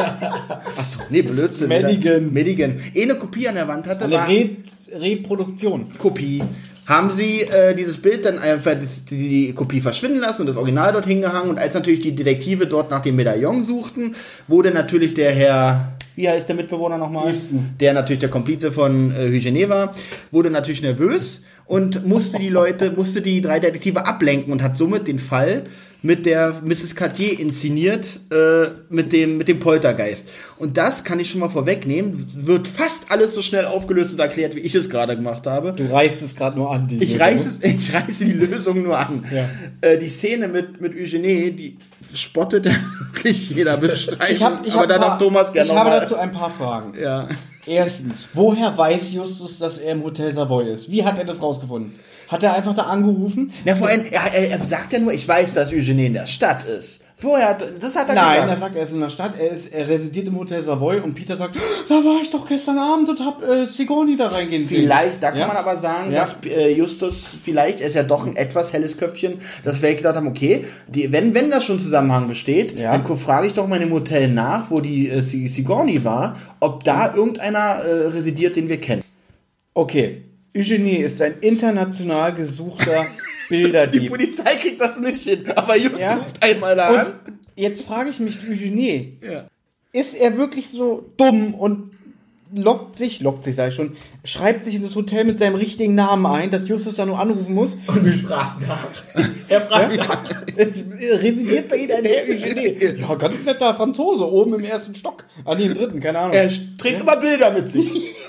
Achso, nee, Blödsinn. Madigan. Madigan. Eh eine Kopie an der Wand hatte. Eine war Re Reproduktion. Kopie. Haben sie äh, dieses Bild dann einfach die, die Kopie verschwinden lassen und das Original dort hingehangen. Und als natürlich die Detektive dort nach dem Medaillon suchten, wurde natürlich der Herr, wie heißt der Mitbewohner nochmal? Easton. Der natürlich der Komplize von äh, Eugene war, wurde natürlich nervös und musste die Leute, musste die drei Detektive ablenken und hat somit den Fall mit der Misses Cartier inszeniert, äh, mit dem, mit dem Poltergeist. Und das kann ich schon mal vorwegnehmen, wird fast alles so schnell aufgelöst und erklärt, wie ich es gerade gemacht habe. Du reißt es gerade nur an. Die Ich reiße, es, ich reiße die Lösung nur an. Ja. Äh, die Szene mit, mit Eugene, die spottet wirklich jeder Beschreibung. Ich hab, ich aber hab da paar, darf Thomas gerne Ich habe nochmal. dazu ein paar Fragen. Ja. Erstens, woher weiß Justus, dass er im Hotel Savoy ist? Wie hat er das rausgefunden? Hat er einfach da angerufen? Na, vor allem, er, er, er sagt ja nur, ich weiß, dass Eugene in der Stadt ist. Vorher hat, das hat er Nein, gesagt. er sagt, er ist in der Stadt, er, ist, er residiert im Hotel Savoy und Peter sagt, da war ich doch gestern Abend und hab äh, Sigourney da reingehen sehen. Vielleicht, da kann Ja? man aber sagen, Ja. dass äh, Justus vielleicht, er ist ja doch ein etwas helles Köpfchen, dass wir gedacht haben, okay, die, wenn, wenn da schon Zusammenhang besteht, Ja. dann gu- frage ich doch mal in dem Hotel nach, wo die äh, Si- Sigourney war, ob da irgendeiner äh, residiert, den wir kennen. Okay, Eugenie ist ein international gesuchter Die Bilderdieb. Polizei kriegt das nicht hin, aber Justus Ja. ruft einmal da Und an. jetzt frage ich mich, Eugenie, Ja. ist er wirklich so dumm und lockt sich, lockt sich, sag ich schon, schreibt sich in das Hotel mit seinem richtigen Namen ein, dass Justus da nur anrufen muss? Und fragt nach. Er fragt nach. Jetzt residiert bei Ihnen ein Herr Eugenie. Ja, ganz netter Franzose, oben im ersten Stock. Ah, nee, im dritten, keine Ahnung. Er trägt immer Bilder mit sich.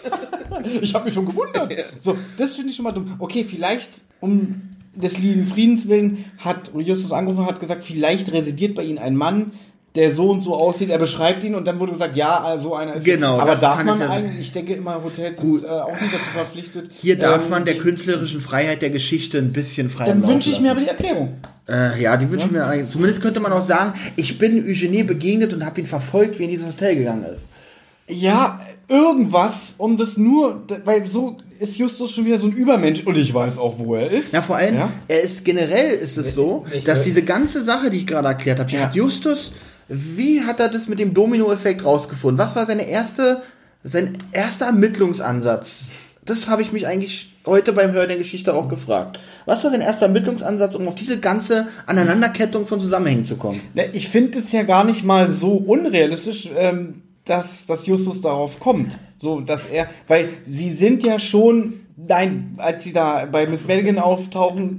Ich habe mich schon gewundert. So, das finde ich schon mal dumm. Okay, vielleicht um des lieben Friedens willen hat Justus angerufen und hat gesagt, vielleicht residiert bei Ihnen ein Mann, der so und so aussieht. Er beschreibt ihn und dann wurde gesagt, ja, so einer ist. Genau, aber das darf kann man ich ja eigentlich, sagen. ich denke immer, Hotels Gut. sind äh, auch nicht dazu verpflichtet. Hier darf ähm, man der die- künstlerischen Freiheit der Geschichte ein bisschen frei Dann Lauf wünsche ich mir aber lassen. die Erklärung. Äh, ja, die wünsche ich mir eigentlich. Zumindest könnte man auch sagen, ich bin Eugene begegnet und habe ihn verfolgt, wie er in dieses Hotel gegangen ist. Ja, irgendwas, um das nur, weil so ist Justus schon wieder so ein Übermensch und ich weiß auch, wo er ist. Ja, vor allem, Ja? er ist generell ist es so, Nicht dass wirklich. diese ganze Sache, die ich gerade erklärt habe, die Ja. hat Justus, wie hat er das mit dem Domino-Effekt rausgefunden? Was war seine erste, sein erster Ermittlungsansatz? Das habe ich mich eigentlich heute beim Hören der Geschichte auch gefragt. Was war sein erster Ermittlungsansatz, um auf diese ganze Aneinanderkettung von Zusammenhängen zu kommen? Ne, Ich finde es ja gar nicht mal so unrealistisch, ähm, dass, dass Justus darauf kommt. So, dass er, weil sie sind ja schon, nein, als sie da bei Miss Madigan auftauchen,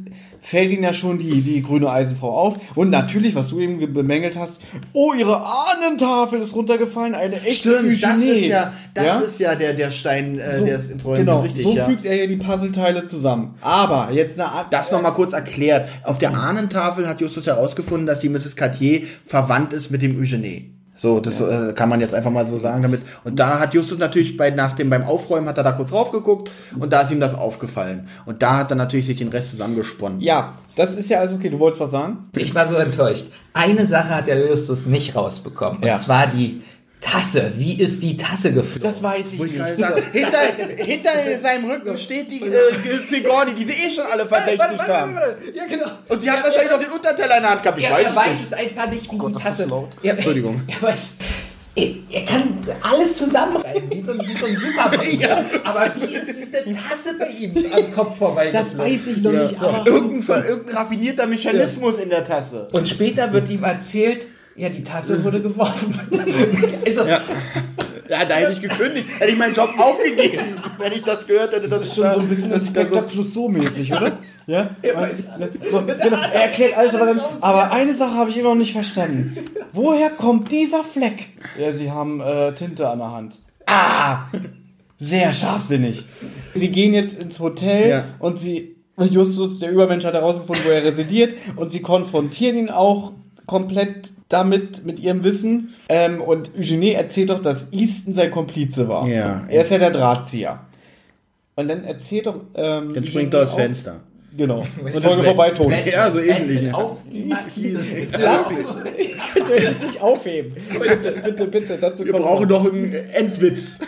fällt ihnen ja schon die, die grüne Eisenfrau auf. Und natürlich, was du eben bemängelt hast, oh, ihre Ahnentafel ist runtergefallen, eine echte Stimmt, das Eugenie. ist ja, das ja? ist ja der, der Stein, äh, so, der es ins Rollen genau, bringt, richtig. so ja. fügt er ja die Puzzleteile zusammen. Aber jetzt eine Art... Das nochmal kurz erklärt. Auf der Ahnentafel hat Justus herausgefunden, dass die Misses Cartier verwandt ist mit dem Eugenie. So, das ja. äh, kann man jetzt einfach mal so sagen damit. Und da hat Justus natürlich bei, nach dem, beim Aufräumen hat er da kurz drauf geguckt und da ist ihm das aufgefallen. Und da hat er natürlich sich den Rest zusammengesponnen. Ja, das ist ja also okay. Du wolltest was sagen? Ich war so enttäuscht. Eine Sache hat der Justus nicht rausbekommen. Und Ja. zwar die Tasse. Wie ist die Tasse geflogen? Das weiß ich Wo ich nicht. gerade sage, hinter, hinter seinem Rücken steht die äh, Sigourney, die sie eh schon alle verdächtigt haben. Ja, genau. Und sie hat wahrscheinlich noch den Unterteller in der Hand gehabt. Ich Ja, weiß er es weiß nicht. es einfach nicht, wie Gott, die das Tasse... ist laut. Ja, Entschuldigung. Er weiß... Er, er kann alles zusammenreißen, wie so, ein- wie so ein Superman. Ja. Aber wie ist diese Tasse bei ihm am Kopf vorbei? Das weiß ich noch nicht, aber... Irgendein, irgendein raffinierter Mechanismus in der Tasse. Und später wird ihm erzählt, ja, die Tasse wurde geworfen. Also, Ja. Ja, da hätte ich gekündigt. Hätte ich meinen Job aufgegeben, wenn ich das gehört hätte. Das ist schon so ein bisschen das Inspektor Clouseau-mäßig, oder? Ja? So, genau. Er erklärt alles, aber, dann, aber eine Sache habe ich immer noch nicht verstanden. Woher kommt dieser Fleck? Ja, sie haben äh, Tinte an der Hand. Ah! Sehr scharfsinnig. Sie gehen jetzt ins Hotel Ja. und sie, Justus, der Übermensch, hat herausgefunden, wo er residiert und sie konfrontieren ihn auch komplett damit, mit ihrem Wissen. Ähm, und Eugenie erzählt doch, dass Easton sein Komplize war. Ja. Er ist ja der Drahtzieher. Und dann erzählt doch... Ähm, Dann springt Eugenie er aus auch- Fenster. Genau. Und Und Folge vorbei, tot. Ja, so ähnlich, ne? Auf die Markise. Lass es. Könnt ihr das nicht aufheben? Bitte, bitte, bitte. Dazu Wir kommt brauchen noch. noch einen Endwitz.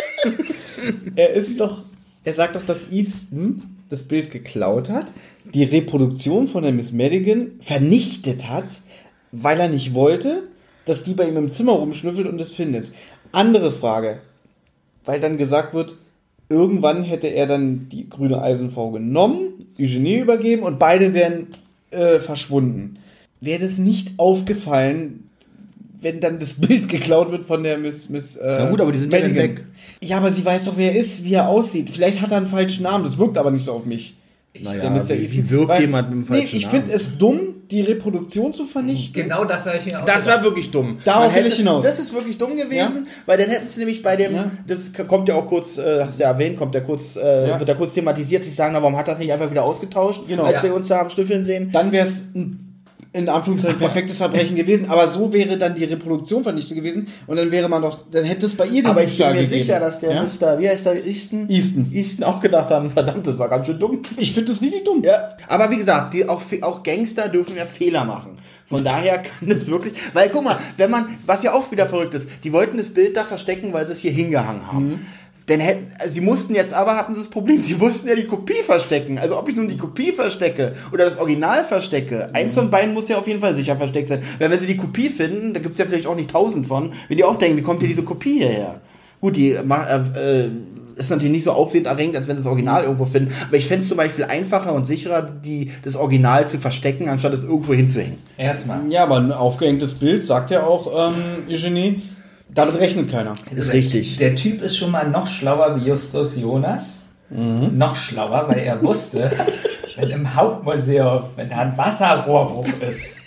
Er ist doch... Er sagt doch, dass Easton das Bild geklaut hat, die Reproduktion von der Miss Madigan vernichtet hat, weil er nicht wollte, dass die bei ihm im Zimmer rumschnüffelt und es findet. Andere Frage. Weil dann gesagt wird, irgendwann hätte er dann die grüne Eisenfrau genommen, Eugenie übergeben und beide wären äh, verschwunden. Wäre das nicht aufgefallen, wenn dann das Bild geklaut wird von der Miss... Miss äh, Na gut, aber die sind ja dann Madigan? weg. Ja, aber sie weiß doch, wer er ist, wie er aussieht. Vielleicht hat er einen falschen Namen, das wirkt aber nicht so auf mich. Naja, Der Mister wie, Easton. wie wirkt Weil- jemand mit einem falschen Nee, ich Namen? finde es dumm, die Reproduktion zu vernichten. Genau das habe ich mir auch Das gedacht. war wirklich dumm. Darauf Man will ich hinaus. Das ist wirklich dumm gewesen, Ja. weil dann hätten sie nämlich bei dem, Ja. das kommt ja auch kurz, äh, hast du ja erwähnt, kommt ja kurz, äh, Ja. wird ja kurz thematisiert, sich sagen, na, warum hat das nicht einfach wieder ausgetauscht, Genau. als Ja. sie uns da am Schnüffeln sehen. Dann wäre es ein in Anführungszeichen perfektes Verbrechen gewesen, aber so wäre dann die Reproduktion vernichtet gewesen und dann wäre man doch, dann hätte es bei ihr den Aber ich bin Diebstahl mir gegeben. sicher, dass der Ja? Mister, wie heißt der, Easton? Easton. Easton auch gedacht haben, verdammt, das war ganz schön dumm. Ich finde das nicht dumm. Ja, aber wie gesagt, die, auch, auch Gangster dürfen ja Fehler machen. Von daher kann das wirklich, weil guck mal, wenn man, was ja auch wieder verrückt ist, die wollten das Bild da verstecken, weil sie es hier hingehangen haben. Mhm. Denn hätten, also sie mussten jetzt aber, hatten sie das Problem, sie mussten ja die Kopie verstecken. Also ob ich nun die Kopie verstecke oder das Original verstecke, Mhm. eins von beiden muss ja auf jeden Fall sicher versteckt sein. Weil wenn sie die Kopie finden, da gibt es ja vielleicht auch nicht tausend von, wenn die auch denken, wie kommt hier diese Kopie hierher? Gut, die ma- äh, äh, ist natürlich nicht so aufsehenerregend, als wenn sie das Original irgendwo finden. Aber ich fände es zum Beispiel einfacher und sicherer, die, das Original zu verstecken, anstatt es irgendwo hinzuhängen. Erstmal. Ja, aber ein aufgehängtes Bild, sagt ja auch ähm, Eugenie, damit rechnet keiner. Das ist richtig. Der Typ ist schon mal noch schlauer wie Justus Jonas. Mhm. Noch schlauer, weil er wusste, wenn im Hauptmuseum, wenn da ein Wasserrohrbruch ist,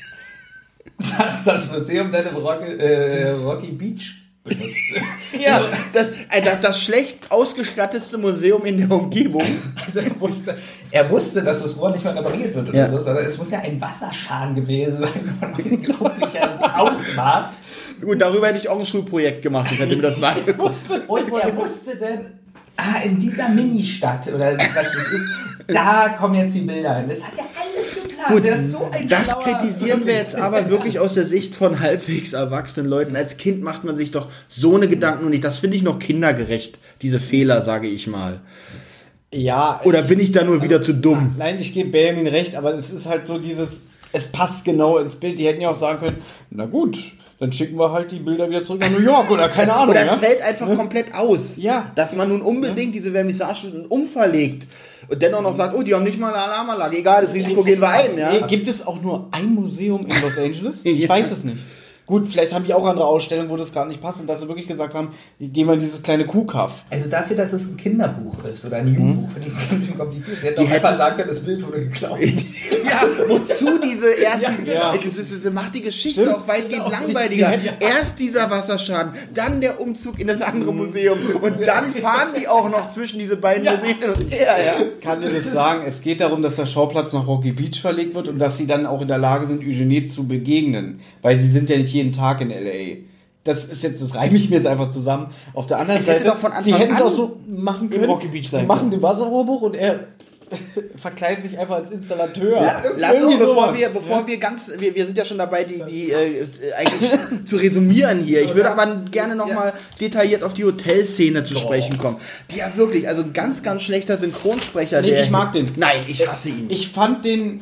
dass das Museum dann im Rocky, äh, Rocky Beach benutzt wird. Ja, das, äh, das, das schlecht ausgestattetste Museum in der Umgebung. Also er wusste, er wusste, dass das Rohr nicht mehr repariert wird oder Ja. so, sondern es muss ja ein Wasserschaden gewesen sein von unglaublichem Ausmaß. Gut, darüber hätte ich auch ein Schulprojekt gemacht, ich hätte mir das mal angeguckt. Und er wusste dann, ah, in dieser Ministadt oder was das ist, da kommen jetzt die Bilder hin. Das hat ja alles geplant. Gut, Der ist so ein das schlauer- kritisieren wir jetzt aber wirklich aus der Sicht von halbwegs erwachsenen Leuten. Als Kind macht man sich doch so eine Gedanken und nicht. Das finde ich noch kindergerecht, diese Fehler, sage ich mal. Ja. Oder bin ich da nur wieder zu dumm? Nein, ich gebe Benjamin recht, aber es ist halt so dieses, es passt genau ins Bild. Die hätten ja auch sagen können, na gut, dann schicken wir halt die Bilder wieder zurück nach New York oder keine Ahnung. Oder es ja? fällt einfach komplett aus. Ja. Dass man nun unbedingt diese Vernissage umverlegt und dennoch noch sagt, oh, die haben nicht mal eine Alarmanlage. Egal, das Risiko gehen wir ein. Ja? Nee, gibt es auch nur ein Museum in Los Angeles? Ich Ja. weiß es nicht. Gut, vielleicht haben die auch andere Ausstellungen, wo das gerade nicht passt und dass sie wirklich gesagt haben, gehen wir in dieses kleine Kuhkaff. Also dafür, dass es ein Kinderbuch ist oder ein Jugendbuch, finde ich es ganz schön kompliziert. Wir hätten Die auch einfach hätten- sagen können, das Bild wurde geklaut. Ja, wozu diese erst Ja, diese, ja. Es ist, es macht die Geschichte Stimmt. auch weitgehend Genau. langweiliger. Sie- sie hätten- Erst dieser Wasserschaden, dann der Umzug in das andere Museum und dann fahren die auch noch zwischen diese beiden Museen hin und her. Ja. Kann dir das sagen, es geht darum, dass der Schauplatz nach Rocky Beach verlegt wird und dass sie dann auch in der Lage sind, Eugenie zu begegnen. Weil sie sind ja nicht jeden Tag in L A. Das ist jetzt, das reime ich mir jetzt einfach zusammen. Auf der anderen Es hätte Seite, doch von sie Anfang hätten es an auch so machen können. Rocky Beach sein sie machen können. den Wasserrohrbuch und er verkleidet sich einfach als Installateur. La, lass Irgendwie uns, bevor sowas. wir, bevor Ja. wir ganz, wir, wir sind ja schon dabei, die, die äh, eigentlich zu resümieren hier. Ich würde aber gerne nochmal detailliert auf die Hotelszene zu sprechen kommen. Die ja wirklich, also ein ganz, ganz schlechter Synchronsprecher. Nee, der ich mag den. Nein, ich hasse ihn. Ich fand den,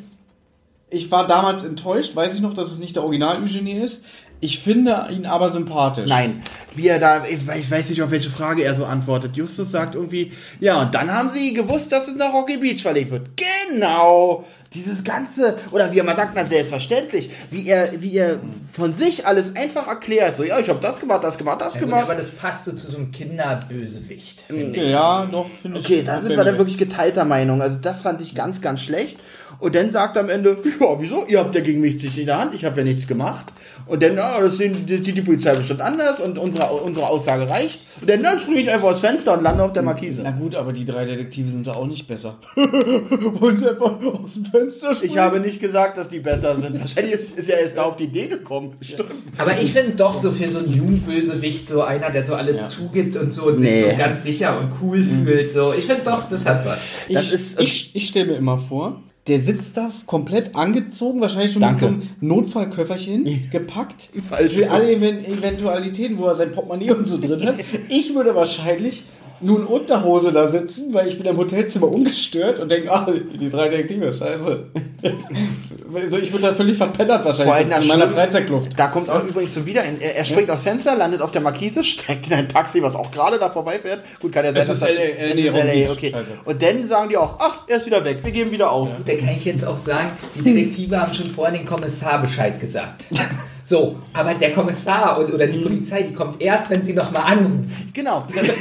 ich war damals enttäuscht, weiß ich noch, dass es nicht der Original Eugenie ist. Ich finde ihn aber sympathisch. Nein, wie er da, ich weiß- ich weiß nicht, auf welche Frage er so antwortet. Justus sagt irgendwie, ja, und dann haben sie gewusst, dass es nach Rocky Beach verlegt wird. Genau! Dieses ganze, oder wie er mal sagt, na selbstverständlich, wie er, wie er von sich alles einfach erklärt. So, ja, ich habe das gemacht, das gemacht, das Ja, gut, gemacht. aber das passt so zu so einem Kinderbösewicht. Ja, doch, finde ich. Okay, da sind wir dann wirklich geteilter Meinung. Also das fand ich ganz, ganz schlecht. Und dann sagt er am Ende, ja, wieso? Ihr habt ja gegen mich sich in der Hand, ich habe ja nichts gemacht. Und dann, ah, das sehen die, die Polizei bestimmt anders und unsere, unsere Aussage reicht. Und dann, dann springe ich einfach aus Fenster und lande auf der Markise. Na gut, aber die drei Detektive sind da auch nicht besser. Wollen sie einfach aus dem Fenster springen? Ich habe nicht gesagt, dass die besser sind. Wahrscheinlich ist, ist er erst da auf die Idee gekommen. Stimmt. Aber ich finde doch so für so einen Jugendbösewicht so einer, der so alles zugibt und so und sich Nee. so ganz sicher und cool fühlt. So. Ich finde doch, das hat was. Ich, Das ist- ich, ich stelle mir immer vor, der sitzt da komplett angezogen, wahrscheinlich schon Danke. mit so einem Notfallköfferchen gepackt. Falsch. Für alle Even- Eventualitäten, wo er sein Portemonnaie und so drin hat. Ich würde wahrscheinlich nur in Unterhose da sitzen, weil ich bin im Hotelzimmer ungestört und denke, ah, die drei Detektive, scheiße. Also ich würde da völlig verpennert wahrscheinlich Vor allem in das meiner Schlimme- Freizeitluft. Da kommt auch übrigens so wieder, in, er, er springt aus Fenster, landet auf der Markise, steigt in ein Taxi, was auch gerade da vorbeifährt. Gut, kann ja sein, Es ist dass das- L A, äh, es nee, ist Rocky L A, Beach. okay. Also. Und dann sagen die auch, ach, er ist wieder weg, wir geben wieder auf. Da kann ich jetzt auch sagen, die Detektive haben schon vorhin den Kommissar Bescheid gesagt. So, aber der Kommissar und, oder die Polizei, die kommt erst, wenn sie nochmal anrufen. Genau.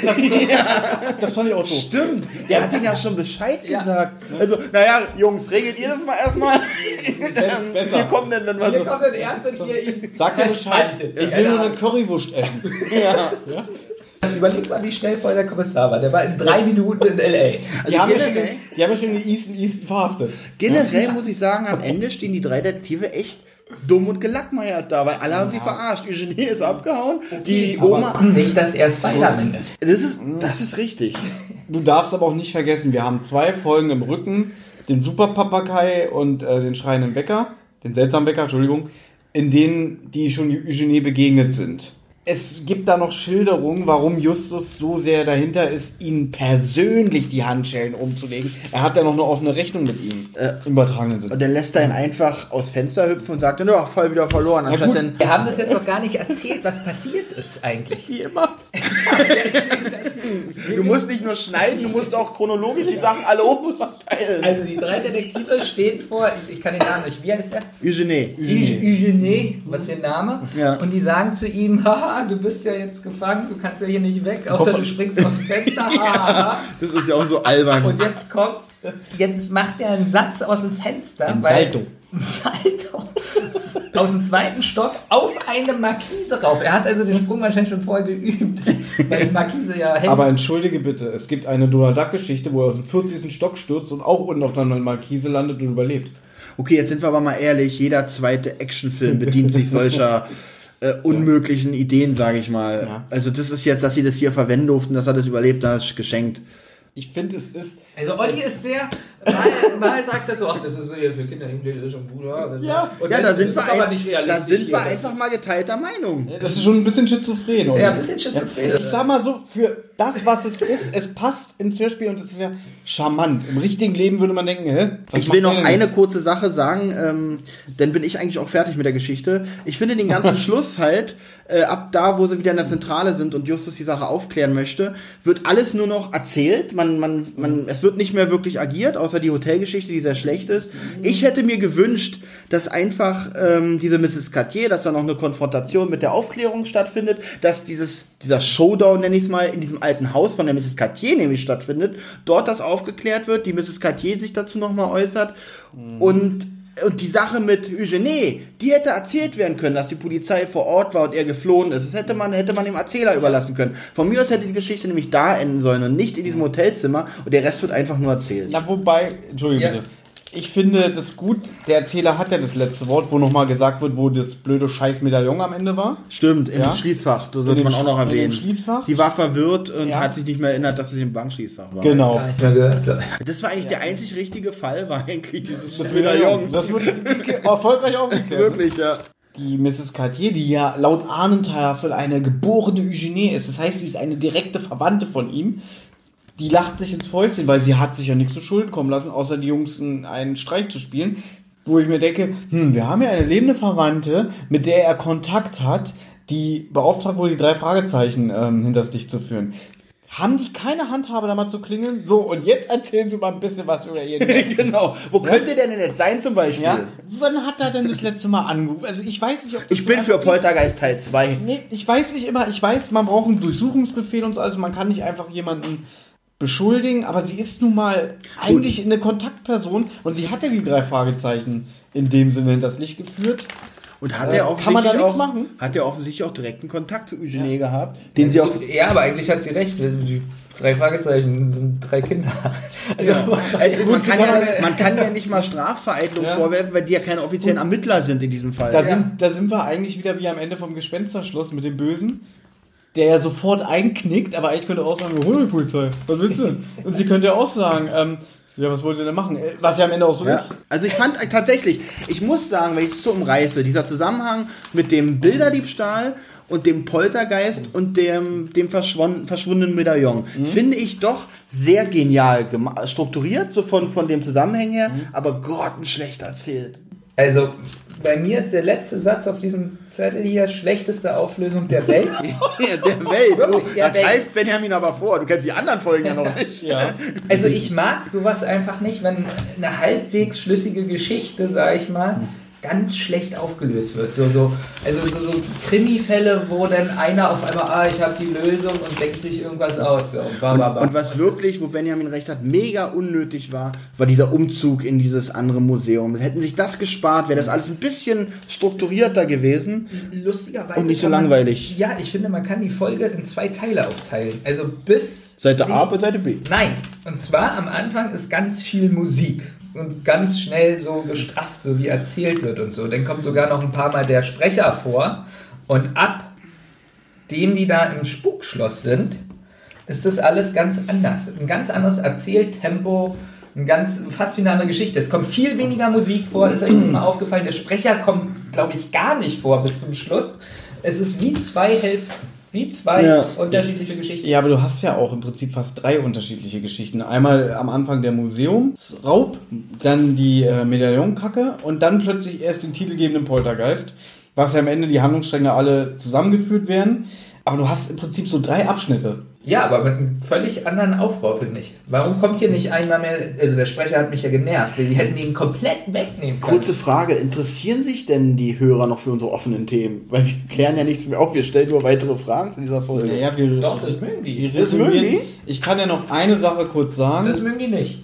Das fand ich auch doof. Stimmt, der hat ihnen ja schon Bescheid gesagt. Also, naja, Jungs, regelt ihr das mal erstmal? besser. Wir kommen dann, wenn wir Wir so... kommen dann erst, wenn ihr ihn Sagt dir Bescheid, festhaltet. ich will nur eine Currywurst essen. Ja. Überleg mal, wie schnell vorher der Kommissar war. Der war in drei Minuten in L A. Die, Also haben ja schon, generell- die haben ja schon die Easton Easton verhaftet. Generell muss ich sagen, am Ende stehen die drei Detektive echt dumm und gelackmeiert da, weil alle haben sie verarscht. Eugenie ist abgehauen, die Oma... Nicht, dass er Spider-Man ist. Das ist, das ist richtig. Du darfst aber auch nicht vergessen, wir haben zwei Folgen im Rücken, den Super Papagai und äh, den schreienden Bäcker, den seltsamen Bäcker, Entschuldigung, in denen die schon Eugenie begegnet sind. Es gibt da noch Schilderungen, warum Justus so sehr dahinter ist, ihnen persönlich die Handschellen umzulegen. Er hat ja noch eine offene Rechnung mit ihm. Äh, Im übertragenen Sinne. Und dann lässt er ihn einfach aus Fenster hüpfen und sagt dann, ja, voll wieder verloren. Anstatt gut. dann, Wir haben das jetzt noch gar nicht erzählt, was passiert ist eigentlich. Wie immer. du musst nicht nur schneiden, du musst auch chronologisch die Sachen alle oben verteilen. Also die drei Detektive stehen vor, ich kann den Namen nicht, wie heißt der? Eugenie. Eugenie. Eugenie, was für ein Name. Ja. Und die sagen zu ihm, haha, du bist ja jetzt gefangen, du kannst ja hier nicht weg, außer du springst aus dem Fenster, haha. Das ist ja auch so albern. Und jetzt kommt's, jetzt macht er einen Satz aus dem Fenster. Ein weil- Salto. Ein Salto. Aus dem zweiten Stock auf eine Markise rauf. Er hat also den Sprung wahrscheinlich schon vorher geübt, weil die Markise ja hängt. Aber entschuldige bitte, es gibt eine Donald Duck-Geschichte, wo er aus dem vierzigsten Stock stürzt und auch unten auf einer Markise landet und überlebt. Okay, jetzt sind wir aber mal ehrlich, jeder zweite Actionfilm bedient sich solcher äh, unmöglichen Ideen, sage ich mal. Ja. Also das ist jetzt, dass sie das hier verwenden durften, dass er das überlebt, das ist geschenkt. Ich finde, es ist... Also Olli ist sehr, mal, mal sagt er so, ach, das ist so hier für Kinder, das ist schon gut. Ja, Ja. Und Ja, wenn- da sind, das wir, ist aber ein, nicht da realistisch sind wir hier. einfach mal geteilter Meinung. Das ist schon ein bisschen schizophren, oder? Ja, ein bisschen schizophren. Ja, ich sag mal so, für das, was es ist, es passt ins Hörspiel und es ist ja charmant. Im richtigen Leben würde man denken, hä? Was Ich will macht noch der denn eine jetzt? kurze Sache sagen, ähm, dann bin ich eigentlich auch fertig mit der Geschichte. Ich finde den ganzen Schluss halt, äh, ab da, wo sie wieder in der Zentrale sind und Justus die Sache aufklären möchte, wird alles nur noch erzählt. Man, man, man, es wird nicht mehr wirklich agiert, außer außer die Hotelgeschichte, die sehr schlecht ist. Ich hätte mir gewünscht, dass einfach ähm, diese Misses Cartier, dass da noch eine Konfrontation mit der Aufklärung stattfindet, dass dieses dieser Showdown, nenne ich es mal, in diesem alten Haus von der Misses Cartier nämlich stattfindet, dort das aufgeklärt wird, die Misses Cartier sich dazu nochmal äußert mhm. und Und die Sache mit Eugenie, die hätte erzählt werden können, dass die Polizei vor Ort war und er geflohen ist. Das hätte man, hätte man dem Erzähler überlassen können. Von mir aus hätte die Geschichte nämlich da enden sollen und nicht in diesem Hotelzimmer und der Rest wird einfach nur erzählt. Ja, wobei, Entschuldigung Ja. bitte. Ich finde das gut, der Erzähler hat ja das letzte Wort, wo nochmal gesagt wird, wo das blöde Scheiß-Medaillon am Ende war. Stimmt, im Ja. Schließfach, das In sollte dem man auch noch Sch- in dem erwähnen. Schließfach? Die war verwirrt und Ja. hat sich nicht mehr erinnert, dass es im Bankschließfach war. Genau. Gar nicht mehr gehört, glaub ich. Das war eigentlich der einzig richtige Fall, war eigentlich dieses Das Medaillon. Das wurde erfolgreich aufgeklärt. Wirklich, ja. Die Misses Cartier, die ja laut Ahnentafel eine geborene Eugenie ist, das heißt, sie ist eine direkte Verwandte von ihm, die lacht sich ins Fäustchen, weil sie hat sich ja nichts zu Schulden kommen lassen, außer die Jungs einen Streich zu spielen, wo ich mir denke, hm, wir haben ja eine lebende Verwandte, mit der er Kontakt hat, die beauftragt wurde, die drei Fragezeichen ähm, hinters Licht zu führen. Haben die keine Handhabe, da mal zu klingeln? So, und jetzt erzählen Sie mal ein bisschen was über ihren Genau. Wo könnte der denn jetzt sein zum Beispiel? Ja? Wann hat er denn das letzte Mal angerufen? Also ich weiß nicht, ob das Ich so bin für einfach geht. Poltergeist Teil zwei. Nee, ich weiß nicht immer, ich weiß, man braucht einen Durchsuchungsbefehl und so, also man kann nicht einfach jemanden beschuldigen, aber sie ist nun mal eigentlich eine Kontaktperson und sie hat ja die drei Fragezeichen in dem Sinne hinters Licht geführt. Und hat Äh, er kann man da offensichtlich nichts auch, machen? hat er offensichtlich auch direkten Kontakt zu Eugenie gehabt, den sie auch... Ja, aber eigentlich hat sie recht. Die drei Fragezeichen sind drei Kinder. Also, Ja. Also, man, gut, kann sie ja, kann- man kann ja nicht mal Strafvereitlung Ja. vorwerfen, weil die ja keine offiziellen Ermittler sind in diesem Fall. Da, Ja. sind, da sind wir eigentlich wieder wie am Ende vom Gespensterschloss mit dem Bösen, der ja sofort einknickt, aber eigentlich könnte er auch sagen, hol die Polizei, was willst du denn? Und sie könnte ja auch sagen, ähm, ja, was wollt ihr denn machen? Äh, Was ja am Ende auch so Ja. ist. Also ich fand äh, tatsächlich, ich muss sagen, wenn ich es so umreiße, dieser Zusammenhang mit dem Bilderdiebstahl und dem Poltergeist und dem, dem verschwunden, verschwundenen Medaillon, Mhm. finde ich doch sehr genial gema- strukturiert, so von, von dem Zusammenhang her, Mhm. aber grottenschlecht erzählt. Also, bei mir ist der letzte Satz auf diesem Zettel hier schlechteste Auflösung der Welt. Ja, der Welt. Wirklich, Oh, der da Welt. greift Benjamin aber vor. Du kennst die anderen Folgen ja noch nicht. Ja. Also ich mag sowas einfach nicht, wenn eine halbwegs schlüssige Geschichte, sag ich mal, ganz schlecht aufgelöst wird. So, so, also so, so Krimi-Fälle, wo dann einer auf einmal, ah, ich habe die Lösung und denkt sich irgendwas aus. So, und, Und, ba, ba, ba. und was wirklich, wo Benjamin recht hat, mega unnötig war, war dieser Umzug in dieses andere Museum. Hätten sich das gespart, wäre das alles ein bisschen strukturierter gewesen. Lustigerweise Und nicht so kann man- langweilig. Ja, ich finde, man kann die Folge in zwei Teile aufteilen. Also bis... Seite sie- A und Seite B. Nein, und zwar am Anfang ist ganz viel Musik und ganz schnell so gestrafft, so wie erzählt wird und so. Dann kommt sogar noch ein paar Mal der Sprecher vor und ab dem die da im Spukschloss sind, ist das alles ganz anders. Ein ganz anderes Erzähltempo, ein ganz, fast wie eine andere Geschichte. Es kommt viel weniger Musik vor, ist euch das mal aufgefallen. Der Sprecher kommt, glaube ich, gar nicht vor bis zum Schluss. Es ist wie zwei Hälften. Wie zwei Ja. unterschiedliche Geschichten. Ja, aber du hast ja auch im Prinzip fast drei unterschiedliche Geschichten. Einmal am Anfang der Museumsraub, dann die äh, Medaillonkacke und dann plötzlich erst den titelgebenden Poltergeist, was ja am Ende die Handlungsstränge alle zusammengeführt werden. Aber du hast im Prinzip so drei Abschnitte. Ja, aber mit einem völlig anderen Aufbau, finde ich. Warum kommt hier nicht einmal mehr, also der Sprecher hat mich ja genervt, die hätten ihn komplett wegnehmen können. Kurze Frage, interessieren sich denn die Hörer noch für unsere offenen Themen? Weil wir klären ja nichts mehr auf, wir stellen nur weitere Fragen zu dieser Folge. Naja, wir, Doch, das mögen die. wir Das mögen resümieren. die? Ich kann ja noch eine Sache kurz sagen. Das mögen die nicht.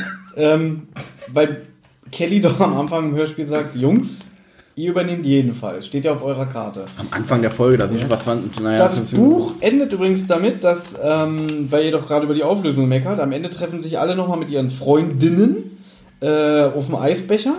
Ähm, weil Kelly doch am Anfang im Hörspiel sagt, Jungs, ihr übernehmt jeden Fall. Steht ja auf eurer Karte. Am Anfang der Folge, da sind schon was fanden. Naja, Das fünf Buch endet übrigens damit, dass, ähm, weil ihr doch gerade über die Auflösung meckert, am Ende treffen sich alle nochmal mit ihren Freundinnen äh, auf dem Eisbecher.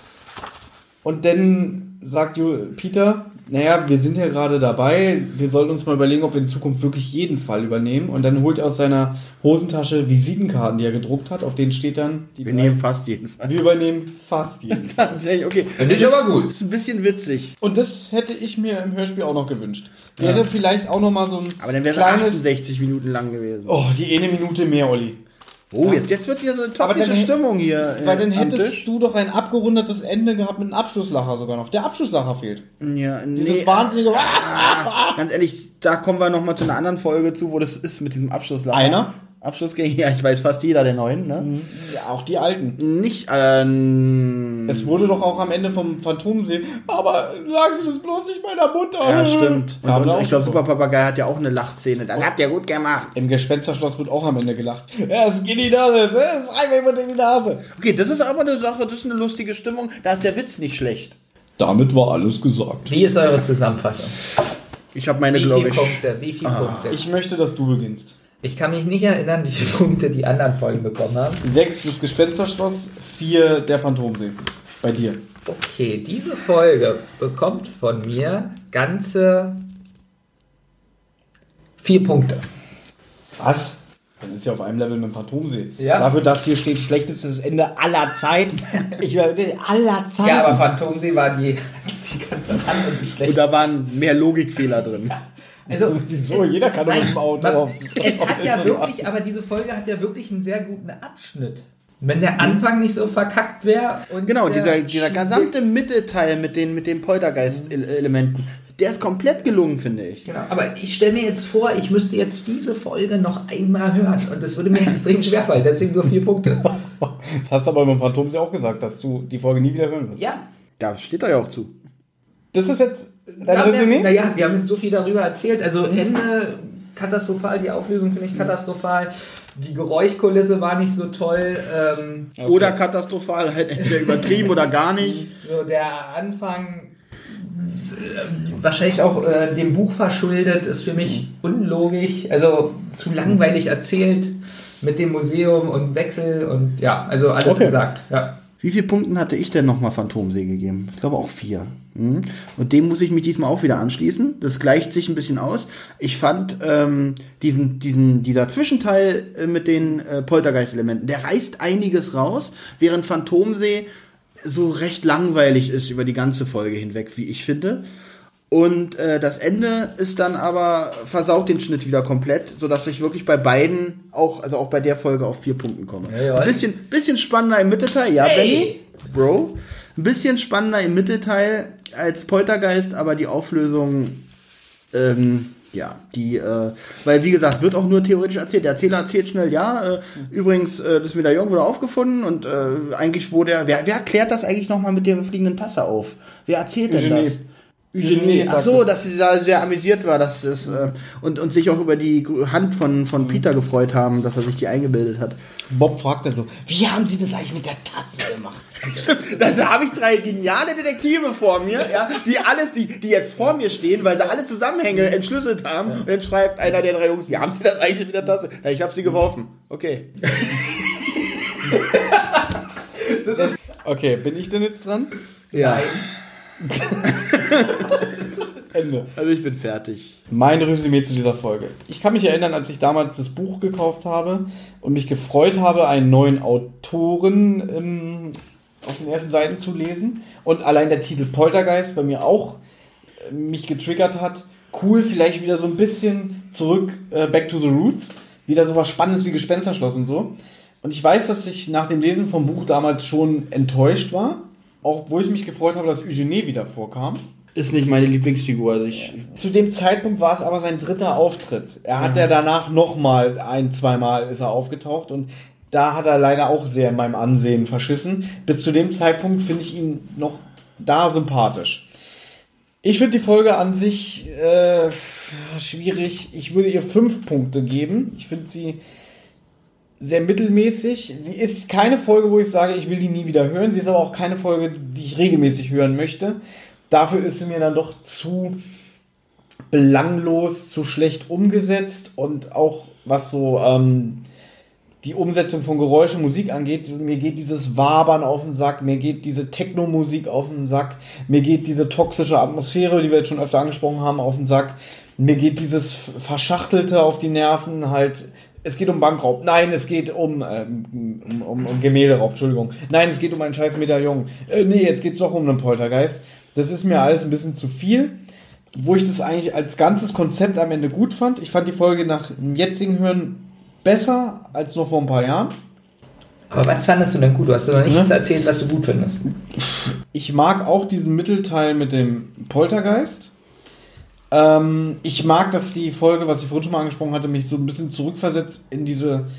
Und dann sagt Ju- Peter, naja, wir sind ja gerade dabei, wir sollten uns mal überlegen, ob wir in Zukunft wirklich jeden Fall übernehmen. Und dann holt er aus seiner Hosentasche Visitenkarten, die er gedruckt hat, auf denen steht dann, die Wir drei- nehmen fast jeden Fall. wir übernehmen fast jeden. Tatsächlich, okay. Das ist aber gut. Ist ein bisschen witzig. Und das hätte ich mir im Hörspiel auch noch gewünscht. Wäre vielleicht auch noch mal so ein Aber dann wäre es kleines... achtundsechzig Minuten lang gewesen. Oh, die eine Minute mehr, Olli. Oh, jetzt, jetzt wird hier so eine Aber toxische dann- Stimmung hier. Weil dann äh, am hättest Tisch. du doch ein abgerundetes Ende gehabt mit einem Abschlusslacher sogar noch. Der Abschlusslacher fehlt. Ja, nee, Dieses wahnsinnige... ah, ganz ehrlich, da kommen wir nochmal zu einer anderen Folge zu, wo das ist mit diesem Abschlusslacher. Einer? Abschlussgänge, ja, ich weiß fast jeder der neuen, ne? Ja, auch die alten. Nicht, ähm... Es wurde doch auch am Ende vom Phantomsee, aber sagen Sie das bloß nicht meiner Mutter. Ja, stimmt. Und, Ja, und auch ich glaube, so. Super Papagei hat ja auch eine Lachszene. Das habt ihr gut gemacht. Im Gespensterschloss wird auch am Ende gelacht. Ja, es geht in die Nase, es reibt mir immer in die Nase. Okay, das ist aber eine Sache, das ist eine lustige Stimmung. Da ist der Witz nicht schlecht. Damit war alles gesagt. Wie ist eure Zusammenfassung? Ich habe meine, Wie glaube viele ich... Punkte? Wie viele Punkte? Ich möchte, dass du beginnst. Ich kann mich nicht erinnern, wie viele Punkte die anderen Folgen bekommen haben. Sechs das Gespensterschloss, vier der Phantomsee. Bei dir. Okay, diese Folge bekommt von mir ganze vier Punkte. Was? Dann ist ja auf einem Level mit dem Phantomsee. Ja. Dafür, dass hier steht, schlechtestes Ende aller Zeiten. Ich war aller Zeiten. Ja, aber Phantomsee war die, die ganz am Anfang die Und schlechte. da waren mehr Logikfehler drin. Also, Wieso? Jeder kann doch mit dem Auto man, aufs- Es auf hat ja Insel wirklich, aber diese Folge hat ja wirklich einen sehr guten Abschnitt. Wenn der Anfang nicht so verkackt wäre und Genau, der dieser, dieser gesamte Mittelteil mit den, mit den Poltergeist-Elementen, der ist komplett gelungen, finde ich. Genau, aber ich stelle mir jetzt vor, ich müsste jetzt diese Folge noch einmal hören und das würde mir extrem schwerfallen, deswegen nur vier Punkte. Das hast du aber beim Phantomsee auch gesagt, dass du die Folge nie wieder hören wirst. Ja. Da steht er ja auch zu. Das ist jetzt dein Ja, Resümee? Naja, wir haben jetzt so viel darüber erzählt. Also Ende katastrophal, die Auflösung finde ich katastrophal. Die Geräuschkulisse war nicht so toll. Ähm, Okay. Oder katastrophal, halt entweder übertrieben oder gar nicht. so der Anfang, äh, wahrscheinlich auch äh, dem Buch verschuldet, ist für mich unlogisch. Also zu langweilig erzählt mit dem Museum und Wechsel und ja, also alles Okay. gesagt. Ja. Wie viele Punkten hatte ich denn nochmal Phantomsee gegeben? Ich glaube auch vier. Mhm. Und dem muss ich mich diesmal auch wieder anschließen. Das gleicht sich ein bisschen aus. Ich fand ähm, diesen, diesen, dieser Zwischenteil äh, mit den äh, Poltergeist-Elementen, der reißt einiges raus, während Phantomsee so recht langweilig ist über die ganze Folge hinweg, wie ich finde. Und äh, das Ende ist dann aber, versaut den Schnitt wieder komplett, sodass ich wirklich bei beiden, auch, also auch bei der Folge auf vier Punkten komme. Ja, ja. Ein bisschen, bisschen spannender im Mittelteil, ja, Hey! Benny? Bro. Ein bisschen spannender im Mittelteil als Poltergeist, aber die Auflösung, ähm, ja, die, äh, weil wie gesagt, wird auch nur theoretisch erzählt. Der Erzähler erzählt schnell, ja, äh, übrigens, äh, das Medaillon wurde aufgefunden und äh, eigentlich wurde er, wer, wer klärt das eigentlich nochmal mit der fliegenden Tasse auf? Wer erzählt denn Eugenie. das? Eugenie. Ach sagt so, es. dass sie da sehr amüsiert war, dass es, äh, und, und sich auch über die Hand von, von Peter gefreut haben, dass er sich die eingebildet hat. Bob fragt er so, wie haben Sie das eigentlich mit der Tasse gemacht? Da habe ich drei geniale Detektive vor mir, ja, die alles, die, die jetzt vor mir stehen, weil sie alle Zusammenhänge entschlüsselt haben. Und dann schreibt einer der drei Jungs, wie haben Sie das eigentlich mit der Tasse? Ja, ich habe sie geworfen. Okay. Das ist Okay, bin ich denn jetzt dran? Ja. Ende. Also ich bin fertig. Mein Resümee zu dieser Folge. Ich kann mich erinnern, als ich damals das Buch gekauft habe und mich gefreut habe, einen neuen Autoren ähm, auf den ersten Seiten zu lesen. Und allein der Titel Poltergeist bei mir auch äh, mich getriggert hat. Cool, vielleicht wieder so ein bisschen zurück, äh, back to the roots. Wieder so was Spannendes wie Gespensterschloss und so. Und ich weiß, dass ich nach dem Lesen vom Buch damals schon enttäuscht war. Auch wo ich mich gefreut habe, dass Eugenie wieder vorkam. Ist nicht meine Lieblingsfigur. Also ich, Zu dem Zeitpunkt war es aber sein dritter Auftritt. Er hat ja danach nochmal ein, zweimal ist er aufgetaucht und da hat er leider auch sehr in meinem Ansehen verschissen. Bis zu dem Zeitpunkt finde ich ihn noch da sympathisch. Ich finde die Folge an sich äh, schwierig. Ich würde ihr fünf Punkte geben. Ich finde sie sehr mittelmäßig. Sie ist keine Folge, wo ich sage, ich will die nie wieder hören. Sie ist aber auch keine Folge, die ich regelmäßig hören möchte. Dafür ist sie mir dann doch zu belanglos, zu schlecht umgesetzt und auch was so ähm, die Umsetzung von Geräusch und Musik angeht, mir geht dieses Wabern auf den Sack, mir geht diese Techno-Musik auf den Sack, mir geht diese toxische Atmosphäre, die wir jetzt schon öfter angesprochen haben, auf den Sack, mir geht dieses Verschachtelte auf die Nerven, halt, es geht um Bankraub, nein, es geht um, ähm, um, um, um Gemälderaub, Entschuldigung, nein, es geht um ein scheiß Medaillon, äh, nee, jetzt geht's doch um einen Poltergeist. Das ist mir alles ein bisschen zu viel, wo ich das eigentlich als ganzes Konzept am Ende gut fand. Ich fand die Folge nach dem jetzigen Hören besser als noch vor ein paar Jahren. Aber was fandest du denn gut? Du hast noch nichts Ja. erzählt, was du gut findest. Ich mag auch diesen Mittelteil mit dem Poltergeist. Ähm, ich mag, dass die Folge, was ich vorhin schon mal angesprochen hatte, mich so ein bisschen zurückversetzt in diese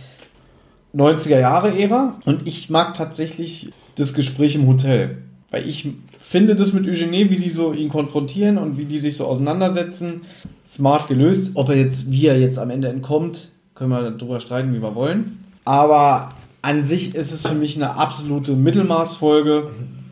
neunziger-Jahre-Ära. Und ich mag tatsächlich das Gespräch im Hotel. Weil ich finde das mit Eugenie, wie die so ihn konfrontieren und wie die sich so auseinandersetzen, smart gelöst. Ob er jetzt, wie er jetzt am Ende entkommt, können wir darüber streiten, wie wir wollen. Aber an sich ist es für mich eine absolute Mittelmaßfolge,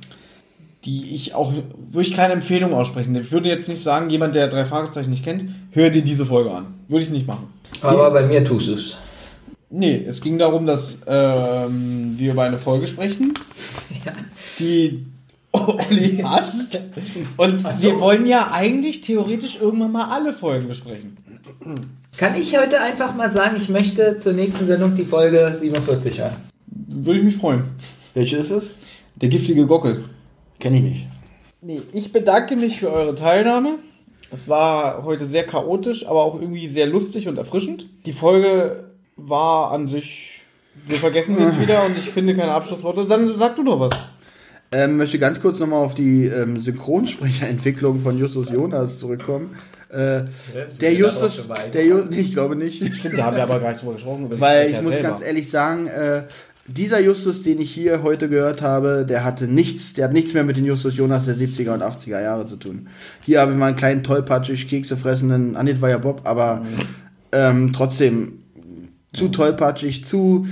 die ich auch, würde ich keine Empfehlung aussprechen. Ich würde jetzt nicht sagen, jemand, der drei Fragezeichen nicht kennt, hör dir diese Folge an. Würde ich nicht machen. Aber Sie, bei mir tust du es. Nee, es ging darum, dass ähm, wir über eine Folge sprechen, ja. die Olli hasst. Und so. Wir wollen ja eigentlich theoretisch irgendwann mal alle Folgen besprechen. Kann ich heute einfach mal sagen, ich möchte zur nächsten Sendung die Folge siebenundvierzig hören? Würde ich mich freuen. Welche ist es? Der giftige Gockel. Kenne ich nicht. Nee, ich bedanke mich für eure Teilnahme. Es war heute sehr chaotisch, aber auch irgendwie sehr lustig und erfrischend. Die Folge war an sich, wir vergessen sie jetzt wieder und ich finde keine Abschlussworte. Dann sag du doch was. Ähm, möchte ganz kurz nochmal auf die ähm, Synchronsprecherentwicklung von Justus Jonas zurückkommen. Äh, der Justus, der Ju- nee, ich glaube nicht. Stimmt, da haben wir aber gar nicht drüber gesprochen. Weil ich muss selber. ganz ehrlich sagen, äh, dieser Justus, den ich hier heute gehört habe, der hatte nichts, der hat nichts mehr mit den Justus Jonas der siebziger und achtziger Jahre zu tun. Hier habe ich mal einen kleinen tollpatschig, Kekse fressenden Anit war ja Bob, aber mhm. ähm, trotzdem zu tollpatschig, zu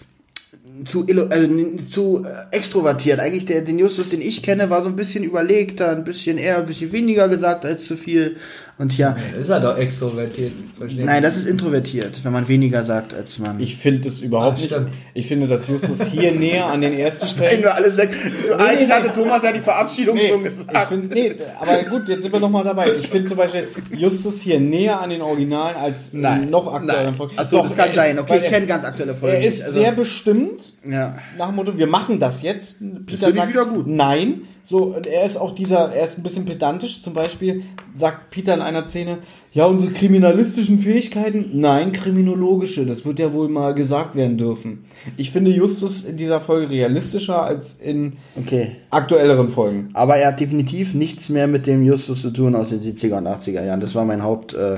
zu, also, zu extrovertiert. Eigentlich der, den Justus, den ich kenne, war so ein bisschen überlegter, ein bisschen eher, ein bisschen weniger gesagt als zu viel. Und ja. Ist er doch extrovertiert. Nein, das ist introvertiert, wenn man weniger sagt als man. Ich finde das überhaupt Ach, nicht. Ich finde, dass Justus hier näher an den ersten Stellen. Nein, nur alles weg. Du, nee, eigentlich nee, hatte Thomas ja die Verabschiedung nee, schon gesagt. Ich find, nee, aber gut, jetzt sind wir nochmal dabei. Ich finde zum Beispiel Justus hier näher an den Originalen als nein, noch aktuellen Folgen. Achso, das kann sein. Okay, ich kenne ganz aktuelle Folgen. Er ist also, sehr bestimmt. Ja. Nach dem Motto, wir machen das jetzt. Peter das sagt, wieder gut. Nein. So, und er ist auch dieser, er ist ein bisschen pedantisch. Zum Beispiel sagt Peter in einer Szene, ja, unsere kriminalistischen Fähigkeiten, nein, kriminologische, das wird ja wohl mal gesagt werden dürfen. Ich finde Justus in dieser Folge realistischer als in okay. aktuelleren Folgen. Aber er hat definitiv nichts mehr mit dem Justus zu tun aus den siebziger und achtziger Jahren. Das war mein Haupt, äh,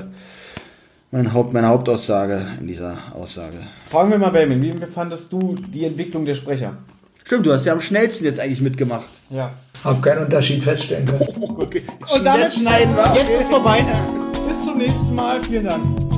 mein Haupt, meine Hauptaussage in dieser Aussage. Fragen wir mal, Benjamin, wie fandest du die Entwicklung der Sprecher? Stimmt, du hast ja am schnellsten jetzt eigentlich mitgemacht. Ja. Hab keinen Unterschied feststellen können. Okay. Und damit schneiden wir. Jetzt ist vorbei. Bis zum nächsten Mal. Vielen Dank.